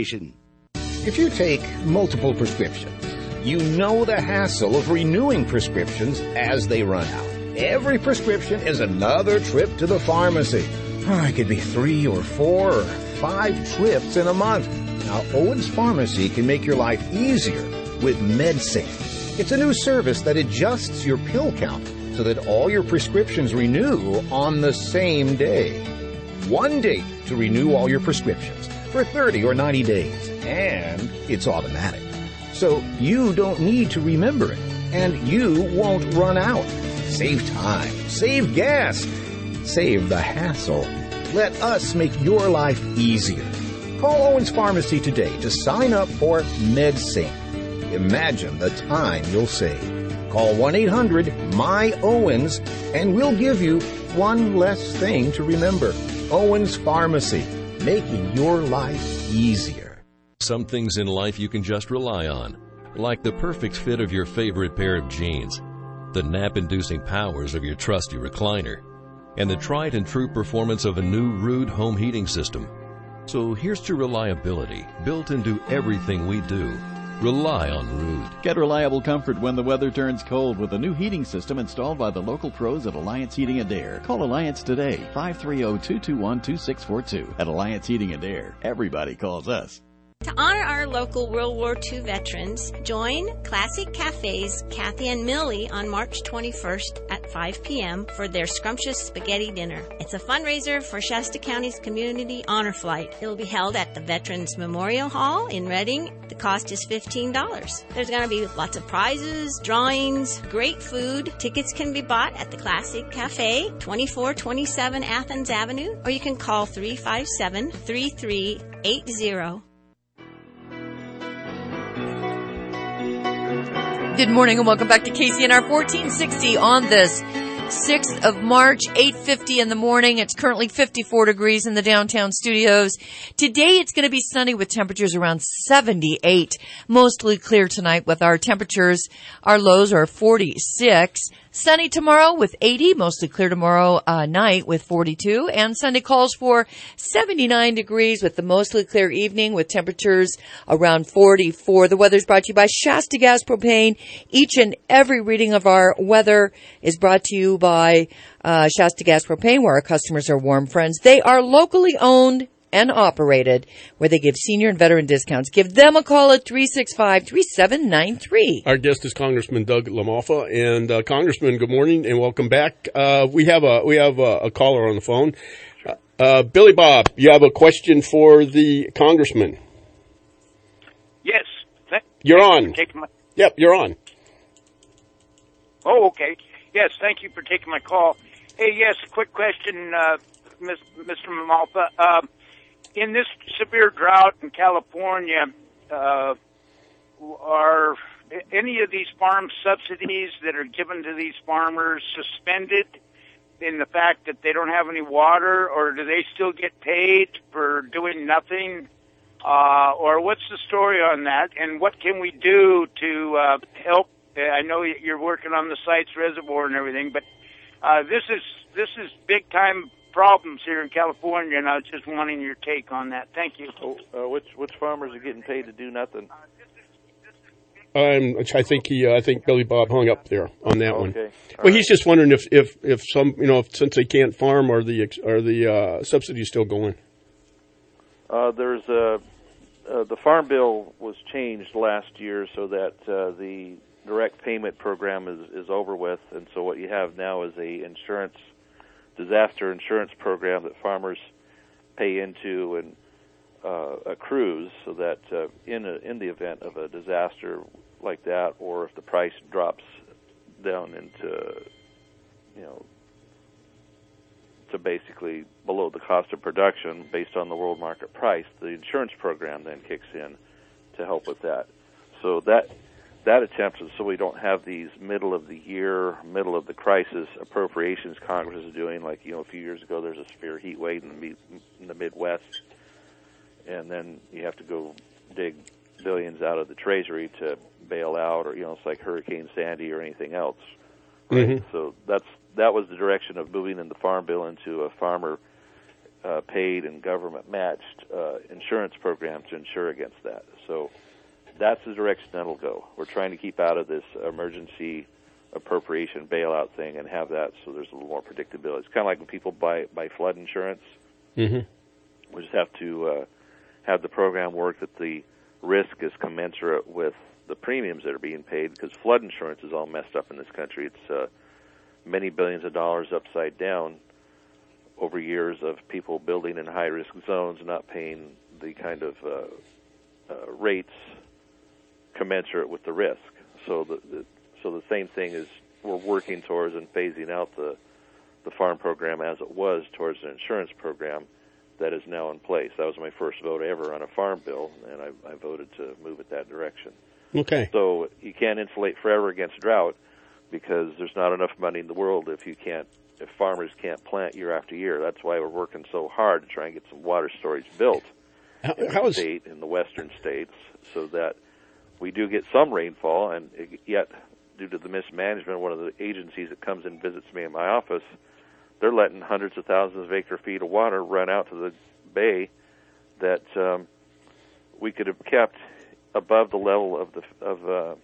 If you take multiple prescriptions, you know the hassle of renewing prescriptions as they run out. Every prescription is another trip to the pharmacy. Oh, it could be three or four or five trips in a month. Now, Owens Pharmacy can make your life easier with MedSafe. It's a new service that adjusts your pill count so that all your prescriptions renew on the same day. one date to renew all your prescriptions for thirty or ninety days, and it's automatic. So you don't need to remember it, and you won't run out. Save time, save gas, save the hassle. Let us make your life easier. Call Owens Pharmacy today to sign up for MedSync. Imagine the time you'll save. Call one eight hundred M Y Owens and we'll give you one less thing to remember. Owens Pharmacy, making your life easier. Some things in life you can just rely on, like the perfect fit of your favorite pair of jeans, the nap-inducing powers of your trusty recliner, and the tried and true performance of a new Ruud home heating system. So here's to reliability built into everything we do. Rely on Ruud. Get reliable comfort when the weather turns cold with a new heating system installed by the local pros at Alliance Heating and Air. Call Alliance today, five three zero, two two one, two six four two. At Alliance Heating and Air, everybody calls us. To honor our local World War Two veterans, join Classic Cafe's Kathy and Millie on March twenty-first at five p.m. for their scrumptious spaghetti dinner. It's a fundraiser for Shasta County's Community Honor Flight. It will be held at the Veterans Memorial Hall in Reading. The cost is fifteen dollars. There's going to be lots of prizes, drawings, great food. Tickets can be bought at the Classic Cafe, twenty-four twenty-seven Athens Avenue, or you can call three five seven, three three eight zero. Good morning and welcome back to K C N R fourteen sixty on this sixth of March, eight fifty in the morning. It's currently fifty-four degrees in the downtown studios. Today it's going to be sunny with temperatures around seventy-eight. Mostly clear tonight with our temperatures. Our lows are forty-six. Sunny tomorrow with eighty, mostly clear tomorrow uh, night with forty-two, and Sunday calls for seventy-nine degrees with the mostly clear evening with temperatures around forty-four. The weather is brought to you by Shasta Gas Propane. Each and every reading of our weather is brought to you by uh, Shasta Gas Propane, where our customers are warm friends. They are locally owned and operated, where they give senior and veteran discounts. Give them a call at three six five, three seven nine three. Our guest is Congressman Doug LaMalfa. And uh, Congressman, good morning and welcome back. Uh, we have a we have a, a caller on the phone. Uh, uh, Billy Bob, you have a question for the Congressman. Yes. Th- You're on. My- yep, you're on. oh, okay. Yes, thank you for taking my call. Hey, yes, quick question, uh, Mister LaMalfa. Uh, In this severe drought in California, uh, are any of these farm subsidies that are given to these farmers suspended in the fact that they don't have any water, or do they still get paid for doing nothing? Uh, or what's the story on that, and what can we do to uh, help? I know you're working on the Sites Reservoir and everything, but uh, this is this is big time problems here in California, and I was just wanting your take on that. Thank you. Oh, uh, which which farmers are getting paid to do nothing? Um, I think he, uh, I think Billy Bob hung up there on that okay. one. All well, right. he's just wondering if, if, if some, you know, if, since they can't farm, are the are the uh, subsidies still going? Uh, there's a uh, the farm bill was changed last year so that uh, the direct payment program is is over with, and so what you have now is a insurance. disaster insurance program that farmers pay into and uh, accrues so that uh, in a, in the event of a disaster like that, or if the price drops down into, you know, to basically below the cost of production based on the world market price, the insurance program then kicks in to help with that. So that That attempt is so we don't have these middle of the year, middle of the crisis appropriations Congress is doing. Like, you know, a few years ago, there's a severe heat wave in the, in the Midwest, and then you have to go dig billions out of the Treasury to bail out, or, you know, it's like Hurricane Sandy or anything else. Right? Mm-hmm. So that's that was the direction of moving in the Farm Bill into a farmer uh, paid and government matched uh, insurance program to insure against that. So that's the direction that'll go. We're trying to keep out of this emergency appropriation bailout thing and have that so there's a little more predictability. It's kind of like when people buy buy flood insurance. Mm-hmm. We just have to uh, have the program work that the risk is commensurate with the premiums that are being paid, because flood insurance is all messed up in this country. It's uh, many billions of dollars upside down over years of people building in high-risk zones, not paying the kind of uh, uh, rates commensurate with the risk. So the, the so the same thing is we're working towards and phasing out the the farm program as it was towards an insurance program that is now in place. That was my first vote ever on a farm bill, and I, I voted to move it that direction. Okay. So you can't insulate forever against drought because there's not enough money in the world if you can't, if farmers can't plant year after year. That's why we're working so hard to try and get some water storage built how, in how the is... state, in the western states, so that we do get some rainfall, and yet due to the mismanagement, one of the agencies that comes and visits me in my office, they're letting hundreds of thousands of acre feet of water run out to the bay that um, we could have kept above the level of the of uh,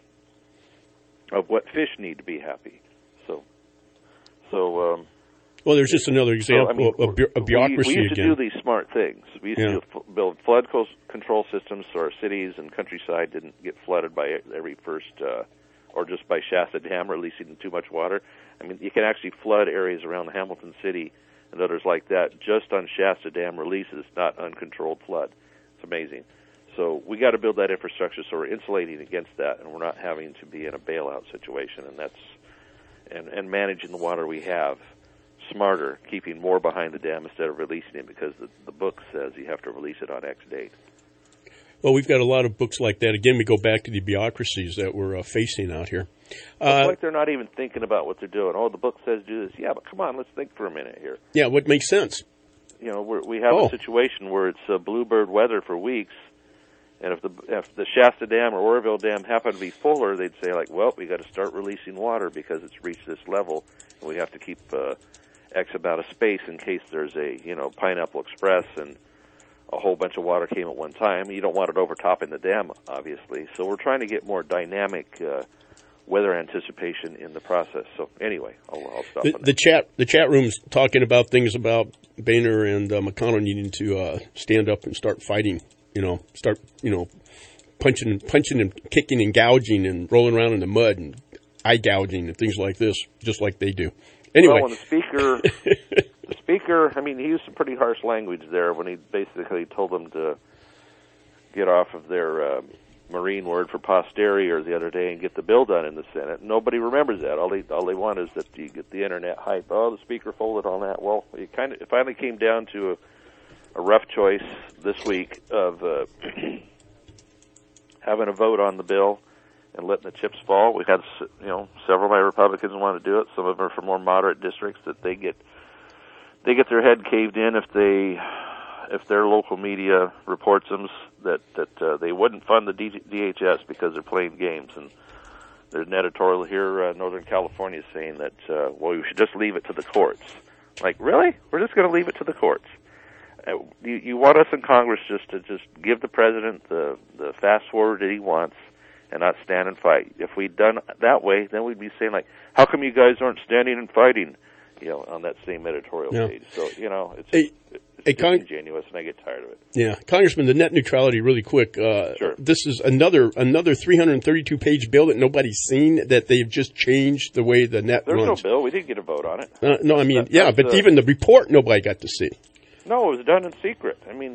of what fish need to be happy. So, so. Um, well, there's just another example so, I mean, of, bu- of bureaucracy we, we used again. to do these smart things. We used Yeah. to f- build flood co- control systems so our cities and countryside didn't get flooded by every first, uh, or just by Shasta Dam releasing too much water. I mean, you can actually flood areas around Hamilton City and others like that just on Shasta Dam releases, not uncontrolled flood. It's amazing. So we got to build that infrastructure so we're insulating against that, and we're not having to be in a bailout situation. And that's and, and managing the water we have smarter, keeping more behind the dam instead of releasing it, because the, the book says you have to release it on X date. Well, we've got a lot of books like that. Again, we go back to the bureaucracies that we're uh, facing out here. Uh, it's like they're not even thinking about what they're doing. Oh, the book says do this. Yeah, but come on, let's think for a minute here. Yeah, what makes sense? You know, we're, we have Oh. a situation where it's uh, bluebird weather for weeks, and if the if the Shasta Dam or Oroville Dam happen to be fuller, they'd say, like, well, we got to start releasing water because it's reached this level, and we have to keep uh, X amount of space in case there's a, you know, Pineapple Express and a whole bunch of water came at one time. You don't want it overtopping the dam, obviously. So we're trying to get more dynamic uh, weather anticipation in the process. So anyway, I'll, I'll stop The, on that. the chat the chat room's talking about things about Boehner and uh, McConnell needing to uh, stand up and start fighting. You know, start you know punching, punching and kicking and gouging and rolling around in the mud and eye gouging and things like this, just like they do. Anyway, Well, when the speaker, the speaker, I mean, he used some pretty harsh language there when he basically told them to get off of their uh, Marine word for posterior the other day and get the bill done in the Senate. Nobody remembers that. All they all they want is that you get the internet hype. Oh, the speaker folded on that. Well, it kind of it finally came down to a, a rough choice this week of uh, having a vote on the bill and letting the chips fall. We had, you know, several of my Republicans want to do it. Some of them are from more moderate districts that they get they get their head caved in if they if their local media reports them that that uh, they wouldn't fund the D H S because they're playing games. And there's an editorial here, uh, Northern California, saying that uh, well, we should just leave it to the courts. Like, really? We're just going to leave it to the courts? Uh, you, you want us in Congress just to just give the president the the fast forward that he wants and not stand and fight. If we'd done that way, then we'd be saying, like, how come you guys aren't standing and fighting, you know, on that same editorial Yeah. page? So, you know, it's, Hey, it's hey, Con- disingenuous, and I get tired of it. yeah, Congressman, the net neutrality, really quick. Uh, Sure. This is another another three hundred thirty-two page bill that nobody's seen, that they've just changed the way the net There's runs. no bill. We didn't get a vote on it. Uh, no, I mean, That- yeah, that's, but uh, even the report nobody got to see. No, it was done in secret. I mean,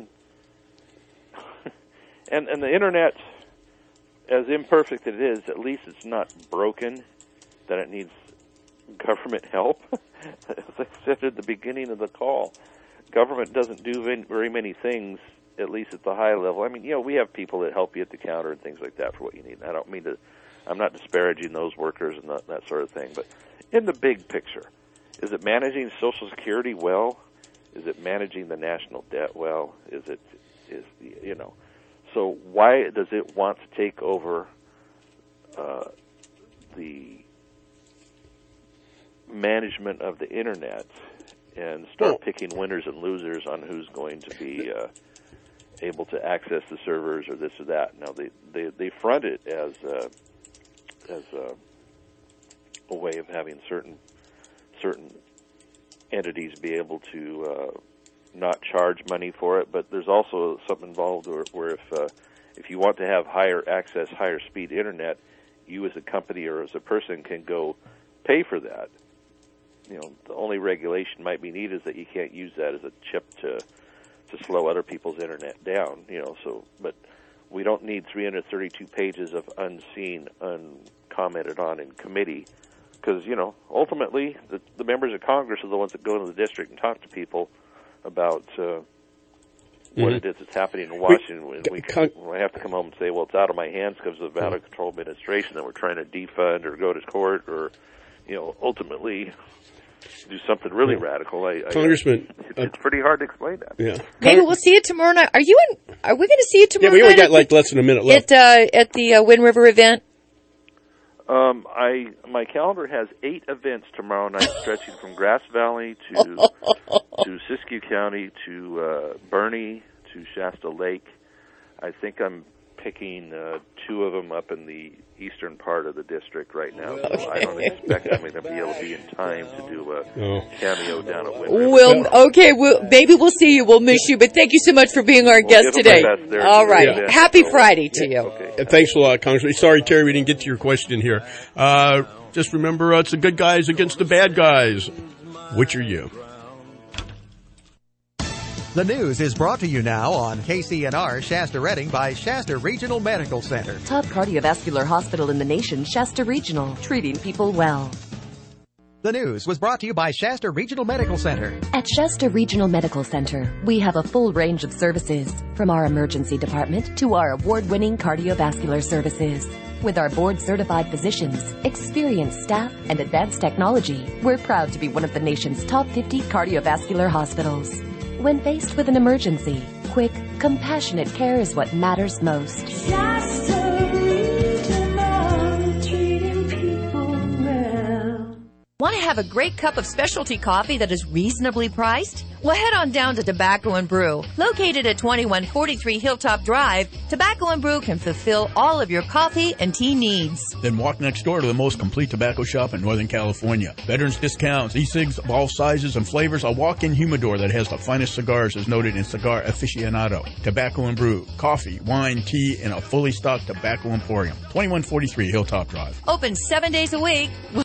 and and the internet, as imperfect as it is, at least it's not broken, that it needs government help. As I said at the beginning of the call, government doesn't do very many things, at least at the high level. I mean, you know, we have people that help you at the counter and things like that for what you need. I don't mean to, I'm not disparaging those workers and that, that sort of thing, but in the big picture, is it managing Social Security well? Is it managing the national debt well? Is it, is you know, so why does it want to take over uh, the management of the internet and start Well- picking winners and losers on who's going to be uh, able to access the servers or this or that? Now they they, they front it as uh, as uh, a way of having certain certain entities be able to uh, not charge money for it, but there's also something involved where, where if uh, if you want to have higher access, higher speed internet, you as a company or as a person can go pay for that. you know, the only regulation might be needed is that you can't use that as a chip to to slow other people's internet down. You know, so but we don't need three hundred thirty-two pages of unseen, uncommented on in committee, because you know, ultimately the, the members of Congress are the ones that go into the district and talk to people about uh, what Mhm. it is that's happening in Washington. We- We, we, can, we have to come home and say, well, it's out of my hands because of the out of control administration that we're trying to defund or go to court or, you know, ultimately do something really Yeah. radical. I, I, Congressman, it's, it's pretty hard to explain that. Yeah. Maybe we'll see you tomorrow night. Are you in? Are we going to see you tomorrow Yeah, we only night got like less than a minute left. at uh, at the uh, Wind River event? Um, I my calendar has eight events tomorrow night, stretching from Grass Valley to to Siskiyou County to uh, Bernie to Shasta Lake. I think I'm picking uh, two of them up in the eastern part of the district right now. So I don't expect I'm going to be able to be in time to do a Oh. cameo down at Wind River. Well, okay, we'll, maybe we'll see you. We'll miss you, but thank you so much for being our We'll guest give 'em today. my best there. All right. Yeah. Happy Friday to you. Uh, thanks a lot, Congressman. Sorry, Terry, we didn't get to your question here. Uh, just remember, uh, it's the good guys against the bad guys. Which are you? The news is brought to you now on K C N R Shasta Redding by Shasta Regional Medical Center. Top cardiovascular hospital in the nation, Shasta Regional, treating people well. The news was brought to you by Shasta Regional Medical Center. At Shasta Regional Medical Center, we have a full range of services, from our emergency department to our award-winning cardiovascular services. With our board-certified physicians, experienced staff, and advanced technology, we're proud to be one of the nation's top fifty cardiovascular hospitals. When faced with an emergency, quick, compassionate care is what matters most. Want to have a great cup of specialty coffee that is reasonably priced? Well, head on down to Tobacco and Brew. Located at twenty-one forty-three Hilltop Drive, Tobacco and Brew can fulfill all of your coffee and tea needs. Then walk next door to the most complete tobacco shop in Northern California. Veterans discounts, e-cigs of all sizes and flavors, a walk-in humidor that has the finest cigars as noted in Cigar Aficionado. Tobacco and Brew, coffee, wine, tea, and a fully stocked tobacco emporium. twenty-one forty-three Hilltop Drive. Open seven days a week.